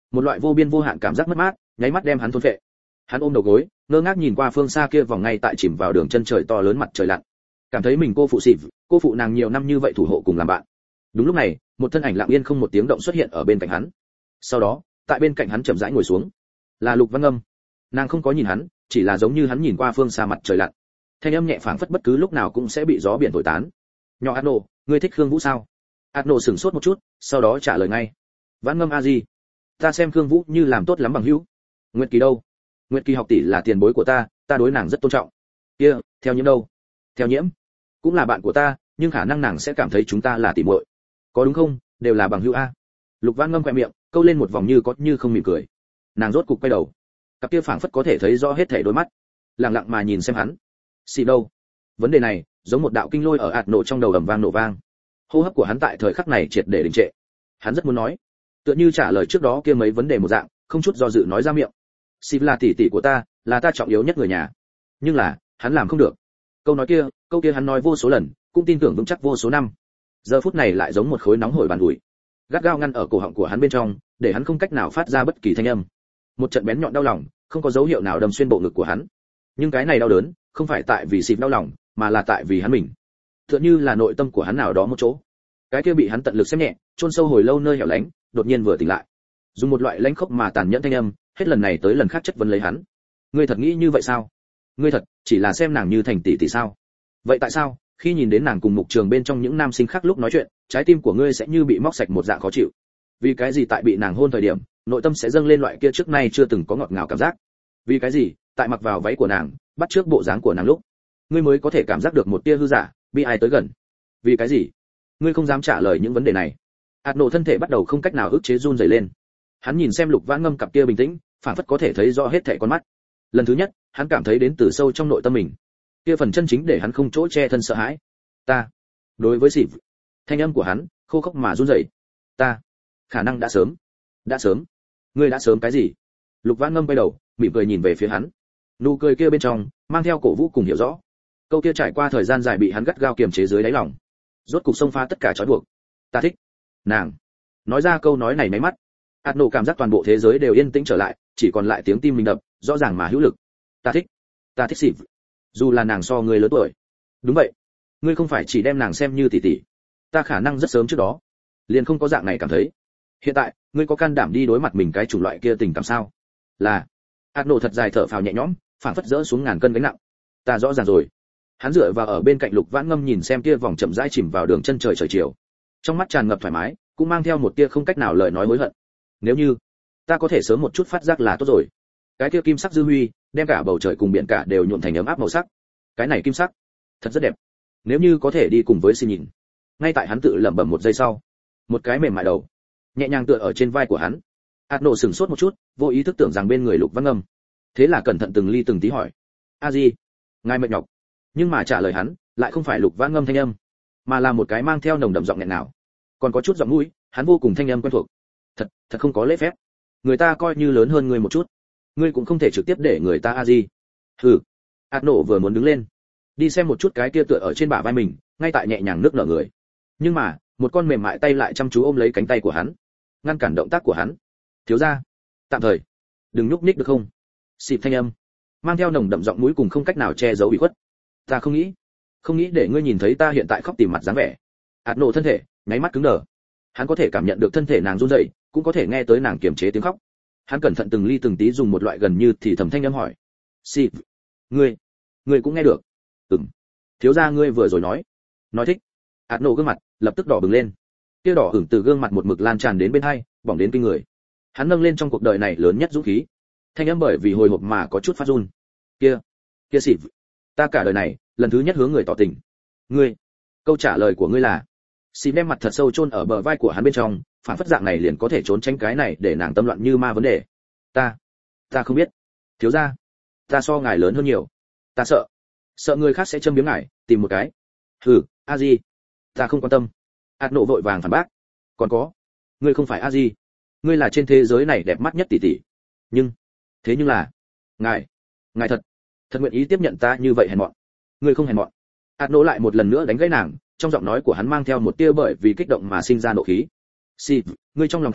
một loại vô biên vô hạn cảm giác mất mát nháy mắt đem hắn thôn phệ. Hắn ôm đầu gối, ngơ ngác nhìn qua phương xa kia vòng ngay tại chìm vào đường chân trời to lớn mặt trời lặn, cảm thấy mình cô phụ xịp, cô phụ nàng nhiều năm như vậy thủ hộ cùng làm bạn. Đúng lúc này, một thân ảnh lặng yên không một tiếng động xuất hiện ở bên cạnh hắn. Sau đó, tại bên cạnh hắn chậm rãi ngồi xuống, là Lục Văn Ngâm. Nàng không có nhìn hắn, chỉ là giống như hắn nhìn qua phương xa mặt trời lặn. Thanh âm nhẹ phảng phất bất cứ lúc nào cũng sẽ bị gió biển thổi tán. "Nhỏ Adno, ngươi thích Khương Vũ sao?" Adno sững sốt một chút, sau đó trả lời ngay. "Vãn Ngâm a gì? Ta xem Khương Vũ như làm tốt lắm bằng hữu." "Nguyệt Kỳ đâu?" "Nguyệt Kỳ học tỷ là tiền bối của ta, ta đối nàng rất tôn trọng." "Kia, theo Nhiễm đâu?" "Theo Nhiễm cũng là bạn của ta, nhưng khả năng nàng sẽ cảm thấy chúng ta là tỉ muội." "Có đúng không? Đều là bằng hữu a." Lục Vãn Ngâm khẽ miệng, câu lên một vòng như có như không mỉm cười. Nàng rốt cục quay đầu, cặp kia phảng phất có thể thấy rõ hết thảy đôi mắt, lặng lặng mà nhìn xem hắn. "Xì đâu?" Vấn đề này, giống một đạo kinh lôi ở ạt nổ trong đầu ầm vang nổ vang. Hô hấp của hắn tại thời khắc này triệt để đình trệ. Hắn rất muốn nói, tựa như trả lời trước đó kia mấy vấn đề một dạng, không chút do dự nói ra miệng. "Xì là tỷ tỷ của ta, là ta trọng yếu nhất người nhà." Nhưng là, hắn làm không được. Câu nói kia, câu kia hắn nói vô số lần, cũng tin tưởng vững chắc vô số năm. Giờ phút này lại giống một khối nóng hổi bàn ủi, gắt gao ngăn ở cổ họng của hắn bên trong, để hắn không cách nào phát ra bất kỳ thanh âm. Một trận bén nhọn đau lòng, không có dấu hiệu nào đâm xuyên bộ ngực của hắn. Nhưng cái này đau đớn, không phải tại vì xịp đau lòng, mà là tại vì hắn mình. Tựa như là nội tâm của hắn nào đó một chỗ. Cái kia bị hắn tận lực xem nhẹ, chôn sâu hồi lâu nơi hẻo lánh, đột nhiên vừa tỉnh lại. Dùng một loại lãnh khốc mà tàn nhẫn thanh âm, hết lần này tới lần khác chất vấn lấy hắn. "Ngươi thật nghĩ như vậy sao? Ngươi thật chỉ là xem nàng như thành tỷ tỷ sao? Vậy tại sao, khi nhìn đến nàng cùng mục trường bên trong những nam sinh khác lúc nói chuyện, trái tim của ngươi sẽ như bị móc sạch một dạng khó chịu? Vì cái gì tại bị nàng hôn thời điểm, nội tâm sẽ dâng lên loại kia trước nay chưa từng có ngọt ngào cảm giác? Vì cái gì, tại mặc vào váy của nàng, bắt trước bộ dáng của nàng lúc, ngươi mới có thể cảm giác được một tia hư giả, bi ai tới gần? Vì cái gì?" Ngươi không dám trả lời những vấn đề này. Hạt nổ thân thể bắt đầu không cách nào ức chế run rẩy lên. Hắn nhìn xem Lục Vãn Ngâm cặp kia bình tĩnh, phản phất có thể thấy rõ hết thảy con mắt. Lần thứ nhất, hắn cảm thấy đến từ sâu trong nội tâm mình, kia phần chân chính để hắn không chỗ che thân sợ hãi. "Ta." Đối với xịp, thanh âm của hắn khô khốc mà run rẩy. "Ta, khả năng đã sớm." "Đã sớm? Ngươi đã sớm cái gì?" Lục Vãn Ngâm quay đầu, mỉm cười nhìn về phía hắn. Nụ cười kia bên trong mang theo cổ vũ cùng hiểu rõ. Câu kia trải qua thời gian dài bị hắn gắt gao kiềm chế dưới đáy lòng, rốt cục xông phá tất cả trói buộc. "Ta thích nàng." Nói ra câu nói này mấy mắt, ạt nổ cảm giác toàn bộ thế giới đều yên tĩnh trở lại, chỉ còn lại tiếng tim mình đập, rõ ràng mà hữu lực. "Ta thích, ta thích xịp, dù là nàng so ngươi lớn tuổi." "Đúng vậy, ngươi không phải chỉ đem nàng xem như tỷ tỷ. Ta khả năng rất sớm trước đó liền không có dạng này cảm thấy. Hiện tại, ngươi có can đảm đi đối mặt mình cái chủng loại kia tình cảm sao?" "Là." ạt nổ thật dài thở phào nhẹ nhõm, phảng phất dỡ xuống ngàn cân gánh nặng. "Ta rõ ràng rồi." Hắn dựa vào ở bên cạnh Lục Vãn Ngâm nhìn xem kia vòng chậm rãi chìm vào đường chân trời trời chiều, trong mắt tràn ngập thoải mái, cũng mang theo một tia không cách nào lời nói hối hận. "Nếu như ta có thể sớm một chút phát giác là tốt rồi." Cái kia kim sắc dư huy, đem cả bầu trời cùng biển cả đều nhuộm thành ấm áp màu sắc. Cái này kim sắc, thật rất đẹp. Nếu như có thể đi cùng với xin nhìn. Ngay tại hắn tự lẩm bẩm một giây sau, một cái mềm mại đầu nhẹ nhàng tựa ở trên vai của hắn. Hạt nổ sửng sốt một chút, vô ý thức tưởng rằng bên người Lục Vãn Ngâm. Thế là cẩn thận từng ly từng tí hỏi: "A Di, ngài mệt nhọc?" Nhưng mà trả lời hắn lại không phải Lục Vãn Ngâm thanh âm, mà là một cái mang theo nồng đậm giọng nghẹn nào, còn có chút giọng mũi, hắn vô cùng thanh âm quen thuộc. Thật, thật không có lễ phép. Người ta coi như lớn hơn ngươi một chút, ngươi cũng không thể trực tiếp để người ta A Di. Hừ. Hạt nổ vừa muốn đứng lên, đi xem một chút cái kia tựa ở trên bả vai mình, ngay tại nhẹ nhàng nước nở người. Nhưng mà, một con mềm mại tay lại chăm chú ôm lấy cánh tay của hắn, ngăn cản động tác của hắn. "Thiếu gia, tạm thời đừng nhúc nhích được không?" Xịp thanh âm, mang theo nồng đậm giọng mũi cùng không cách nào che giấu ủy khuất. "Ta không nghĩ, không nghĩ để ngươi nhìn thấy ta hiện tại khóc tìm mặt dáng vẻ." Hạt nổ thân thể nháy mắt cứng đờ. Hắn có thể cảm nhận được thân thể nàng run rẩy, cũng có thể nghe tới nàng kiềm chế tiếng khóc. Hắn cẩn thận từng ly từng tí dùng một loại gần như thì thầm thanh âm hỏi: "Xịp, ngươi, ngươi cũng nghe được?" "Ừm." "Thiếu gia ngươi vừa rồi nói, nói thích." Hạt nổ gương mặt lập tức đỏ bừng lên. Kia đỏ ửng từ gương mặt một mực lan tràn đến bên hai, bỏng đến kinh người. Hắn nâng lên trong cuộc đời này lớn nhất dũng khí, thanh âm bởi vì hồi hộp mà có chút phát run. "Kia, kia xịp, ta cả đời này lần thứ nhất hướng người tỏ tình." "Ngươi?" Câu trả lời của ngươi là? Xịp đem mặt thật sâu chôn ở bờ vai của hắn bên trong, phản phất dạng này liền có thể trốn tránh cái này để nàng tâm loạn như ma vấn đề. "Ta, ta không biết. Thiếu gia, ta so ngài lớn hơn nhiều. Ta sợ, sợ người khác sẽ châm biếm ngài, tìm một cái." "Hừ, A Di, ta không quan tâm." Hạt nộ vội vàng phản bác. "Còn có, ngươi không phải A Di, ngươi là trên thế giới này đẹp mắt nhất tỷ tỷ. Nhưng, thế nhưng là, ngài, ngài thật, thật nguyện ý tiếp nhận ta như vậy hèn mọn." "Ngươi không hèn mọn." Hạt nộ lại một lần nữa đánh gãy nàng, trong giọng nói của hắn mang theo một tia bởi vì kích động mà sinh ra nộ khí. "Xịp, ngươi trong lòng ta,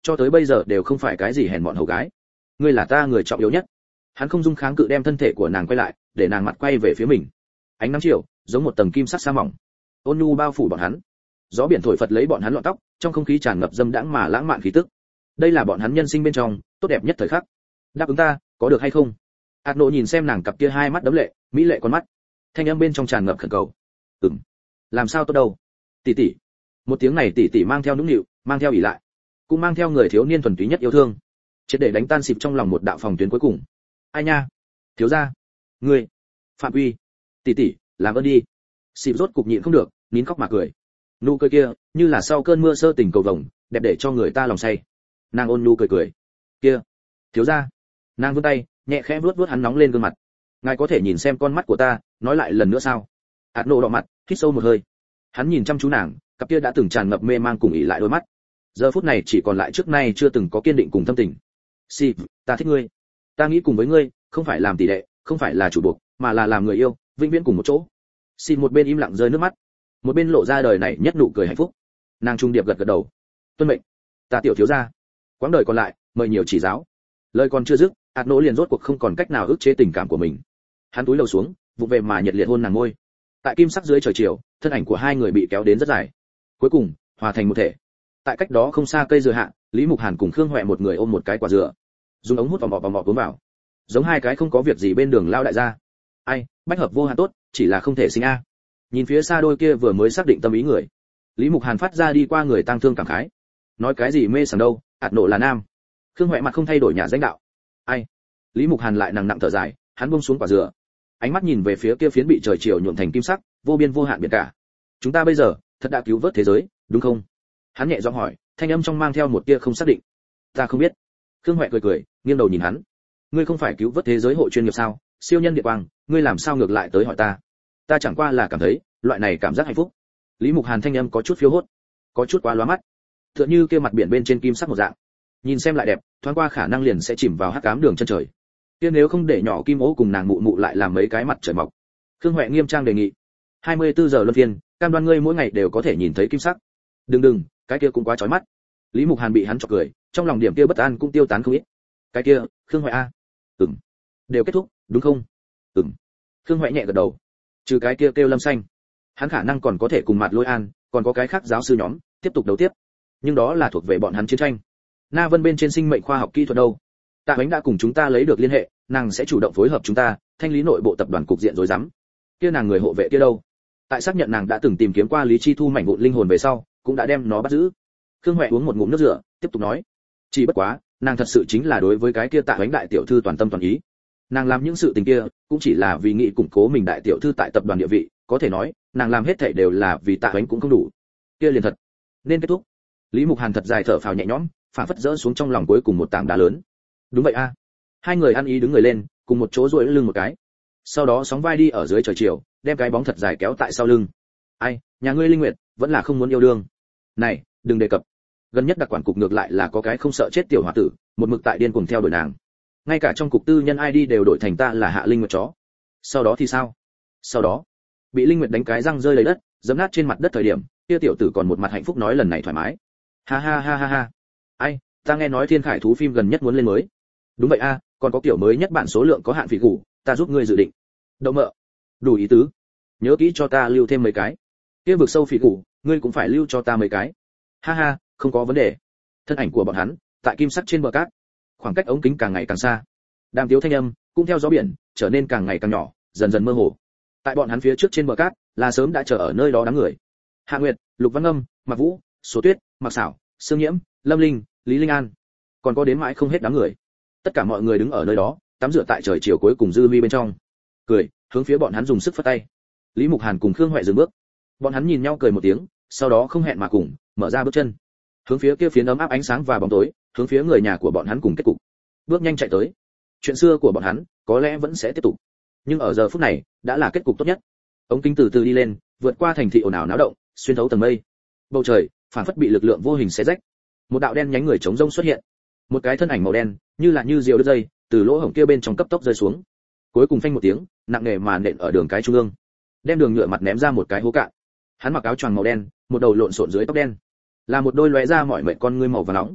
cho tới bây giờ đều không phải cái gì hèn mọn hầu gái. Ngươi là ta người trọng yếu nhất. Hắn không dung kháng cự đem thân thể của nàng quay lại, để nàng mặt quay về phía mình. Ánh nắng chiều giống một tầng kim sắc sa mỏng, ôn nhu bao phủ bọn hắn. Gió biển thổi phật lấy bọn hắn lọn tóc, trong không khí tràn ngập dâm đãng mà lãng mạn khí tức. Đây là bọn hắn nhân sinh bên trong tốt đẹp nhất thời khắc. Đáp ứng ta, có được hay không? Hạt nộ nhìn xem nàng cặp kia hai mắt đấm lệ, mỹ lệ con mắt, thanh âm bên trong tràn ngập khẩn cầu. Ừm, làm sao tốt đâu, tỷ tỷ. Một tiếng này tỷ tỷ mang theo nũng nịu, mang theo ỷ lại, cũng mang theo người thiếu niên thuần túy nhất yêu thương, triệt để đánh tan xịp trong lòng một đạo phòng tuyến cuối cùng. Ai nha, thiếu gia, ngươi, phạm quy, tỷ tỷ, làm ơn đi. Xịp rốt cục nhịn không được, nín khóc mà cười. Nụ cười kia, như là sau cơn mưa sơ tình cầu vồng, đẹp để cho người ta lòng say. Nàng ôn nhu cười cười. Kia, thiếu gia. Nàng vươn tay, nhẹ khẽ vuốt vuốt hắn nóng lên gương mặt. Ngài có thể nhìn xem con mắt của ta, nói lại lần nữa sao? Hạt nộ đỏ mặt, hít sâu một hơi. Hắn nhìn chăm chú nàng, cặp kia đã từng tràn ngập mê mang cùng ỉ lại đôi mắt. Giờ phút này chỉ còn lại trước nay chưa từng có kiên định cùng thâm tình. Xịp, ta thích ngươi. Ta nghĩ cùng với ngươi, không phải làm tỷ đệ, không phải là chủ buộc, mà là làm người yêu, vĩnh viễn cùng một chỗ. Xịp một bên im lặng rơi nước mắt, một bên lộ ra đời này nhất nụ cười hạnh phúc. Nàng trung điệp gật gật đầu. Tuân mệnh, ta tiểu thiếu gia. Quãng đời còn lại, mời nhiều chỉ giáo. Lời còn chưa dứt, hạt nỗ liền rốt cuộc không còn cách nào ức chế tình cảm của mình. Hắn túi lầu xuống, vụ về mà nhiệt liệt hôn nàng môi. Tại kim sắc dưới trời chiều, thân ảnh của hai người bị kéo đến rất dài. Cuối cùng, hòa thành một thể. Tại cách đó không xa cây dừa hạ, Lý Mục Hàn cùng Khương Hoè một người ôm một cái quả dừa, dùng ống hút vòng vọt vòng vọt cuốn vào, giống hai cái không có việc gì bên đường lao đại gia. Ai, bách hợp vô hạn tốt, chỉ là không thể sinh a. Nhìn phía xa đôi kia vừa mới xác định tâm ý người, Lý Mục Hàn phát ra đi qua người tang thương cảm khái. Nói cái gì mê sảng đâu, ạt nộ là nam. Khương Hoè mặt không thay đổi nhà danh đạo. Ai? Lý Mục Hàn lại nặng nặng thở dài, hắn buông xuống quả dừa, ánh mắt nhìn về phía kia phiến bị trời chiều nhuộm thành kim sắc, vô biên vô hạn biển cả. Chúng ta bây giờ thật đã cứu vớt thế giới, đúng không? Hắn nhẹ giọng hỏi, thanh âm trong mang theo một tia không xác định. Ta không biết. Khương Hoè cười cười, nghiêng đầu nhìn hắn. Ngươi không phải cứu vớt thế giới hộ chuyên nghiệp sao? Siêu nhân địa quang, ngươi làm sao ngược lại tới hỏi ta? Ta chẳng qua là cảm thấy, loại này cảm giác hạnh phúc. Lý Mục Hàn thanh âm có chút phiêu hốt, có chút quá lóa mắt, tựa như kia mặt biển bên trên kim sắc một dạng. Nhìn xem lại đẹp, thoáng qua khả năng liền sẽ chìm vào hắc ám đường chân trời. Kia nếu không để nhỏ Kim Ố cùng nàng mụ mụ lại làm mấy cái mặt trời mọc. Khương Hoè nghiêm trang đề nghị. hai mươi bốn giờ luân phiên, cam đoan ngươi mỗi ngày đều có thể nhìn thấy kim sắc. Đừng đừng, cái kia cũng quá chói mắt. Lý Mục Hàn bị hắn chọc cười, trong lòng điểm kia bất an cũng tiêu tán không ít. Cái kia, Khương Hoè a. Ừm. Đều kết thúc, đúng không? Ừm. Khương Hoè nhẹ gật đầu. Trừ cái kia kêu Lâm Xanh, hắn khả năng còn có thể cùng Mạt Lôi An, còn có cái khác giáo sư nhóm, tiếp tục đấu tiếp. Nhưng đó là thuộc về bọn hắn chiến tranh. Na Vân bên trên sinh mệnh khoa học kỹ thuật đâu? Tạ Ánh đã cùng chúng ta lấy được liên hệ, nàng sẽ chủ động phối hợp chúng ta, thanh lý nội bộ tập đoàn cục diện rối rắm. Kia nàng người hộ vệ kia đâu? Tại xác nhận nàng đã từng tìm kiếm qua Lý Chi Thu mảnh vụn linh hồn về sau, cũng đã đem nó bắt giữ. Khương Hoè uống một ngụm nước rửa, tiếp tục nói: chỉ bất quá, nàng thật sự chính là đối với cái kia Tạ Ánh đại tiểu thư toàn tâm toàn ý. Nàng làm những sự tình kia, cũng chỉ là vì nghĩ củng cố mình đại tiểu thư tại tập đoàn địa vị, có thể nói, nàng làm hết thảy đều là vì Tạ Ánh cũng không đủ. Kia liền thật nên kết thúc. Lý Mục Hàn thật dài thở phào nhẹ nhõm, phản phất rỡ xuống trong lòng cuối cùng một tảng đá lớn. Đúng vậy a. Hai người ăn ý đứng người lên, cùng một chỗ duỗi lưng một cái. Sau đó sóng vai đi ở dưới trời chiều, đem cái bóng thật dài kéo tại sau lưng. Ai, nhà ngươi Linh Nguyệt, vẫn là không muốn yêu đương. Này, đừng đề cập. Gần nhất đặc quản cục ngược lại là có cái không sợ chết tiểu hòa tử, một mực tại điên cuồng theo đuổi nàng. Ngay cả trong cục tư nhân i đê đều đổi thành ta là Hạ Linh Nguyệt chó. Sau đó thì sao? Sau đó, bị Linh Nguyệt đánh cái răng rơi lấy đất, giẫm nát trên mặt đất thời điểm, kia tiểu tử còn một mặt hạnh phúc nói lần này thoải mái. Ha ha ha ha ha. Ai, ta nghe nói Thiên Khải thú phim gần nhất muốn lên mới. Đúng vậy a, còn có kiểu mới nhất bản số lượng có hạn phỉ củ, ta giúp ngươi dự định. Đậu mợ. Đủ ý tứ. Nhớ kỹ cho ta lưu thêm mấy cái. Kia vực sâu phỉ củ, ngươi cũng phải lưu cho ta mấy cái. Ha ha, không có vấn đề. Thân ảnh của bọn hắn, tại kim sắc trên bờ cát. Khoảng cách ống kính càng ngày càng xa. Đàm tiếu thanh âm, cũng theo gió biển, trở nên càng ngày càng nhỏ, dần dần mơ hồ. Tại bọn hắn phía trước trên bờ cát, là sớm đã chờ ở nơi đó đám người. Hạ Nguyệt, Lục Văn Ngâm, Mạc Vũ, Số Tuyết, Mạc Sảo, Sương Nhiễm, Lâm Linh, Lý Linh An, còn có đến mãi không hết đám người. Tất cả mọi người đứng ở nơi đó, tắm rửa tại trời chiều cuối cùng dư mi bên trong, cười, hướng phía bọn hắn dùng sức phất tay. Lý Mục Hàn cùng Khương Hoè dừng bước, bọn hắn nhìn nhau cười một tiếng, sau đó không hẹn mà cùng mở ra bước chân, hướng phía kia phiến ấm áp ánh sáng và bóng tối, hướng phía người nhà của bọn hắn cùng kết cục, bước nhanh chạy tới. Chuyện xưa của bọn hắn có lẽ vẫn sẽ tiếp tục, nhưng ở giờ phút này đã là kết cục tốt nhất. Ống kính từ từ đi lên, vượt qua thành thị ồn ào náo động, xuyên thấu tầng mây. Bầu trời phản phất bị lực lượng vô hình xé rách, một đạo đen nhánh người chống rông xuất hiện, một cái thân ảnh màu đen như là như diều đứt dây từ lỗ hổng kia bên trong cấp tốc rơi xuống, cuối cùng phanh một tiếng nặng nề mà nện ở đường cái trung ương, đem đường nhựa mặt ném ra một cái hố cạn. Hắn mặc áo choàng màu đen, một đầu lộn xộn dưới tóc đen, là một đôi lóe ra mọi mệnh con ngươi màu vàng nóng.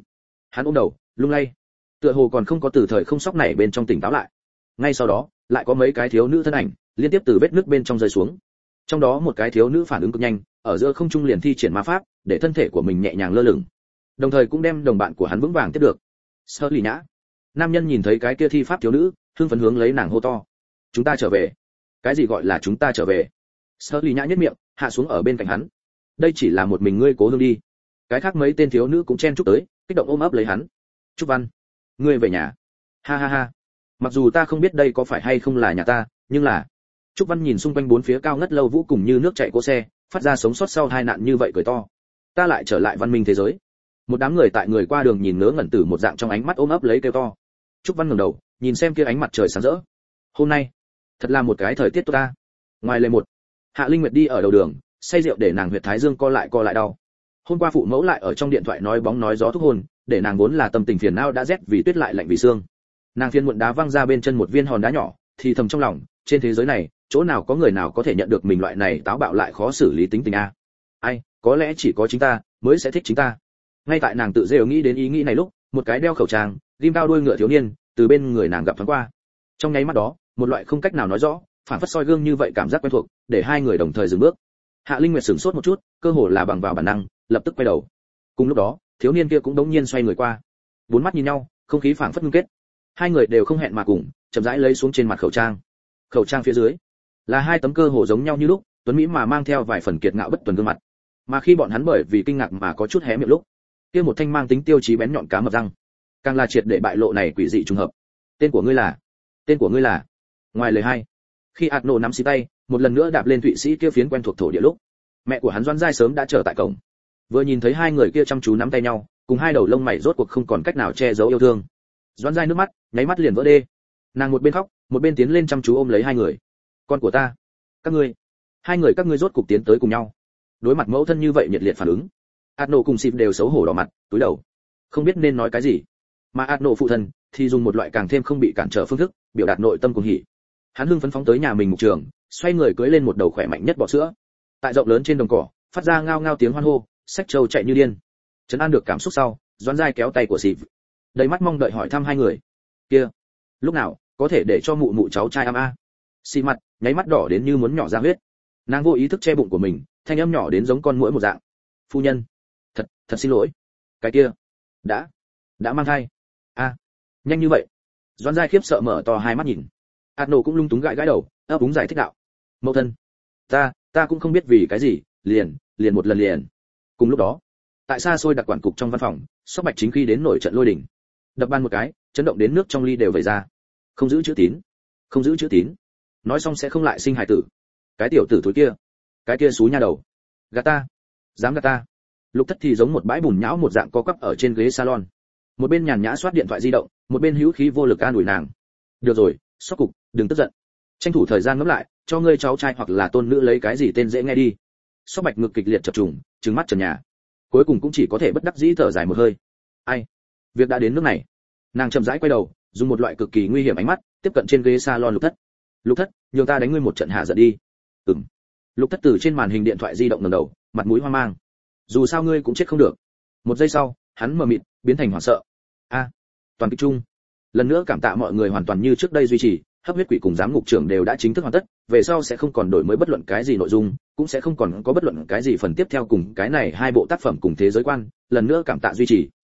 Hắn ôm đầu lung lay, tựa hồ còn không có từ thời không sóc này bên trong tỉnh táo lại. Ngay sau đó lại có mấy cái thiếu nữ thân ảnh liên tiếp từ vết nước bên trong rơi xuống. Trong đó một cái thiếu nữ phản ứng cực nhanh, ở giữa không trung liền thi triển ma pháp để thân thể của mình nhẹ nhàng lơ lửng, đồng thời cũng đem đồng bạn của hắn vững vàng tiếp được. Sơ lì nhã. Nam nhân nhìn thấy cái kia thi pháp thiếu nữ, hưng phấn hướng lấy nàng hô to: chúng ta trở về. Cái gì gọi là chúng ta trở về? Sơ lì nhã nhếch miệng hạ xuống ở bên cạnh hắn. Đây chỉ là một mình ngươi cố hương đi. Cái khác mấy tên thiếu nữ cũng chen chúc tới, kích động ôm ấp lấy hắn. Trúc Văn, ngươi về nhà. Ha ha ha. Mặc dù ta không biết đây có phải hay không là nhà ta, nhưng là Trúc Văn nhìn xung quanh bốn phía cao ngất lâu vũ cùng như nước chảy cỗ xe, phát ra sống sót sau tai nạn như vậy cười to. Ta lại trở lại văn minh thế giới. Một đám người tại người qua đường nhìn ngớ ngẩn tử một dạng trong ánh mắt ôm ấp lấy kêu to. Trúc Văn ngẩng đầu, nhìn xem kia ánh mặt trời sáng rỡ. Hôm nay, thật là một cái thời tiết tốt ta. Ngoài lề một, Hạ Linh Nguyệt đi ở đầu đường, say rượu để nàng huyệt thái dương co lại co lại đau. Hôm qua phụ mẫu lại ở trong điện thoại nói bóng nói gió thúc hồn, để nàng vốn là tâm tình phiền não đã rét vì tuyết lại lạnh vì xương. Nàng phiền muộn đá văng ra bên chân một viên hòn đá nhỏ, thì thầm trong lòng, trên thế giới này, chỗ nào có người nào có thể nhận được mình loại này táo bạo lại khó xử lý tính tình a? Ai, có lẽ chỉ có chính ta mới sẽ thích chính ta. Ngay tại nàng tự rêu nghĩ đến ý nghĩ này lúc, một cái đeo khẩu trang, ghim cao đuôi ngựa thiếu niên từ bên người nàng gặp thoáng qua. Trong nháy mắt đó, một loại không cách nào nói rõ, phản phất soi gương như vậy cảm giác quen thuộc, để hai người đồng thời dừng bước. Hạ Linh Nguyệt sửng sốt một chút, cơ hồ là bằng vào bản năng, lập tức quay đầu. Cùng lúc đó, thiếu niên kia cũng đống nhiên xoay người qua. Bốn mắt nhìn nhau, không khí phảng phất ngưng kết. Hai người đều không hẹn mà cùng, chậm rãi lấy xuống trên mặt khẩu trang. Khẩu trang phía dưới là hai tấm cơ hồ giống nhau như lúc, tuấn mỹ mà mang theo vài phần kiệt ngạo bất tuần gương mặt. Mà khi bọn hắn bởi vì kinh ngạc mà có chút hé miệng lúc, kia một thanh mang tính tiêu chí bén nhọn cá mập răng, càng là triệt để bại lộ này quỷ dị trùng hợp. Tên của ngươi là? Tên của ngươi là? Ngoài lời hai, khi ạt nổ nắm xí tay, một lần nữa đạp lên thụy sĩ kia phiến quen thuộc thổ địa lúc, mẹ của hắn Doãn Giai sớm đã chờ tại cổng. Vừa nhìn thấy hai người kia chăm chú nắm tay nhau, cùng hai đầu lông mày rốt cuộc không còn cách nào che giấu yêu thương. Doãn Giai nước mắt nháy mắt liền vỡ đê. Nàng một bên khóc, một bên tiến lên chăm chú ôm lấy hai người. Con của ta, các ngươi, hai người các ngươi rốt cục tiến tới cùng nhau. Đối mặt mẫu thân như vậy nhiệt liệt phản ứng, Adno cùng Sịp đều xấu hổ đỏ mặt, túi đầu, không biết nên nói cái gì. Mà Adno phụ thân thì dùng một loại càng thêm không bị cản trở phương thức, biểu đạt nội tâm cuồng hỉ. Hắn hưng phấn phóng tới nhà mình mục trường, xoay người cưỡi lên một đầu khỏe mạnh nhất bọ sữa. Tại rộng lớn trên đồng cỏ, phát ra ngao ngao tiếng hoan hô, sách trâu chạy như điên. Trấn an được cảm xúc sau, Doãn Giai kéo tay của Sịp, đầy mắt mong đợi hỏi thăm hai người. Kia, lúc nào có thể để cho mụ mụ cháu trai am a? Xì mặt nháy mắt đỏ đến như muốn nhỏ ra huyết. Nàng vô ý thức che bụng của mình, thanh âm nhỏ đến giống con muỗi một dạng. Phu nhân, thật thật xin lỗi. Cái kia, đã đã mang thai. A, nhanh như vậy? Doãn Giai khiếp sợ mở to hai mắt nhìn. Adno cũng lung túng gãi gãi đầu, ấp úng giải thích đạo. Mẫu thân, ta ta cũng không biết vì cái gì, liền liền một lần liền. Cùng lúc đó, tại xa xôi đặc quản cục trong văn phòng, Sóc Bạch chính khi đến nổi trận lôi đình, đập bàn một cái, chấn động đến nước trong ly đều vẩy ra. Không giữ chữ tín, không giữ chữ tín, nói xong sẽ không lại sinh hài tử. Cái tiểu tử thối kia, cái kia xú nha đầu, gạt ta, dám gạt ta. Lục Thất thì giống một bãi bùn nhão một dạng co quắp ở trên ghế salon, một bên nhàn nhã soát điện thoại di động, một bên hữu khí vô lực an ủi nàng. Được rồi, Sóc cục, đừng tức giận, tranh thủ thời gian ngẫm lại, cho ngươi cháu trai hoặc là tôn nữ lấy cái gì tên dễ nghe đi. Sóc Bạch ngực kịch liệt chập trùng, trừng mắt trần nhà, cuối cùng cũng chỉ có thể bất đắc dĩ thở dài một hơi. Ai, việc đã đến nước này. Nàng chậm rãi quay đầu, dùng một loại cực kỳ nguy hiểm ánh mắt tiếp cận trên ghế salon Lục Thất. Lục Thất, nhường ta đánh ngươi một trận hạ giận đi. Ừm. Lục Thất từ trên màn hình điện thoại di động ngẩng đầu, mặt mũi hoang mang. Dù sao ngươi cũng chết không được. Một giây sau, hắn mờ mịt, biến thành hoảng sợ. A, toàn kịch chung. Lần nữa cảm tạ mọi người hoàn toàn như trước đây duy trì, hấp huyết quỷ cùng giám ngục trưởng đều đã chính thức hoàn tất, về sau sẽ không còn đổi mới bất luận cái gì nội dung, cũng sẽ không còn có bất luận cái gì phần tiếp theo cùng cái này hai bộ tác phẩm cùng thế giới quan, lần nữa cảm tạ duy trì.